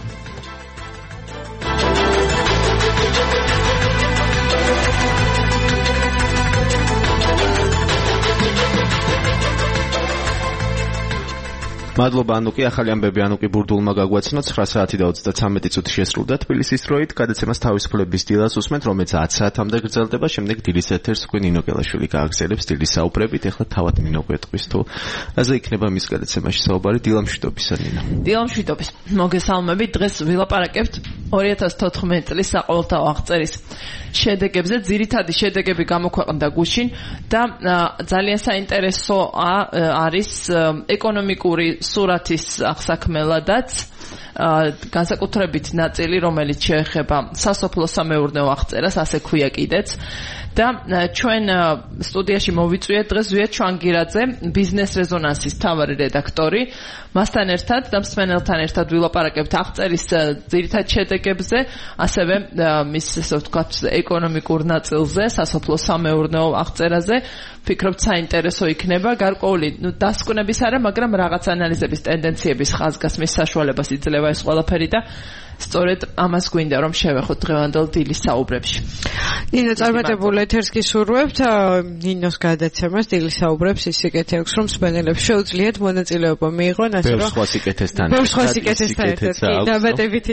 მადლობა ანუკი, ახალი ამბები ანუკი ბურდულმა გაგვაცნო. ცხრა საათი და ოცდაცამეტი წუთი შესრულდა თბილისის დროით. გადაცემას თავისუფლების დილას უსმენთ, რომელიც ათ საათამდე გრძელდება. შემდეგ დილის ეთერს უკვე ნინო გელაშვილი გააგრძელებს დილის საუბრებით. ეხლა თავად ნინო გვეტყვის თუ რაზე იქნება მის გადაცემაში საუბარი. დილამშვიდობისა ნინო. დილამშვიდობის. მოგესალმებით. დღეს ვილაპარაკებთ ორი ათას თოთხმეტი წლის საყოველთაო აღწერის შედეგებზე. ძირითადი შედეგები გამოქვეყნდა გუშინ და ძალიან საინტერესო არის ეკონომიკური სურათის აღსაქმელადაც განსაკუთრებით ნაწილი, რომელიც შეეხება სასოფლო-სამეურნეო აღწერას, ასე ქვია კიდეც. და ჩვენ სტუდიაში მოვიწვიეთ დღეს ზვიად ჩვანგირაძე, ბიზნეს რეზონანსის მთავარი რედაქტორი. მასთან ერთად და მსმენელთან ერთად ვილაპარაკებთ აღწერის ძირითად შედეგებზე, ასევე მის ესე ვთქვათ ეკონომიკურ ნაწილზე, სასოფლო-სამეურნეო აღწერაზე. ვფიქრობთ საინტერესო იქნება, გარკვეული დასკვნების არა, მაგრამ რაღაც ანალიზების ტენდენციების ხაზგასმის საშუალებას იძლევა ეს ყველაფერი და სწორედ ამას გვინდა რომ შევეხოთ დღევანდელ დილის საუბრებში. ნინო, წარმატებულ ეთერს გისურვებთ. ნინოს გადაცემას დილის საუბრებს ის სიკეთე აქვს, რომ მსმენელებს შეუძლიათ მონაწილეობა მიიღონ, ასე რომ ბევრ სხვა სიკეთესთან. ბევრ სხვა სიკეთესთან ერთად. დამატებითი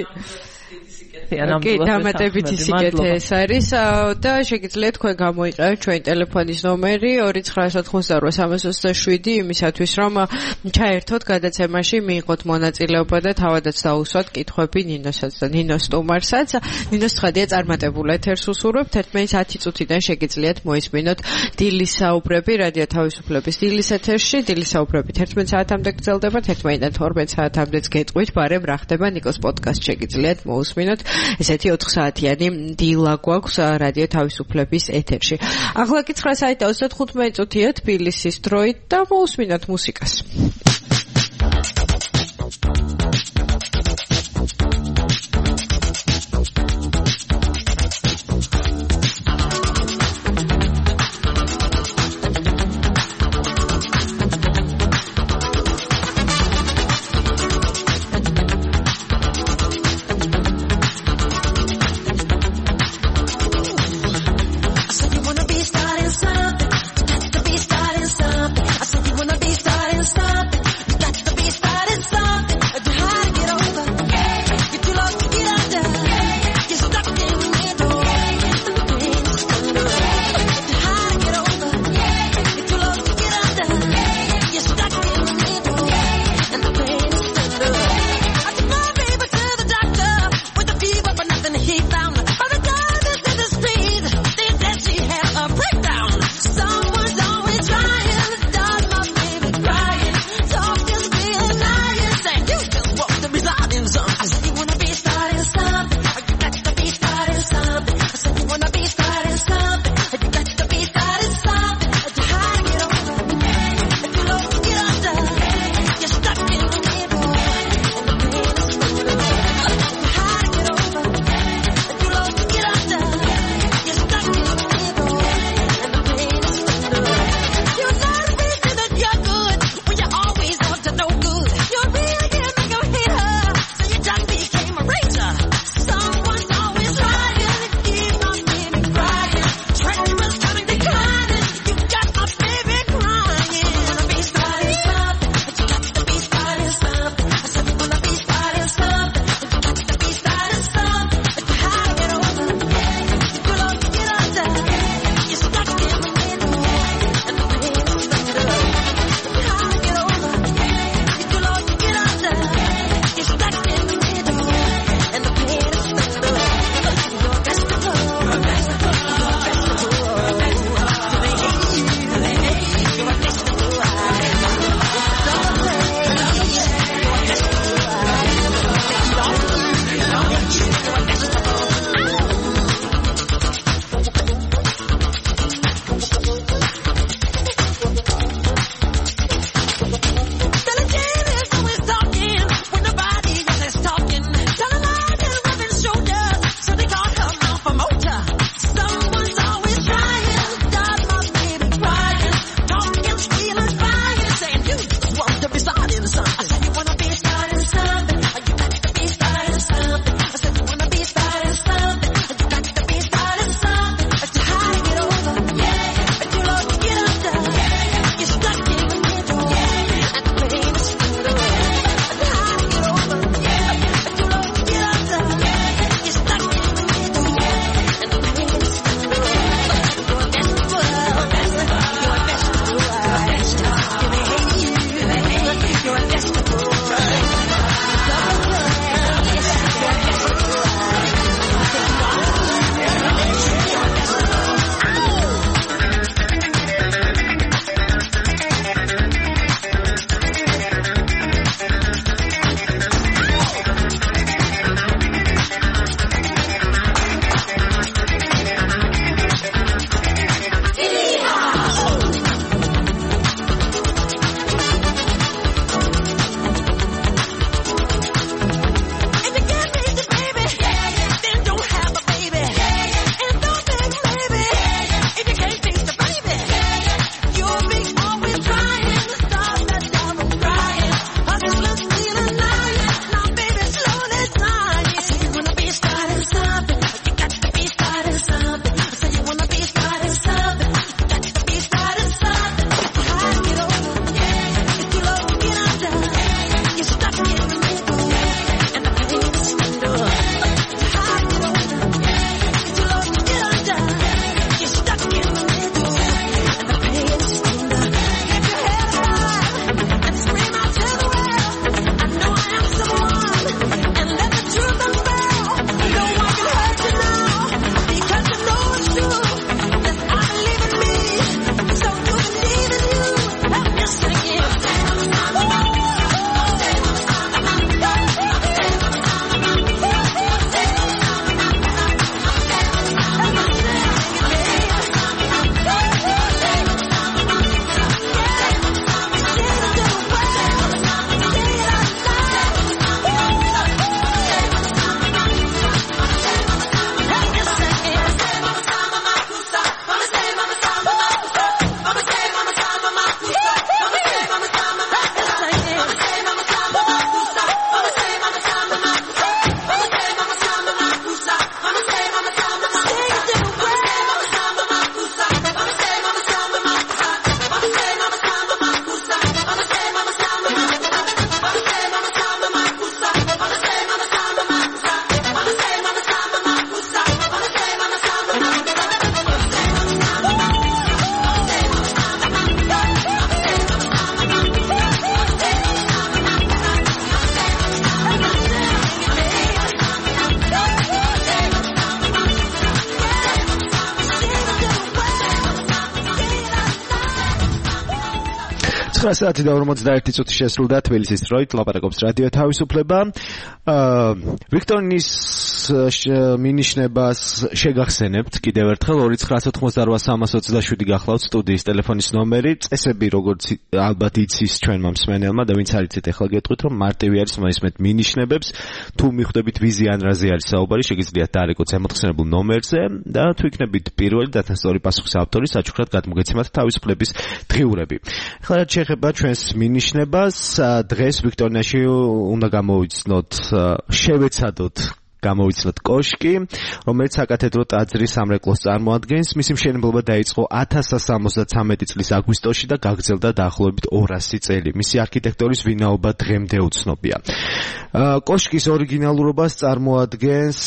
კი, დამატებითი სიკეთე ეს არის და შეგიძლიათ თქვენ გამოიყენოთ ჩვენი ტელეფონის ნომერი ორი ცხრა ოთხმოცდარვა სამას ოცდაშვიდი იმისათვის რომ ჩაერთოთ გადაცემაში, მიიღოთ მონაწილეობა და თავადაც დაუსვათ კითხვები ნინოსაც და ნინოს სტუმარსაც. ნინოს ცხადია წარმატებულ ეთერს უსურვებთ. ერთმანეთს ათი წუთიდან შეგიძლიათ მოისმინოთ დილის საუბრები რადიო თავისუფლების დილის ეთერში. დილის საუბრები თერთმეტ საათამდე გრძელდება, თერთმეტიდან თორმეტ საათამდეც გეტყვით, ბარემ რა ხდება ნიკოს პოდკასტ შეგიძლიათ მოусმინოთ. ესეთი ოთხ საათიანი დილა გვაქვს რადიო თავისუფლების ეთერში. ახლა კი ცხრა საათი და ოცდათხუთმეტი წუთია თბილისის დროით და მოусმინოთ მუსიკას. Stop it. ცხრა საათი და ორმოცდაერთი წუთი შესრულდა თბილისის დროით ლაპარაკობს რადიო თავისუფლება. ვიქტორინის მინიშნებას შეგახსენებთ კიდევ ერთხელ ორი ცხრა ოცდაოთხმოცდარვა სამას ოცდაშვიდი გახლავთ სტუდიის ტელეფონის ნომერი. წესები როგორც ალბათ იცის ჩვენმა მსმენელმა და ვინც არიცით ახლა გეტყვით რომ მარტივი არის მოისმენთ მინიშნებებს. თუ მიხვდებით ვიზი ან რაზე არის საუბარი შეგიძლიათ დაარეკოთ ზემოთხსენებულ ნომერზე და თუ იქნებით პირველი და თანასწორი პასუხის ავტორი საჩუქრად გადმოგეცემათ თავისუფლების დღიურები. ახლა რაც შეეხება ჩვენს მინიშნებას, დღეს ვიქტორიაში უნდა გამოვიცნოთ, შევეცადოთ გამოვიცნოთ კოშკი, რომელიც საკათედრო ტაძრის სამრეკლოს წარმოადგენს. მისი მშენებლობა დაიწყო ათას სამოცდათვრამეტი წლის აგვისტოში და გაგრძელდა დაახლოებით ორასი წელი. მისი არქიტექტორის ვინაობა დღემდე უცნობია. კოშკის ორიგინალურობას წარმოადგენს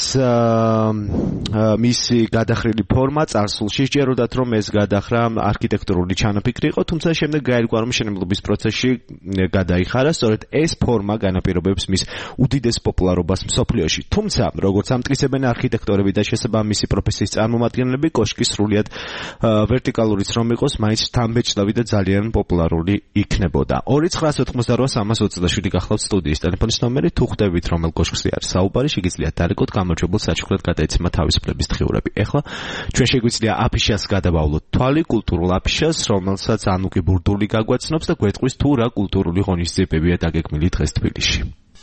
მისი გადახრილი ფორმა წარსულში. სჯეროდათ რომ ეს გადახრა არქიტექტურული ჩანაფიქრი იყო, თუმცა შემდეგ გაირკვა რომ მშენებლობის პროცესში გადაიხარა. სწორედ ეს ფორმა განაპირობებს მის უდიდეს პოპულარობას მსოფლიოში. თუმცა როგორც ამტკიცებენ არქიტექტორები და შესაბამისი პროფესიის წარმომადგენლები, კოშკი სრულიად ვერტიკალურიც რომ იყოს, მაინც თამბეჭდავი და ძალიან პოპულარული იქნებოდა. ორი ცხრა ოცდაოთხმოცდარვა სამას ოცდაშვიდი გახლავთ სტუდიის ტელეფონის ნომერი. თუ ხვდებით რომელ კოშკზე არის საუბარი, შეგიძლიათ დაარეკოთ გამარჯვებულ საჩუქრად გადაეცემა თავისუფლების დღიურები. ეხლა ჩვენ შეგვიძლია აფიშას გადავავლოთ თვალი, კულტურულ აფიშას, რომელსაც ანუკი ბურდული გაგვაცნობს და გვეტყვის თუ რა კულტურული ღონისძიებებია დაგეგმილი დღეს თბილისში.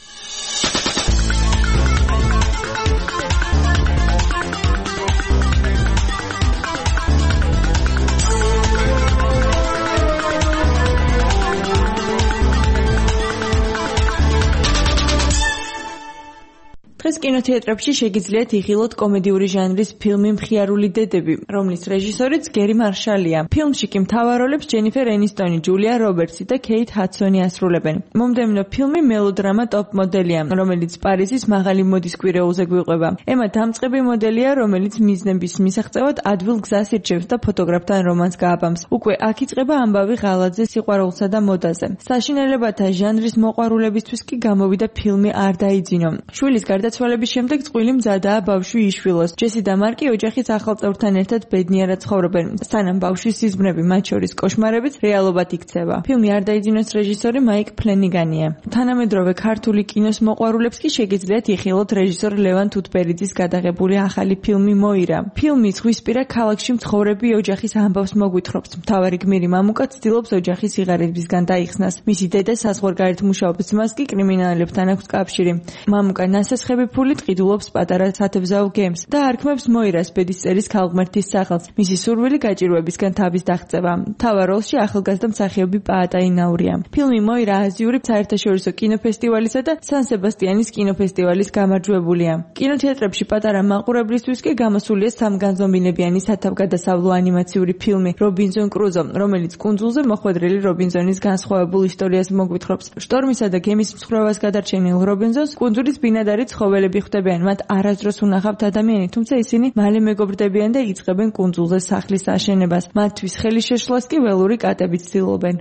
დღეს კინოთეატრებში შეგიძლიათ იხილოთ კომედიური ჟანრის ფილმი მხიარული დედები, რომლის რეჟისორიც გერი მარშალია. ფილმში კი მთავარ როლებს ჯენიფერ ენისტონი, ჯულია რობერტსი და ქეით ჰადსონი ასრულებენ. მომდევნო ფილმი მელოდრამა ტოპ მოდელია, რომელიც პარიზის მაღალი მოდის კვირეულზე გვიყვება. ემა დამწყები მოდელია, რომელიც მიზნების მისაღწევად ადვილ გზას ირჩევს და ფოტოგრაფთან რომანს გააბამს. უკვე აქ იწყება ამბავი ღალატზე, სიყვარულსა და მოდაზე. საშინელებათა ჟანრის მოყვარულებისთვის კი გამოვიდა ფილმი არ დაიძინო. შვილის გარდა ცვალების შემდეგ წყვილი მზადაა ბავშვი იშვილოს. ჯესი და მარკი ოჯახის ახალ წევრთან ერთად ბედნიერად ცხოვრობენ. სანამ ბავშვის სიზმრები, მათ შორის კოშმარებიც რეალობად იქცევა. ფილმი არ დაიძინოს რეჟისორი მაიკ ფლენიგანია. თანამედროვე ქართული კინოს მოყვარულებს კი შეგიძლიათ იხილოთ რეჟისორ ლევან თუთბერიძის გადაღებული ახალი ფილმი მოირა. ფილმი ზღვისპირა ქალაქში მცხოვრები ოჯახის ამბავს მოგვითხრობს. მთავარი გმირი მამუკა ცდილობს ოჯახის სიღარიბისგან დაიხსნას. მისი დედა საზღვარგარეთ მუშაობს, ძმას კი კრიმინალებთან აქვს კავშირი. მამუკა ნასესხები ფულით ყიდულობს პატარა სათევზაო გემს და არქმევს მოირას ბედისწერის ქალღმერთის სახელს. მისი სურვილი გაჭირვებისგან თავის დაღწევა. მთავარ როლში ახალგაზრდა მსახიობი პაატა ინაურია. ფილმი მოირა აზიური საერთაშორისო კინოფესტივალისა და სან სებასტიანის კინოფესტივალის გამარჯვებულია. კინოთეატრებში პატარა მაყურებლისთვის კი გამოსულია სამგანზომილებიანი სათავგადასავლო ანიმაციური ფილმი რობინზონ კრუზო, რომელიც კუნძულზე მოხვედრილი რობინზონის განსხვავებულ ისტორიას მოგვითხრობს. შტორმისა და გემის მსხვრევას გადარჩენილ რობინზონს კუნძულის ბინადარი ცხოველები ხვდებიან, მათ არასდროს უნახავთ ადამიანი, თუმცა ისინი მალე მეგობრდებიან და იწყებენ კუნძულზე სახლის აშენებას. მათთვის ხელის შეშლას კი ველური კატები ცდილობენ.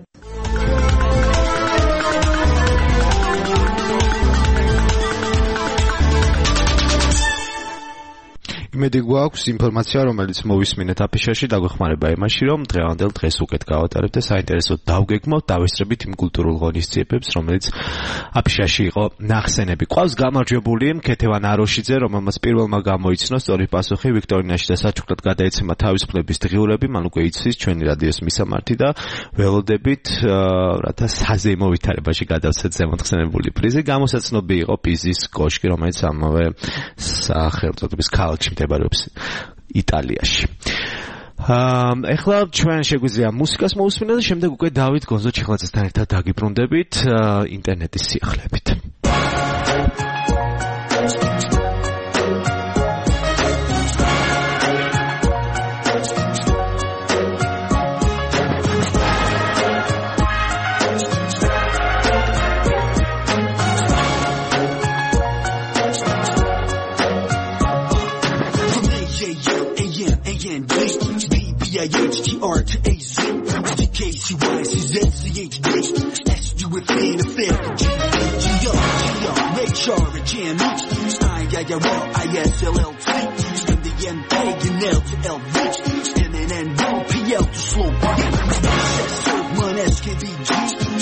იმედი გვაქვს ინფორმაცია, რომელიც მოვისმინეთ აფიშაში, დაგვეხმარება იმაში, რომ დღევანდელ დღეს უკეთ გავატარებთ და საინტერესოდ დავგეგმოთ, დავესწრებით იმ კულტურულ ღონისძიებებს, რომელიც აფიშაში იყო ნახსენები. ყავს გამარჯვებული ქეთევან აროშიძე, რომელმაც პირველმა გამოიცნო სწორი პასუხი ვიქტორინაში და საჩუქრად გადაეცემა თავისუფლების დღიურები, მან უკვე იცის ჩვენი რადიოს მისამართი და ველოდებით, რათა საზეიმო ვითარებაში გადავცეთ ზემოთხსენებული პრიზი. გამოსაცნობი იყო პიზის კოშკი, რომელიც ამავე სახელწოდების ქალაქში მდებარეობს იტალიაში. ეხლა ჩვენ შეგვიძლია მუსიკას მოусმინოთ და შემდეგ უკვე დავით გონზო ჩიხლაძესთან ერთად დაგიბრუნდებით ინტერნეტის სიახლეებით. B I H T R to A Z G K C Y C Z C H D S U F N F F G G R G R Make sure a jam I I R I S L L T M D N P and L to L Rich M N N O P L to slow S S O one S K B G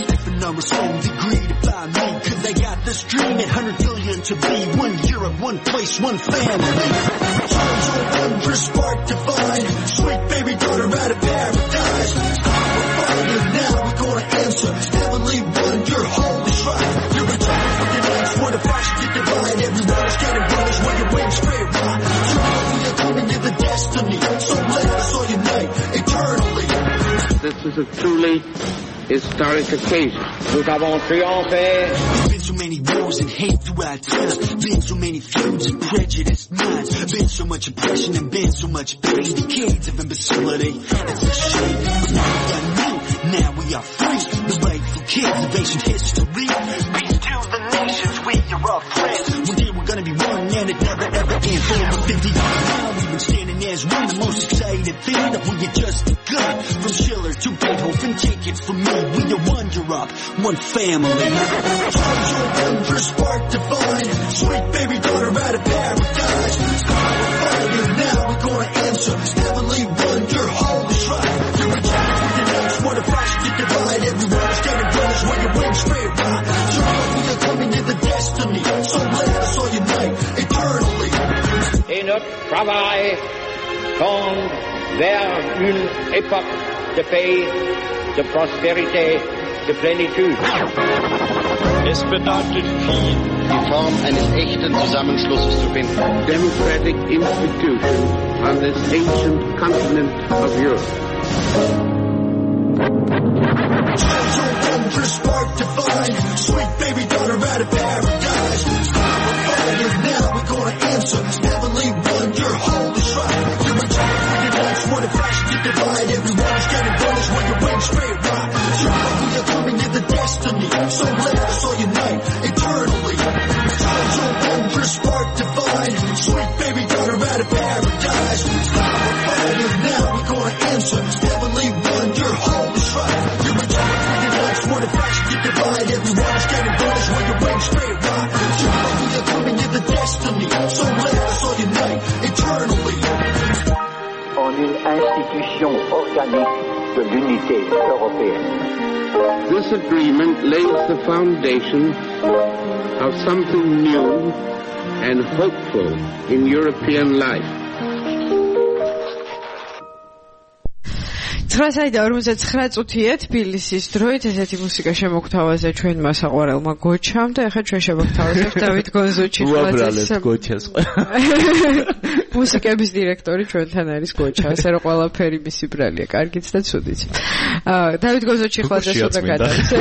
meant to be. One Europe, one place, one family. Turns on wonder, spark divine. Sweet baby daughter out of paradise. Now we're gonna answer. Heavenly wonder, holy shrine. You're a child for your names, what a flash to divine. Everyone is getting runners when your wings straight right. You know we are coming to the destiny. So let us all unite eternally. This is a truly historic occasion. Nous avons triomphé. There's been so many wars and hate throughout time. Been so many feuds and prejudiced minds. Been so much oppression and been so much pain. Decades of imbecility. It's a shame. Now we got new. Now we are free. The rightful kids of ancient history. Peace to the nations. We are all friends. One day we're gonna be one and it never ever ends. For over fifty years now we've been standing as one. The most exciting thing that we are just begun. From Schiller to Beethoven, take it from me. We are one Europe, one family. Charge your wonder, spark divine. Sweet baby daughter out of paradise. Star of fire, now we're gonna answer. Heavenly wonder, holy shrine. You're a child with your names, what a flash to divine. Everyone is getting brothers when your wings straight right. You know we are coming to the destiny. So let us all unite eternally. Et notre travail tend vers une époque de paix, de prospérité, de plénitude. Es bedeutet viel, die Form eines echten Zusammenschlusses zu finden. Democratic institution on this ancient continent of Europe. Wonder, spark divine. Sweet baby daughter out of paradise. Star of fire, now we're gonna answer. Heavenly wonder, holy shrine. You're a child with your names, what a flash to divine. Everyone is getting brothers when your wings straight right. You know we are coming to the destiny. So let us all unite eternally. Charge your wonder, spark divine. Sweet baby daughter out of paradise. Star of fire, now we're gonna answer. Heavenly wonder, holy shrine. You're a child with your names, what a flash to divine. Everyone is getting brothers when your wings straight right. You know we are coming to the destiny. So let us all unite eternally. En une institution organique de l'unité européenne. This agreement lays the foundation of something new and hopeful in European life. ცხრა საათი და ორმოცდათცხრა წუთია თბილისის დროით ესეთი მუსიკა შემოგთავაზე ჩვენმა საყვარელმა გოჩამ და ახლა ჩვენ შემოგთავაზებთ დავით გონზუჩიშვილის გოჩას მუსიკების დირექტორი ჩვენთან არის გოჩა ასე რომ ყველაფერი მისი ბრალია კარგიც და ცუდიც აა დავით გონზუჩიშვილის უნდა გადავიდე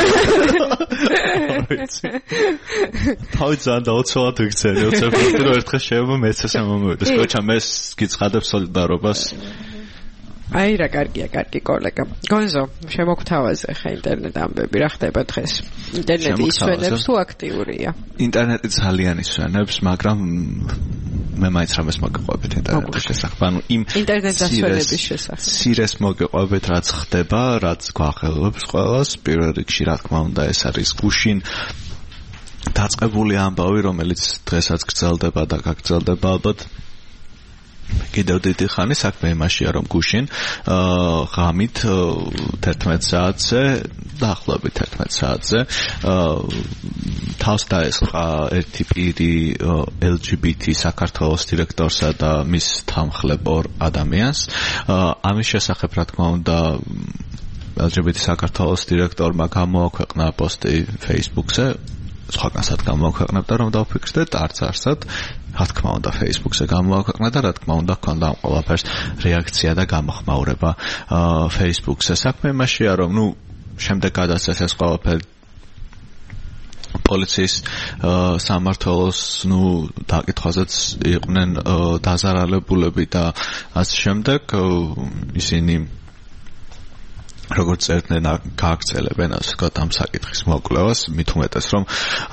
თავი ძალიან დაუცველად ვიქცევი უცებთ რომ ერთხელ შეიძლება მეც ესე მომივიდეს გოჩა მე გიცხადებ სოლიდარობას აი რა კარგია, კარგი კოლეგა. გონზო, შემოგთავაზე ხა ინტერნეტ ამბები, რა ხდება დღეს? ინტერნეტი ისვენებს თუ აქტიურია? ინტერნეტი ძალიან ისვენებს, მაგრამ მე მაინც რამეს მოგიყვებით ინტერნეტის შესახებ. ანუ იმ ინტერნეტ დასვენების შესახებ. სირეს მოგიყვებით, რაც ხდება, რაც გვახელობს ყველას, პირველ რიგში რა თქმა უნდა ეს არის გუშინ დაწყებული ამბავი, რომელიც დღესაც გრძელდება და გაგრძელდება ალბათ. კიდევ დიდი ხანი საქმე იმაშია რომ გუშინ ღამით თერთმეტ საათზე დაახლოებით თერთმეტ საათზე თავს დაესხა ერთი პირი ელ ჯი ბი თი საქართველოს დირექტორსა და მის თანხმლებ ორ ადამიანს ამის შესახებ რა თქმა უნდა ელ ჯი ბი თი საქართველოს დირექტორმა გამოაქვეყნა პოსტი Facebook-ზე სხვაგანსად გამოაქვეყნებდა რომ დავფიქრდეთ არც არსად რა თქმა უნდა Facebook-ზე გამოაქვეყნა და რა თქმა უნდა ჰქონდა ამ ყველაფერს რეაქცია და გამოხმაურება Facebook-ზე საქმე იმაშია რომ ნუ შემდეგ გადასცეს ეს ყველაფერი პოლიციის სამმართველოს ნუ დაკითხვაზეც იყვნენ დაზარალებულები და ასე შემდეგ ისინი როგორც ერთნაირ გააგრძელებენ ასე ვთქვათ ამ საკითხის მოკვლევას მით უმეტეს რომ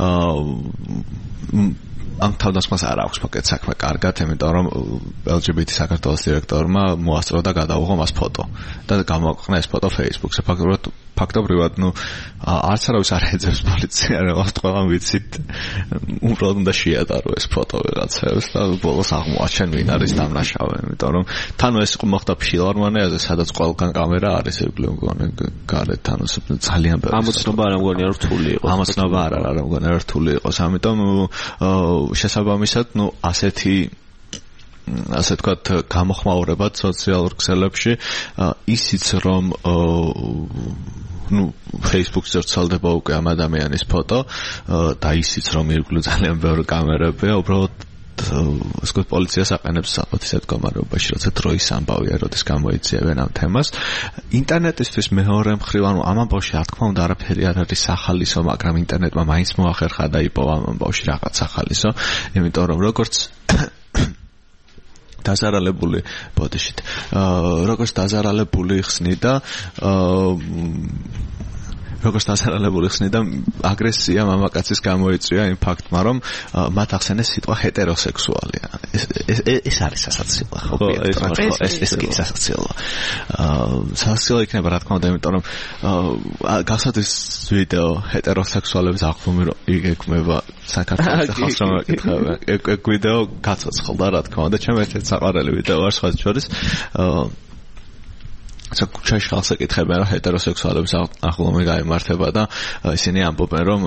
ამ თავდასხმას არ აქვს მოკეთ საქმე კარგად, იმიტომ რომ ელ ჯი ბი თი საქართველოს დირექტორმა მოასწრო და გადაუღო მას ფოტო და გამოაქვეყნა ეს ფოტო Facebook-ზე. ფაქტობრივად ფაქტობრივად, ну, არც არავის არ ეძებს პოლიცია, რა თქვა, ვიცით, უბრალოდ უნდა შეატარო ეს ფოტო ვიღაცებს და ბოლოს აღმოაჩენ ვინ არის დამნაშავე, იმიტომ რომ თან ეს მოხდა ფილარმონიაზე, სადაც ყველგან კამერა არის, ეგრე მგონი გარეთ, ანუ ძალიან ბევრი. ამოცნობა არ მგონია რთული იყოს. ამოცნობა არ არ მგონია რთული იყოს, ამიტომ შესაბამისად, ну, ასეთი ასე ვთქვათ, გამოხმაურებად სოციალურ ქსელებში ისიც რომ ну, Facebook-ზე ვრცელდება უკვე ამ ადამიანის ფოტო და ისიც რომ ირგვლივ ძალიან ბევრი კამერებია, უბრალოდ ასე ვთქვათ, პოლიციას აყენებს საყოთ ისეთ მდგომარეობაში, როცა დროის ამბავია, როდის გამოიწევენ ამ თემას. ინტერნეტისთვის მეორე მხრივ, ანუ ამ ამბავში რა თქმა უნდა არაფერი არ არის სახალისო, მაგრამ ინტერნეტმა მაინც მოახერხა და იპოვა ამ ამბავში რაღაც სახალისო, იმიტომ რომ როგორც დაზარალებული ბოდიშით. აა როგორც დაზარალებული ხსნიდა, აა როგორც დაზარალებული ხსნიდა, აგრესია მამაკაცის გამოიწვია იმ ფაქტმა, რომ მათ ახსენეს სიტყვა ჰეტეროსექსუალია. ეს ეს არის სასაცილო, ხო? ეს ეს კი სასაცილო. აა სასაცილო იქნება რა თქმა უნდა, იმიტომ რომ აა გახსოვთ ეს ვიდეო ჰეტეროსექსუალების აღქმები, რომ იგეკმება საქართველოს ხალხს რომ ეკითხება. ეგ ვიდეო გაცოცხლდა რა თქმა უნდა, ჩემ ერთ-ერთი საყვარელი ვიდეო არის სხვა შორის. აა საკუთაშ ხალხს ეკითხებიან, რომ ჰეტეროსექსუალების აღლომი გაიმართება და ისინი ამბობენ, რომ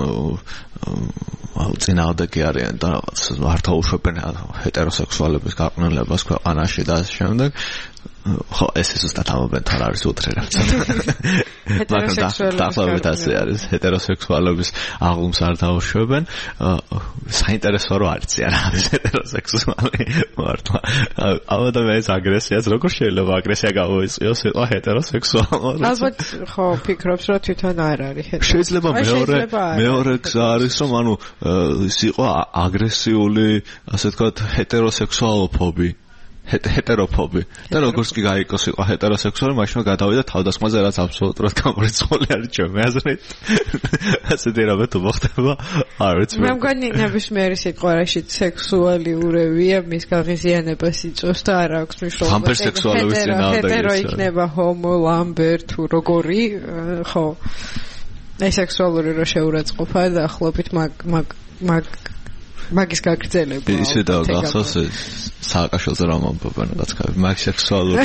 აუ წინააღმდეგი არიან და რაღაც მართლა უშვებენ ჰეტეროსექსუალების გაყნელებას ქვეყანაში და ასე შემდეგ. ხო, ეს ზუსტად ამბობენ, თან არის უთხრერა. მაგრამ დაახლოებით ასე არის, ჰეტეროსექსუალების აღლომს არ დაუშვებენ. საინტერესო რომ არციან არის ჰეტეროსექსუალი მართლა. ამ ადამიანის აგრესიას როგორ შეიძლება აგრესია გამოიწვიოს სიტყვა ჰეტეროსექსუალი? ალბათ ხო, ფიქრობს რომ თვითონ არ არის ჰეტეროსექსუალი. შეიძლება მეორე მეორე გზა არის, რომ ანუ ის იყო აგრესიული, ასე ვთქვათ, ჰეტეროსექსუალოფობი. ჰეტეროფობი. და როგორც კი გაიგოს იყო ჰეტეროსექსუალი, მაშინ გადავიდა თავდასხმაზე, რაც აბსოლუტურად გამორიცხული არის ჩემი აზრით. ასეთი რამე თუ მოხდება, არ ვიცი. მე მგონი ნებისმიერი სიტყვა რაშიც სექსუალიურებია, მის გაღიზიანებას იწვევს და არ აქვს მნიშვნელობა. სამპერსექსუალობის წინააღმდეგ ჰეტერო იქნება ჰომო, ლამბერ თუ როგორი, ხო. ეს სექსუალური რო შეურაცხყოფა და ახლობით მაგ მაგ მაგ მაგის გაგრძელება. ისე და გახსოვს სააკაშოზე რა მომბობენ რაღაცა მაგ სექსუალური.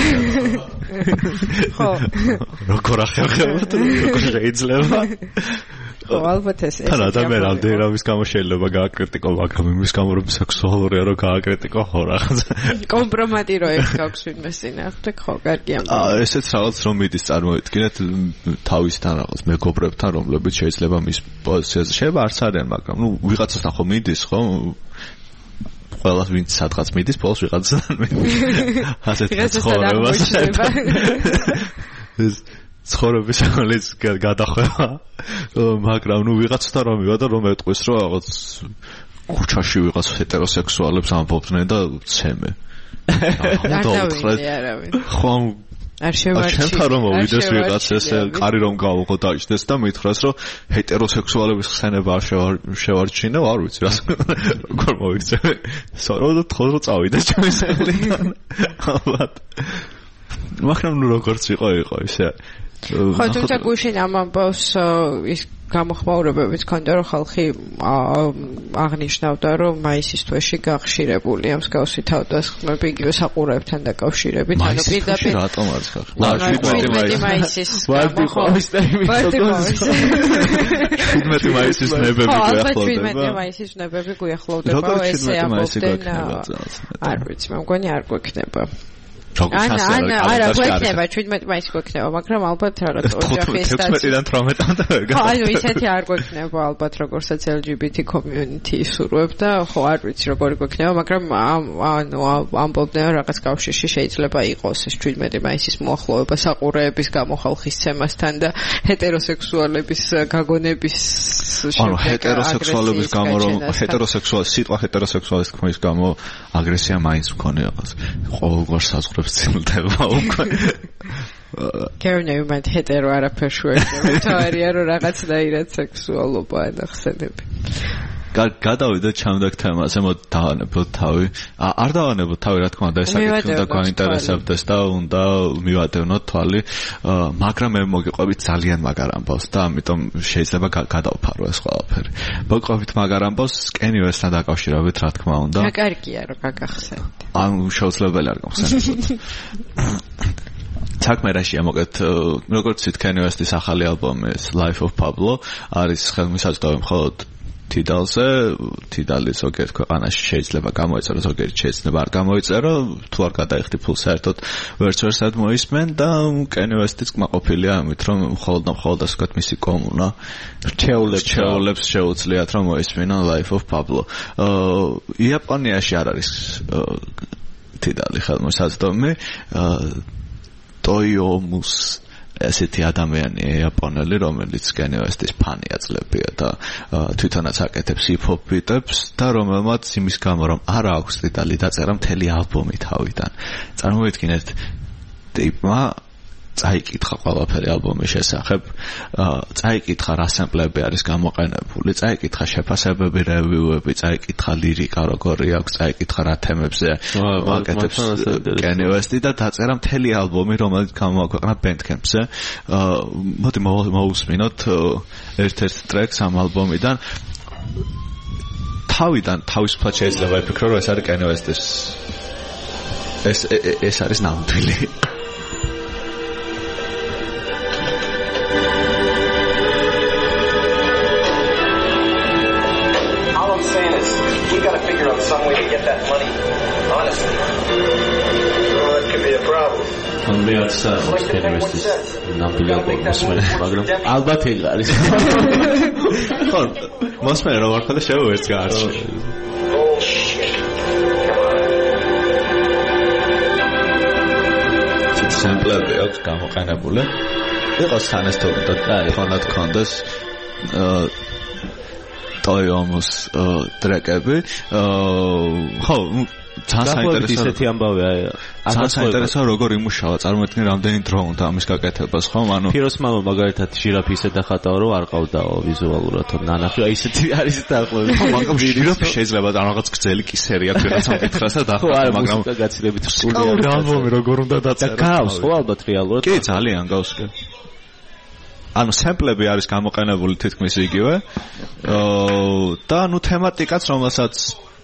ხო. როგორ ახერხებათ, როგორ შეიძლება? ხო, ალბათ ეს ეს. თან ადამიანი რამდენიმის გამო შეიძლება გააკრიტიკო, მაგრამ იმის გამო რომ სექსუალურია რომ გააკრიტიკო, ხო რაღაცა. კომპრომატი რო ეს გაქვს ვინმეს წინააღმდეგ, ხო, კარგი ამბავი. აა ესეც რაღაც რომ მიდის წარმოიდგინეთ თავისთან რაღაც მეგობრებთან, რომლებიც შეიძლება მის პოზიციაზე შეიძლება არც არიან, მაგრამ ნუ ვიღაცასთან ხო მიდის, ხო? ყველას ვინც სადღაც მიდის, ბოლოს ვიღაცასთან მიდის. ასეთ ცხოვრებას. ეს ცხოვრების ახალის გადახვევა, მაგრამ ნუ ვიღაცთან რომ მივიდა რომ ეტყვის რომ რაღაც ქუჩაში ვიღაც ჰეტეროსექსუალებს ამბობდნენ და ცემე. არ დავინე არავინ. ხო არ შევარჩი. ჩემთან რომ მოვიდეს ვიღაც ესე კარი რომ გავუყო დაიჭდეს და მითხრას რომ ჰეტეროსექსუალების ხსენება არ შევარჩინო, არ ვიცი რა. როგორ მოვიქცე. სოროდ თხოვრო წავიდა ჩემი სახლიდან. ალბათ. მაგრამ ნუ როგორც იყო იყო ისე. ხო, თუმცა გუშინ ამ ამბავს ის გამოხმაურებებიც ქონდა, რომ ხალხი აღნიშნავდა, რომ მაისის თვეში გახშირებულია მსგავსი თავდასხმები იგივე საყურებთან დაკავშირებით, ანუ პირდაპირ რატომ არის ხალხი? შვიდმეტი მაისის ვარდი ყოვის და შვიდმეტი მაისის ნებები გვიახლოვდება. ხო, შვიდმეტი მაისის ნებები გვიახლოვდება, ესე ამბობდნენ. არ ვიცი, მე მგონი არ გვექნება. ან ან არა გვექნება შვიდმეტი მაისი გვექნება, მაგრამ ალბათ რაღაც ოჯახის თექვსმეტიდან თვრამეტამდე ვერ გავა. ანუ ისეთი არ გვექნება ალბათ როგორცაც ელ ჯი ბი თი community ისურვებ და ხო არ ვიცი როგორი გვექნება, მაგრამ ანუ ამბობდნენ რაღაც კავშირში შეიძლება იყოს ეს შვიდმეტი მაისის მოახლოება საყურეების გამო ხალხის ცემასთან და ჰეტეროსექსუალების გაგონების ანუ ჰეტეროსექსუალების გამო რომ ჰეტეროსექსუალი სიტყვა ჰეტეროსექსუალის თქმის გამო აგრესია მაინც მქონიოს. ყოველგვარ საზღვრებს ცილდება უკვე. კერნე უმეტ ჰეტერო არაფერს ვერ შეგვიძლია რომ რაღაცნაირად სექსუალობა ანახსენები. გადავიდეთ ჩამდგარ თემაზე, მოდი დავანებოთ თავი. არ დავანებოთ თავი, რა თქმა უნდა, ეს საკითხი უნდა გვაინტერესებდეს და უნდა მივადევნოთ თვალი, მაგრამ მე მოგიყვებით ძალიან მაგარ ამბავს და ამიტომ შეიძლება გადავფარო ეს ყველაფერი. მოგიყვებით მაგარ ამბავს Kanye West-თან დაკავშირებით, რა თქმა უნდა. რა კარგია რომ გაგახსენეთ. ანუ შეუძლებელი არ გამხსენებოდ. საქმე რაშია მოკეთ, როგორც ვთქვით, Kanye West-ის ახალი ალბომი Life of Pablo არის ხელმისაწვდომი მხოლოდ თიდალზე, თიდალი ზოგიერთ ქვეყანაში შეიძლება გამოიწერო, ზოგიერთ შეიძლება არ გამოიწერო, თუ არ გადაიხდი ფულს საერთოდ ვერც ვერსად მოისმენ და Kanye West-იც კმაყოფილია ამით, რომ მხოლოდ და მხოლოდ ასე ვთქვათ მისი კომუნა რჩეულებს რჩეულებს შეუძლიათ რომ მოისმინონ Life of Pablo. იაპონიაში არ არის თიდალი ხელმისაწვდომი, Toyomus ესეთი ადამიანია იაპონელი, რომელიც Kanye West-ის ფანია წლებია და თვითონაც აკეთებს hip-hop ბიტებს და რომელმაც იმის გამო რომ არ აქვს თითალი დაწერა მთელი ალბომი თავიდან. წარმოიდგინეთ, ტიპმა წაიკითხა ყველაფერი ალბომის შესახებ, წაიკითხა რა სემპლები არის გამოყენებული, წაიკითხა შეფასებები, რევიუები, წაიკითხა ლირიკა როგორი აქვს, წაიკითხა რა თემებზე აკეთებს Kanye West-ი და დაწერა მთელი ალბომი, რომელიც გამოაქვეყნა Bandcamp-ზე. მოდი მოусმინოთ ერთ-ერთ ტრეკს ამ ალბომიდან. თავიდან თავისუფლად შეიძლება ვიფიქრო, რომ ეს არის Kanye West-ის ეს ეს არის ნამდვილი. Some way to get that money, honestly. Well, that could be a problem. Only outside was Kanye West-ის ნამდვილი ალბომი, მაგრამ ალბათ ეგ არის. ხო, მოსმენე რომ არ ხარ და შევა ვერც გაარჩი. სემპლები აქვს გამოყენებული. იყოს თანასწორად და ფონად კონდეს Toyomus ტრეკები. ხო, ძალიან საინტერესო ისეთი ამბავია. ძალიან საინტერესო როგორ იმუშავა, წარმოიდგინე რამდენი დრო უნდა ამის გაკეთებას, ხო? ანუ ფიროს მამა მაგალითად ჟირაფი ისე დახატაო, რომ არ ყავდაო ვიზუალურად, ნანახი, აი ისეთი არის დაახლოებით. ხო, მაგრამ ჟირაფი შეიძლება და რაღაც გრძელი კისერი აქვს რაღაცა მკითხას და დაახატა, მაგრამ გაცილებით რთულია. რა ალბომი როგორ უნდა დაწერო? და გავს, ხო ალბათ რეალურად. კი, ძალიან გავს კი. ანუ სემპლები არის გამოყენებული თითქმის იგივე. და ანუ თემატიკაც რომელსაც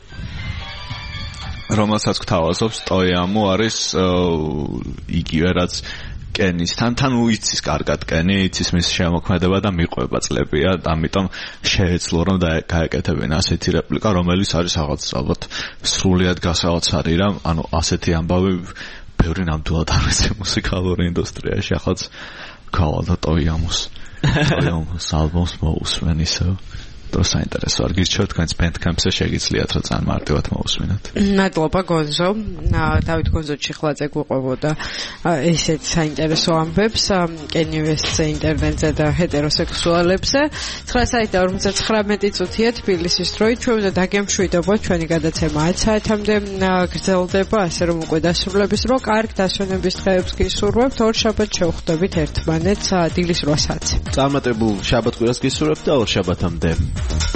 რომელსაც გთავაზობს Toyomu არის იგივე რაც Kanye-სთან, თან უიცის კარგად Kanye, იცის მის შემოქმედება და მიყვება წლებია, ამიტომ შეეძლო რომ გაეკეთებინა ასეთი რეპლიკა, რომელიც არის რაღაც ალბათ სრულიად გასაოცარი რამ, ანუ ასეთი ამბავი ბევრი ნამდვილად არის მუსიკალური ინდუსტრიაში, ახალაც გავალდა Toyomus. Toyomus ალბომს მოусმენ ისევ. და საინტერესო არ გირჩევთ თქვენს Bandcamp-ზე შეგიძლიათ რა ძალიან მარტივად მოусმინოთ. მადლობა გონზო. დავით გონზო ჩიხლაძე გვყვებოდა ესეთ საინტერესო ამბებს Kanye West-ზე ინტერნეტზე და ჰეტეროსექსუალებზე. ცხრა საათი და ორმოცდათხრამეტი წუთია თბილისის დროით ჩვენზე დაგემშვიდობა ჩვენი გადაცემა ათი საათამდე გრძელდება, ასე რომ უკვე დასრულების დრო. კარგ დასვენების დღეებს გისურვებთ. ორ შაბათს შევხვდებით ერთმანეთს დილის რვა საათზე. წარმატებულ შაბათ-კვირას გისურვებთ და ორ შაბათამდე.